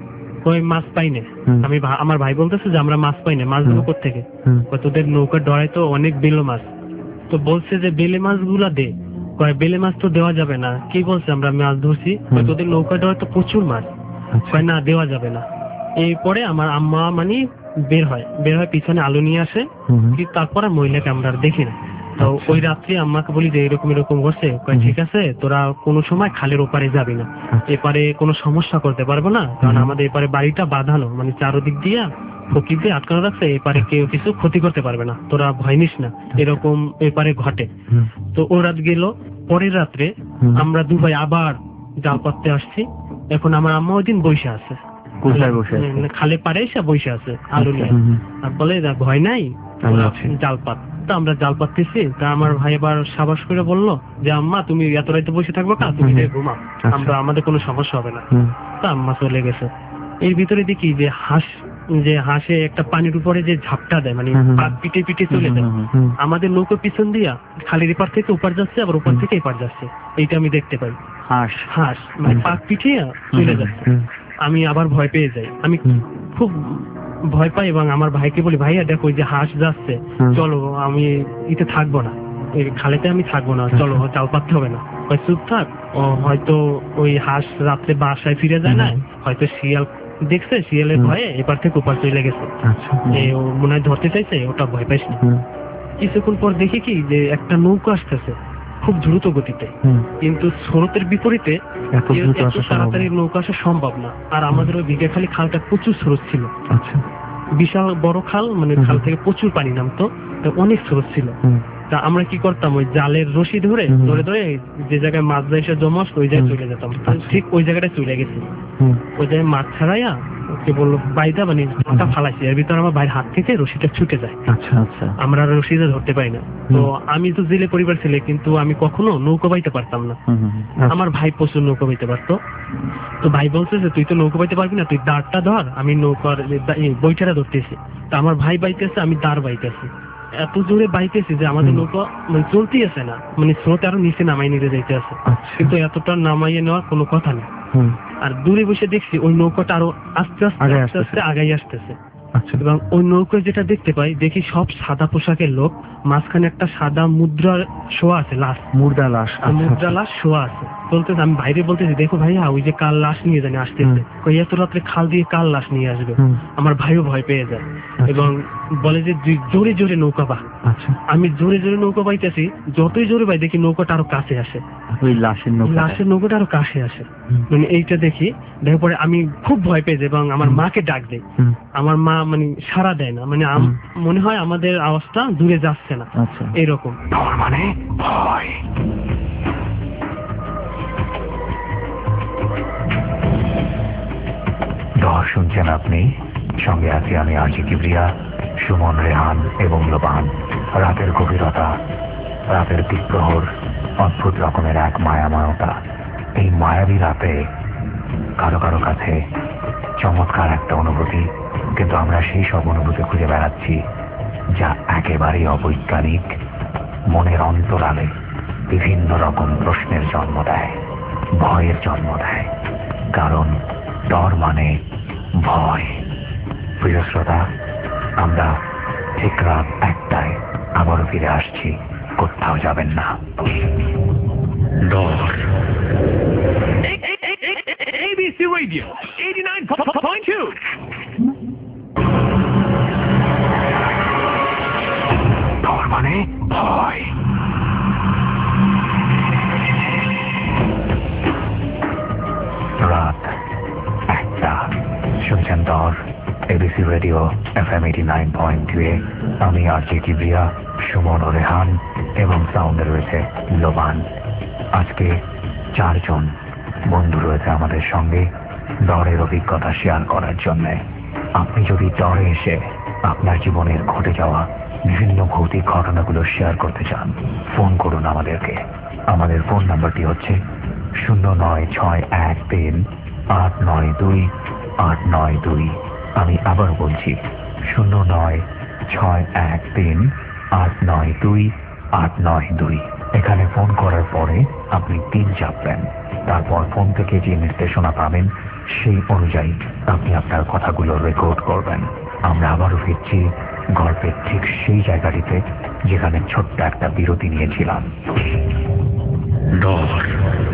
H: ওই মাছ পাই না। আমার ভাই বলতেছে যে আমরা মাছ পাই না, মাছ দেবো কোত্থেকে? তোদের নৌকার ডরায় তো অনেক বেলে মাছ। তো বলছে যে বেলে মাছ গুলা দে। কয় বেলে মাছ তো দেওয়া যাবে না। কি বলছে, আমরা মাছ ধরছি। তোদের নৌকার ডরায় তো প্রচুর মাছ। কয় না, দেওয়া যাবে না। এরপরে আমার আম্মা মানে বের হয় পিছনে আলো নিয়ে আসে, তারপর আর মহিলাকে আমরা আর দেখি না। তো ওই রাত্রি আম্মাকে বলি যে এরকম এরকম হচ্ছে। ঠিক আছে, তোরা কোনো সময় খালের ওপারে যাবি না, এপারে কোনো সমস্যা করতে পারবো না, কারণ আমাদের এপারে বাড়িটা বাঁধানো, মানে চারদিক দিয়ে ফকির দিয়ে আটকানো রাখছে, এপারে কেউ কিছু ক্ষতি করতে পারবে না, তোরা ভয় নিস না, এরকম এপারে ঘটে। তো ও রাত গেল। পরের রাত্রে আমরা দুভাই আবার জাল পাততে আসছি। এখন আমার আম্মা ওই দিন বসে আছে খালে পাড়ে এসে বসে আছে আলু নিয়ে, আর বলে ভয় নাই, জাল পাত। তো আমরা জাল পাততেছি। তা আমার ভাই এবার সাবাস করে বললো যে আম্মা তুমি এত রাতে বসে থাকবো না, তুমি ঘুমাও, আমাদের কোনো সমস্যা হবে না। তা আম্মা চলে গেছে। এর ভিতরে দেখি যে হাঁসে একটা পানির উপরে যে ঝাপটা দেয়, মানে পাক পিটে পিটে চলে যায়। আমাদের নৌকো পিছন দিয়া খালের এপার থেকে ওপার যাচ্ছে, আবার ওপার থেকে এপার যাচ্ছে। এইটা আমি দেখতে পাই। হাঁস মানে পাক পিটে চলে যাচ্ছে। আমি আবার ভয় পেয়ে যাই, আমি খুব ভয় পাই এবং আমার ভাইকে বলি, ভাইয়া দেখো ওই যে হাঁস যাচ্ছে, চলো আমি ইতে থাকবো না, এই খালেতে আমি থাকবো না, চলো জাল পাততে হবে না। চুপ থাক, হয়তো ওই হাঁস রাত্রে বাসায় ফিরে যায় না, হয়তো শিয়াল দেখছে, শিয়ালের ভয়ে এপার থেকে ওপার চলে গেছে, মনে হয় ধরতে চাইছে, ওটা ভয় পাইস না। কিছুক্ষণ পর দেখি কি যে একটা নৌকা আসতেছে খুব দ্রুত গতিতে, কিন্তু স্রোতের বিপরীতে এত তাড়াতাড়ি নৌকা আসা সম্ভব না। আর আমাদের ওই বিঘাখালী খালটা প্রচুর স্রোত ছিল, বিশাল বড় খাল, মানে খাল থেকে প্রচুর পানি নামতো, অনেক স্রোত ছিল। তা আমরা কি করতাম, ওই জালের রশি ধরে ধরে ধরে যে জায়গায় মাছ এসে জমা ওই জায়গায় চলে যেতাম। ঠিক ওই জায়গাটায় চলে গেছি, ওই জায়গায় মাছ ছাড়াইয়া কে বললো বাইদা, মানে ওটা ফালাইছি, এর ভিতরে আমার ভাইয়ের হাত থেকে রশিটা ছুটে যায়। আমরা রশিটা ধরতে পারি না। তো আমি তো জেলে পরিবার ছেলে, কিন্তু আমি কখনো নৌকা বাইতে পারতাম না। আমার ভাই প্রচুর নৌকা বাইতে পারতো। তো ভাই বলছে যে তুই তো নৌকা বাইতে পারবি না, তুই দাঁড়টা ধর, আমি নৌকার বইটারা ধরতেছি। তো আমার ভাই বাইতেছে, আমি দাঁড় বাইতেছি। এত জোরে বাইতেছে যে আমাদের নৌকা মানে চলতেই আছে না, মানে স্রোত আরো নিচে নামাই নিতে যাইতে আছে, কিন্তু এতটা নামাইয়ে নেওয়ার কোনো কথা নেই। আর দূরে বসে দেখছি ওই নৌকাটা আরো আস্তে আস্তে আস্তে আস্তে আগাই আসতেছে। এবং ওই নৌকায় যেটা দেখতে পাই, দেখি সব সাদা পোশাকের লোক, মাঝখানে একটা সাদা মুদ্রা শোয়া আছে, লাশ, মুদ্রা লাশ শোয়া আছে, বলতেছে। আমি বাইরে বলতেছি, দেখো ভাইয়া ওই যে কাল লাশ নিয়ে জানি আসতেছে, ওই এত রাত্রে খাল দিয়ে কাল লাশ নিয়ে আসবে। আমার ভাইও ভয় পেয়ে যায় এবং বলে যে জোরে জোরে নৌকা বা। আমি জোরে জোরে নৌকা বাইতেছি, যতই জোরে বাই দেখি নৌকাটা আরো কাছে আসে, ওই লাশের নৌকাটা আরো কাছে আসে। মানে এইটা দেখি, দেখার পরে আমি খুব ভয় পেয়ে যাই এবং আমার মাকে ডাক দেই। আমার মা মানে সাড়া দেয় না, মানে মনে হয় আমাদের আওয়াজটা দূরে যাচ্ছে না, এইরকম।
B: মানে ভয়। ডর শুনছেন আপনি, সঙ্গে আছি আমি আরজি কিবরিয়া, সুমন, রেহান এবং লোবান। রাতের গভীরতা, রাতের দিকপ্রহর, অদ্ভুত রকমের এক মায়াময়তা। এই মায়াবী রাতে কারো কারো কাছে চমৎকার একটা অনুভূতি, কিন্তু আমরা সেই সব অনুভূতি খুঁজে বেড়াচ্ছি যা একেবারেই অবৈজ্ঞানিক, মনের অন্তরালে বিভিন্ন রকম প্রশ্নের জন্ম দেয়, ভয়ের জন্ম দেয়। কারণ ডর মানে ভয়। প্রিয় শ্রোতা, আমরা ঠিক রাত 1টায় আবারও ফিরে আসছি, কোথাও যাবেন না। ডর।
C: ABC Radio 89.2.
B: ডর মানে ভয়। রাত 1টা, শুনছেন ডর, এবিসি রেডিও FM 89.2 এ। আমি আরজি কিবরিয়া, সুমন ও রেহান এবং সাউন্ডে রয়েছে লোবান। আজকে 4 জন বন্ধু রয়েছে আমাদের সঙ্গে ডরের অভিজ্ঞতা শেয়ার করার জন্য। আপনি যদি ডরে এসে আপনার জীবনের ঘটে যাওয়া বিভিন্ন ভৌতিক ঘটনাগুলো শেয়ার করতে চান, ফোন করুন আমাদেরকে। আমাদের ফোন নাম্বারটি হচ্ছে 09613892 আমি আবার বলছি 09613892। এখানে ফোন করার পরে আপনি 3 চাপবেন, তারপর ফোন থেকে যে নির্দেশনা পাবেন সেই অনুযায়ী আপনি আপনার কথাগুলো রেকর্ড করবেন। আমরা আবারও ফিরছি গল্পের ঠিক সেই জায়গাটিতে যেখানে ছোট্ট একটা বিরতি নিয়েছিলাম। ডর।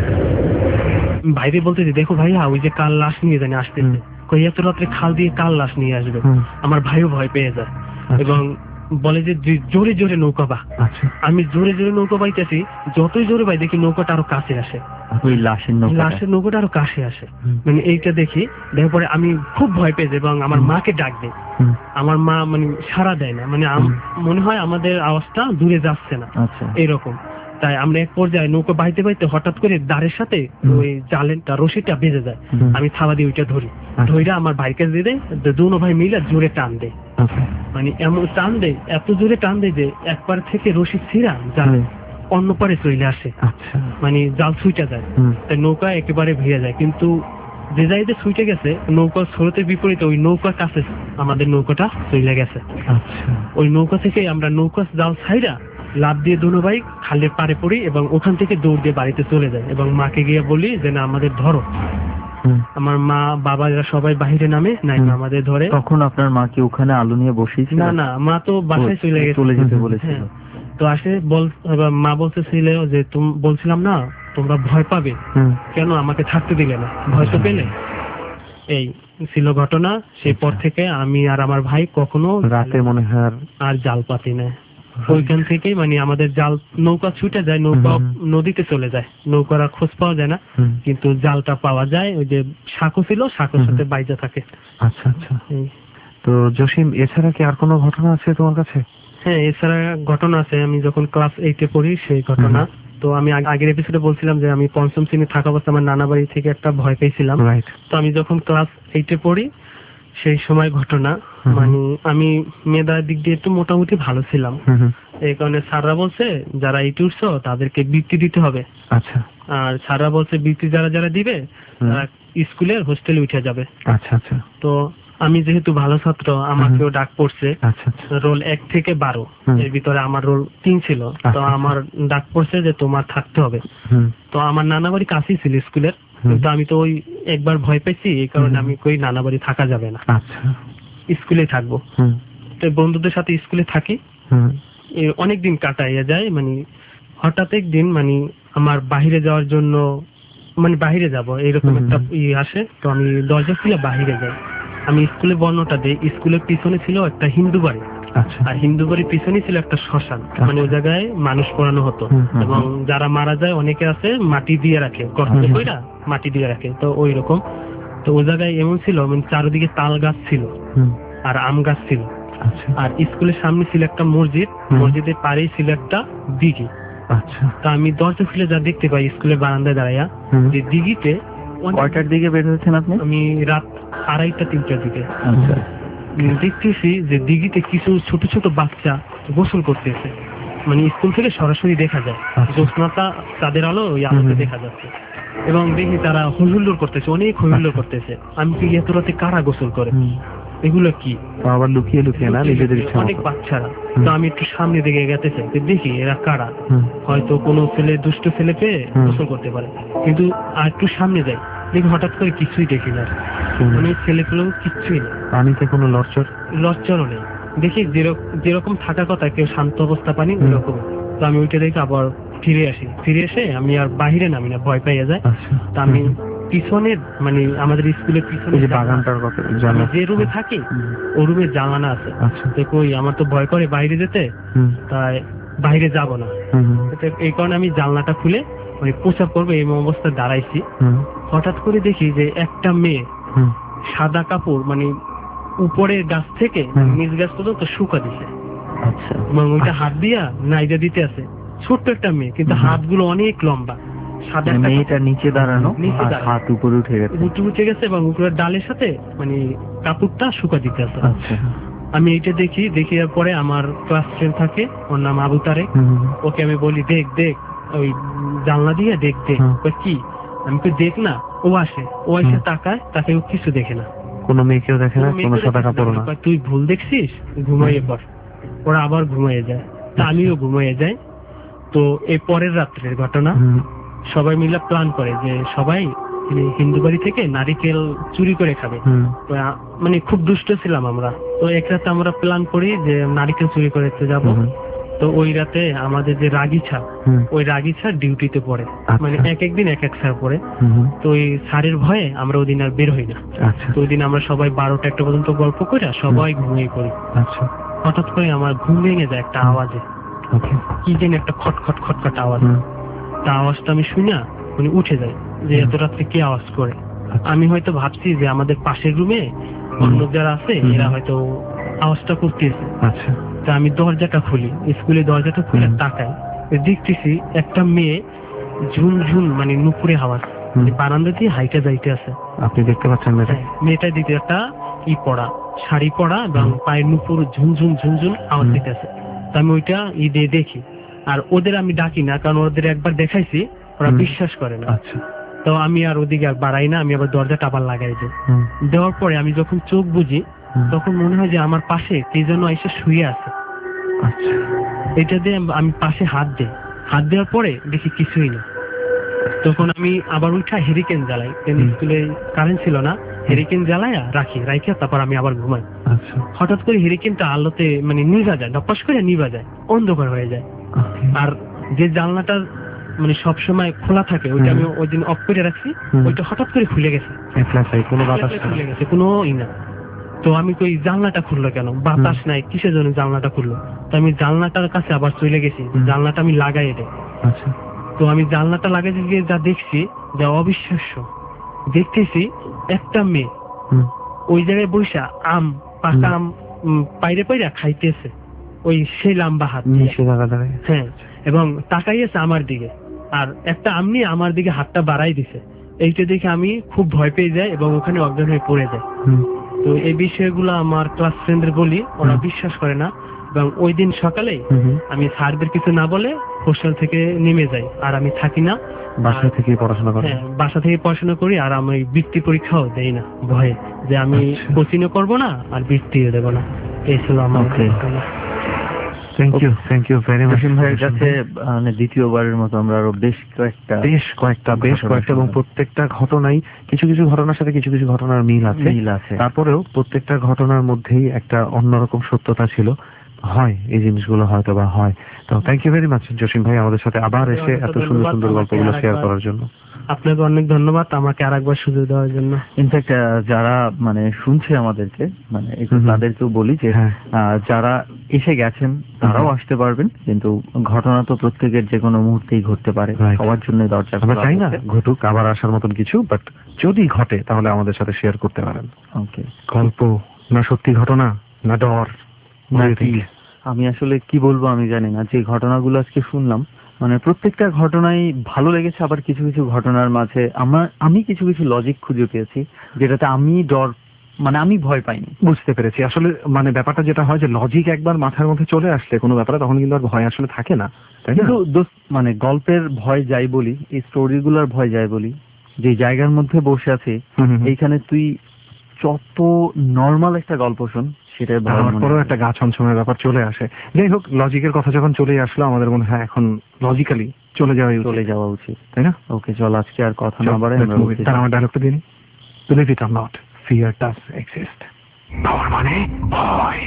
H: বাইরে বলতেছি, দেখো ভাইয়া ওই যে কাল লাশ নিয়ে জানি আসতেছে, কই এত রাত্রে খাল দিয়ে কাল লাশ নিয়ে আসবে। আমার ভাইও ভয় পেয়ে যায় এবং বলে যে জোরে জোরে নৌকা বা। আমি জোরে জোরে নৌকা বাইতেছি, যতই জোরে বাই দেখি নৌকাটা আরো কাছে আসে, ওই লাশের নৌকাটা আরো কাছে আসে। মানে এইটা দেখি, দেখার পরে আমি খুব ভয় পেয়ে যাই এবং আমার মাকে ডাক দেই। আমার মা মানে সাড়া দেয় না, মানে মনে হয় আমাদের আওয়াজটা দূরে যাচ্ছে না, এইরকম। তাই আমরা এক পর্যায়ে নৌকা বাইতে বাইতে হঠাৎ করে দাঁড়ের সাথে ওই জালেনটা রশিটা বেজে যায়। আমি থাবা দিয়ে ওইটা ধরি, ধরে আমার ভাইকে দিয়ে দেয়, দুনো ভাই মিলে জোরে টান দেয়। মানে এমন টান দেয়, এত জোরে টান দেয় যে একবার থেকে রশি ছিঁড়া জাল অন্য পারে চলে আসে, মানে জাল ছুটে যায়, তাই নৌকা একেবারে ভেঙে যায়। কিন্তু যে জায়গাতে ছুটে গেছে নৌকার স্রোতের বিপরীতে ওই নৌকার কাছে আমাদের নৌকাটা চলে গেছে। ওই নৌকা থেকে আমরা নৌকা জাল ছাইরা লাভ দিয়ে দুনো ভাই খালের পাড়ে পড়ি এবং ওখান থেকে দৌড় দিয়ে বাড়িতে চলে যায় এবং মাকে গিয়ে বলি যে না আমাদের ধরো। আমার মা বাবা এরা সবাই বাহিরে নামে, নাই আমাদের ধরে।
G: তখন আপনার মা কি ওখানে আলু নিয়ে বসেছিল?
H: না, মা তো বাসায় চলে যেতে বলেছিল। তো আসে মা বলতেছিল যে তুমি বলছিলাম না তোমরা ভয় পাবে, কেন আমাকে থাকতে দিলে না, ভয় তো পেলে। এই ছিল ঘটনা। সেই পর থেকে আমি আর আমার ভাই কখনো
D: রাতে মনে হয়
H: আর জাল পাতি না। ওইখান থেকেই মানে আমাদের জাল নৌকা ছুটে যায়, নৌকা নদীতে চলে যায়, নৌকার আর খোঁজ পাওয়া যায় না, কিন্তু জালটা পাওয়া যায়। ওই যে সাঁকো ছিল, সাঁকোর সাথে বাইজা থাকে।
D: আচ্ছা আচ্ছা। তো জসিম, এছাড়া কি আর কোনো ঘটনা আছে তোমার কাছে?
H: হ্যাঁ, এছাড়া ঘটনা আছে। আমি যখন ক্লাস 8-এ পড়ি সেই ঘটনা। তো আমি আগের এপিসোডে বলছিলাম যে আমি পঞ্চম শ্রেণী থাকা অবস্থা আমার নানা বাড়ি থেকে একটা ভয় পেয়েছিলাম। তো আমি যখন ক্লাস 8-এ পড়ি সেই সময় ঘটনা, মানে আমি মেধার দিক দিয়ে একটু মোটামুটি ভালো ছিলাম, এই কারণে স্যাররা বলছে যারা 8-এ উঠছো তাদেরকে বৃত্তি দিতে হবে। আচ্ছা। আর স্যাররা বলছে বৃত্তি যারা যারা দিবে তারা স্কুলের হোস্টেলে উঠে যাবে। আচ্ছা আচ্ছা। তো আমি যেহেতু ভালো ছাত্র আমাকেও ডাক পড়ছে
D: আচ্ছা
H: রোল 1 থেকে 12 এর ভিতরে আমার রোল 3 ছিল। তো আমার ডাক পড়ছে যে তোমার থাকতে হবে। তো আমার নানা বাড়ি কাছেই ছিল স্কুলের, কিন্তু আমি তো ওই একবার ভয় পেয়েছি, এই কারণে আমি কই নানা বাড়ি থাকা যাবে না, স্কুলে থাকবো। তো বন্ধুদের সাথে স্কুলে থাকি, অনেকদিন কাটাইয়া যায়। মানে হঠাৎ একদিন মানে আমার বাহিরে যাওয়ার জন্য মানে বাহিরে যাব এইরকম একটা আসে। তো আমি দরজা খুলে বাহিরে যাই। আমি স্কুলের বর্ণটা দিই। স্কুলের পিছনে ছিল একটা হিন্দু বাড়ি, আর হিন্দু বাড়ির পিছনে ছিল একটা শ্মশান। মানে ওই জায়গায় মানুষ পোড়ানো হতো, এবং যারা মারা যায় অনেকে আছে মাটি দিয়ে রাখে, গর্ত কইরা মাটি দিয়ে রাখে। তো ওই রকম তো ওই জায়গায় এমন ছিল মানে চারিদিকে তাল গাছ ছিল আর আম গাছ ছিল। আর স্কুলের সামনে ছিল একটা মসজিদ, মসজিদের পাড়েই ছিল একটা দিঘি। তা আমি দরজা খুলে যা দেখতে পাই স্কুলের বারান্দায় দাঁড়াইয়া যে দিঘিতে।
G: কয়টার দিকে বের হয়েছেন আপনি?
H: আমি রাত 2:30-3টার দিকে দেখতেছি যে দিঘিতে কিছু ছোট ছোট বাচ্চা গোসল করতেছে। মানে স্কুল থেকে সরাসরি দেখা যায়, জ্যোৎস্নাটা তাদের আলো ওই আলোতে দেখা যাচ্ছে, এবং দেখি তারা হুল্লোড় করতেছে, অনেক হুল্লোড় করতেছে। আমি কি এত রাতে কারা গোসল করে, এগুলো কি?
D: আবার লুকিয়ে লুকিয়ে না নিজেদের ইচ্ছা
H: অনেক বাচ্চারা। তো আমি একটু সামনে দিকে গেতেছি, দেখি এরা কারা, হয়তো কোনো ছেলে দুষ্ট ছেলে পেয়ে গোসল করতে পারে। কিন্তু আর একটু সামনে যাই, দেখি হঠাৎ করে কিছুই দেখি না, মানে ছেলে পেলেও কিচ্ছুই নেই,
D: পানিতে কোনো
H: লরচরও নেই। দেখি যেরকম থাকার কথা কেউ শান্ত অবস্থা পানি ওরকম। তো আমি ওইটা দেখে আবার ফিরে আসি। ফিরে এসে আমি আর বাহিরে নামি না, ভয় পাইয়া যায়। তা আমি পিছনের মানে আমাদের স্কুলের পিছনে
D: যে বাগানটার কথা,
H: আমি যে রুমে থাকি ও রুমে জানালা আছে। তো কই আমার তো ভয় করে বাইরে যেতে, তাই বাইরে যাব না। এই কারণে আমি জানলাটা খুলে মানে প্রচার করবো এই অবস্থায় দাঁড়াইছি। হঠাৎ করে দেখি যে একটা মেয়ে সাদা কাপড় মানে উপরের গাছ থেকে নিচ গাছ পর্যন্ত শুকা দিছে, এবং ওইটা হাত দিয়া নাইজা দিতে আছে। ছোট্ট একটা মেয়ে, কিন্তু হাতগুলো অনেক লম্বা। সাদা
G: মেয়েটা নিচে দাঁড়ানো, হাত উপরে
H: উঠে গেছে এবং উপরের ডালের সাথে মানে কাপড়টা শুকা দিতে আছে। আমি এইটা দেখি পরে আমার ক্লাস ফ্রেন্ড থাকে, ওর নাম আবু তারেক। ওকে আমি বলি দেখ ওই জানলা দিয়ে দেখ। কি? আমি তো দেখ না। ও এসে তাকায়, তাকে ও কিছু দেখে না,
D: কোনো মেয়েকেও দেখে না, কোনো সাদা কাপড় না।
H: তুই ভুল দেখছিস, ঘুমাইয়ে পর। ওরা আবার ঘুমাইয়ে যায়, তা আমিও ঘুমাইয়ে যাই। তো এই পরের রাত্রের ঘটনা, সবাই মিলে প্ল্যান করে যে সবাই হিন্দু বাড়ি থেকে নারিকেল চুরি করে খাবে। মানে খুব দুষ্ট ছিলাম আমরা। তো এক রাতে আমরা প্ল্যান করি যে নারিকেল চুরি করতে যাব। তো ওই রাতে আমাদের যে রাগিছা, ওই রাগিছা ডিউটিতে পড়ে, মানে একদিন এক স্যার পড়ে। তো ওই স্যারের ভয়ে আমরা ওই দিন আর বের হই না। তো ওই দিন আমরা সবাই 12টা-1টা পর্যন্ত গল্প করে সবাই ঘুমিয়ে পড়ি। হঠাৎ করে আমার ঘুম ভেঙে যায় একটা আওয়াজে, কি যেন একটা খটখট খটখট আওয়াজ। তা আওয়াজটা আমি শুনে মানে উঠে যাই যে এত রাত্রে কে আওয়াজ করে। আমি হয়তো ভাবছি যে আমাদের পাশের রুমে অন্য যারা আছে এরা হয়তো আওয়াজটা করতেছে। তা আমি দরজাটা খুলি, স্কুলের দরজাটা খুলে তাকাই, দেখতেছি একটা মেয়ে ঝুনঝুন মানে নুপুরে আওয়াজ বারান্দা দিয়ে হাইটা যাইতে আছে।
D: আপনি দেখতে পাচ্ছেন
H: মেয়েটা দিতে একটা পড়া, শাড়ি পড়া, এবং পায়ের নুপুর ঝুনঝুন ঝুনঝুন আওয়াজ দিতে আছে। তা আমি ওইটা দিয়ে দেখি। আর ওদের আমি ডাকি না, কারণ ওদের একবার দেখাইছি, ওরা বিশ্বাস করে না। তো আমি আর ওদিকে আর বাড়াই না, আমি আবার দরজাটা আবার লাগাই দিই। দেওয়ার পরে আমি যখন চোখ বুঝি, তখন মনে হয় যে আমার পাশে কে যেন এসে শুয়ে আছে। এটা দিয়ে আমি পাশে হাত দিই। হাত দেওয়ার পরে দেখি কিছুই না। তখন আমি আবার উঠা হেরিকেন জ্বালাই, স্কুলে কারেন্ট ছিল না, হেরিকেন জ্বালাইয়া রাখি, তারপর আমি আবার ঘুমাই। হঠাৎ করে হেরিকেনটা আলোতে মানে নিভা যায়, ধপাস করে নিভা যায়, অন্ধকার হয়ে যায়। আর যে জানলাটা মানে সবসময় খোলা থাকে, ওইটা আমি ওই দিন অফ করে রাখছি, ওইটা হঠাৎ করে খুলে গেছে, খুলে গেছে, কোনো না। তো আমি কই জানলাটা খুললো কেন, বাতাস নাই, কিসের জন্য জানলাটা খুললো? তো আমি জানলাটার কাছে আবার চলে গেছি, জানলাটা আমি লাগাই দেয়। তো আমি জানলাটা লাগাইতে গিয়ে যা দেখছি, যা অবিশ্বাস্য দেখতেছি, একটা মেয়ে ওই জায়গায় বসে পাকা আম পাইরে খাইতেছে, ওই সেই লম্বা হাত দিয়ে। হ্যাঁ, এবং তাকাইয়েছে আমার দিকে, আর একটা আম নিয়ে আমার দিকে হাতটা বাড়াই দিছে। এইটা দেখে আমি খুব ভয় পেয়ে যাই এবং ওখানে অজ্ঞান হয়ে পড়ে যায়। তো এই বিষয়গুলো আমার ক্লাস ফ্রেন্ডদের বলি, ওরা বিশ্বাস করে না। এবং ওই দিন সকালে আমি স্যারদের কিছু না বলে হোস্টেল থেকে নেমে যাই, আর আমি থাকি না,
D: বাসা থেকে পড়াশোনা করেন?
H: হ্যাঁ, বাসা থেকে পড়াশোনা করি, আর আমি বৃত্তি পরীক্ষাও দেই না ভয়ে, যে আমি কোচিংও করবো না আর বৃত্তিও দেবো না। এই ছিল আমার ঘটনা।
D: Thank you very much.
G: Jasim ভাইয়ের কাছে মানে দ্বিতীয়বারের মতো আমরা আরো বেশ কয়েকটা
D: এবং প্রত্যেকটা ঘটনাই কিছু কিছু ঘটনার সাথে কিছু কিছু ঘটনার মিল আছে। তারপরেও প্রত্যেকটা ঘটনার মধ্যেই একটা অন্যরকম সত্যতা ছিল। হয় এই জিনিসগুলো হয়তো বা হয়। তো thank you very much Jasim ভাই আমাদের সাথে আবার এসে এত সুন্দর সুন্দর গল্পগুলো শেয়ার করার জন্য।
H: আপনাকে অনেক ধন্যবাদ আমাকে আরেকবার সুযোগ দেওয়ার জন্য।
G: ইনফ্যাক্ট যারা মানে শুনছে আমাদেরকে, মানে একটু তাদেরকেও বলি যে যারা এসে গেছেন তারাও আসতে পারবেন, কিন্তু ঘটনা তো প্রত্যেকের যে কোনো মুহূর্তেই ঘটতে পারে, সবার জন্য দরজা
D: আমরা চাই না ঘটুক আবার আসার মতন কিছু, বাট যদি ঘটে তাহলে আমাদের সাথে শেয়ার করতে পারেন।
G: ওকে,
D: গল্প না সত্যি ঘটনা না ডর
G: নাকি আমি আসলে কি বলবো আমি জানি না। যে ঘটনাগুলো আজকে শুনলাম মানে প্রত্যেকটা ঘটনাই ভালো লেগেছে, আবার কিছু কিছু ঘটনার মাঝে আমি কিছু কিছু লজিক খুঁজে পেয়েছি যেটাতে আমি আমি ভয় পাইনি।
D: বুঝতে পেরেছি আসলে মানে ব্যাপারটা যেটা হয় যে লজিক একবার মাথার মধ্যে চলে আসলে কোনো ব্যাপারে তখন কিন্তু আর ভয় আসলে থাকে না, তাই না?
G: কিন্তু মানে গল্পের ভয় যাই বলি, এই স্টোরিগুলোর ভয় যাই বলি, যে জায়গার মধ্যে বসে আছি এইখানে তুই যত নর্মাল একটা গল্প শোন সেটা
D: তারপরেও একটা গা ছমছমের ব্যাপার চলে আসে। যাই হোক, লজিকের কথা যখন চলে আসলো আমাদের মনে হয় এখন লজিক্যালি চলে যাওয়া উচিত, তাই না?
G: ওকে, চল আজকে আর কথা না বাড়াই
D: তার আমার ডায়লগটা দিন। Believe it or not, fear does exist. ডর মানে ভয়।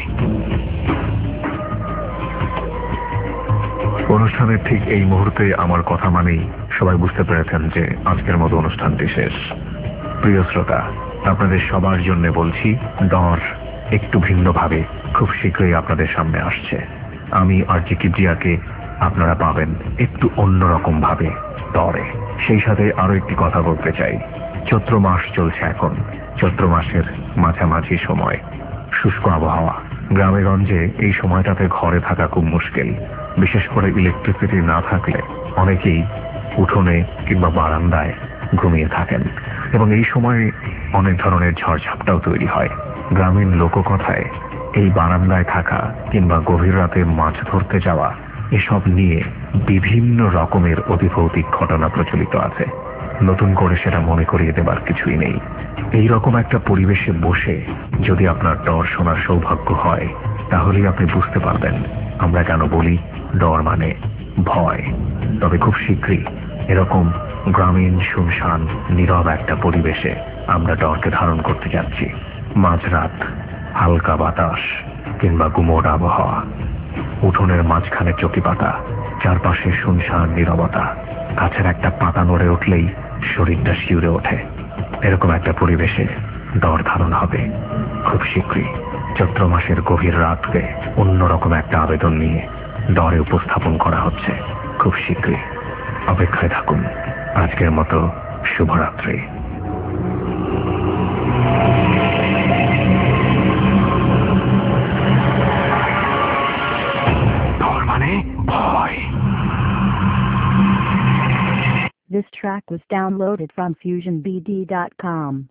C: অনুষ্ঠানের ঠিক এই মুহূর্তে আমার কথা মানেই সবাই বুঝতে পেরেছেন যে আজকের মতো অনুষ্ঠানটি শেষ। প্রিয় শ্রোতা, আপনাদের সবার জন্য বলছি, ডর একটু ভিন্নভাবে খুব শীঘ্রই আপনাদের সামনে আসছে। আমি আর জি কিবরিয়াকে আপনারা পাবেন একটু অন্যরকম ভাবে ডরে। সেই সাথে আরো একটি কথা বলতে চাই, চৈত্র মাস চলছে এখন, চৈত্র মাসের মাঝামাঝি সময়, শুষ্ক আবহাওয়া। গ্রামে গঞ্জে এই সময়টাতে ঘরে থাকা খুব মুশকিল, বিশেষ করে ইলেকট্রিসিটি না থাকলে অনেকেই উঠোনে কিংবা বারান্দায় ঘুমিয়ে থাকেন, এবং এই সময় অনেক ধরনের ঝড়ঝাপটাও তৈরি হয়। গ্রামীণ লোককথায় এই বারান্দায় থাকা কিংবা গভীর রাতে মাছ ধরতে যাওয়া এসব নিয়ে বিভিন্ন রকমের অতিভৌতিক ঘটনা প্রচলিত আছে। নতুন করে সেটা মনে করিয়ে দেবার কিছুই নেই। এই রকম একটা পরিবেশে বসে যদি আপনার ডর শোনার সৌভাগ্য হয়, তাহলেই আপনি বুঝতে পারবেন আমরা কেন বলি ডর মানে ভয়। তবে খুব শীঘ্রই এরকম গ্রামীণ শুনশান নীরব একটা পরিবেশে আমরা ডরকে ধারণ করতে যাচ্ছি। মাঝরাত, হালকা বাতাস কিংবা গুমোট আবহাওয়া, উঠোনের মাঝখানে চকি পাতা, চারপাশে শুনশান নীরবতা, গাছের একটা পাতা নড়ে উঠলেই শরীরটা শিউরে ওঠে। এরকম একটা পরিবেশে ডর ধারণ হবে খুব শীঘ্রই। চৈত্র মাসের গভীর রাতকে অন্যরকম একটা আবেদন নিয়ে ডরে উপস্থাপন করা হচ্ছে খুব শীঘ্রই। অপেক্ষায় থাকুন। আজকের মতো শুভরাত্রি। ডর মানে ভয়।
A: This track was downloaded from FusionBD.com.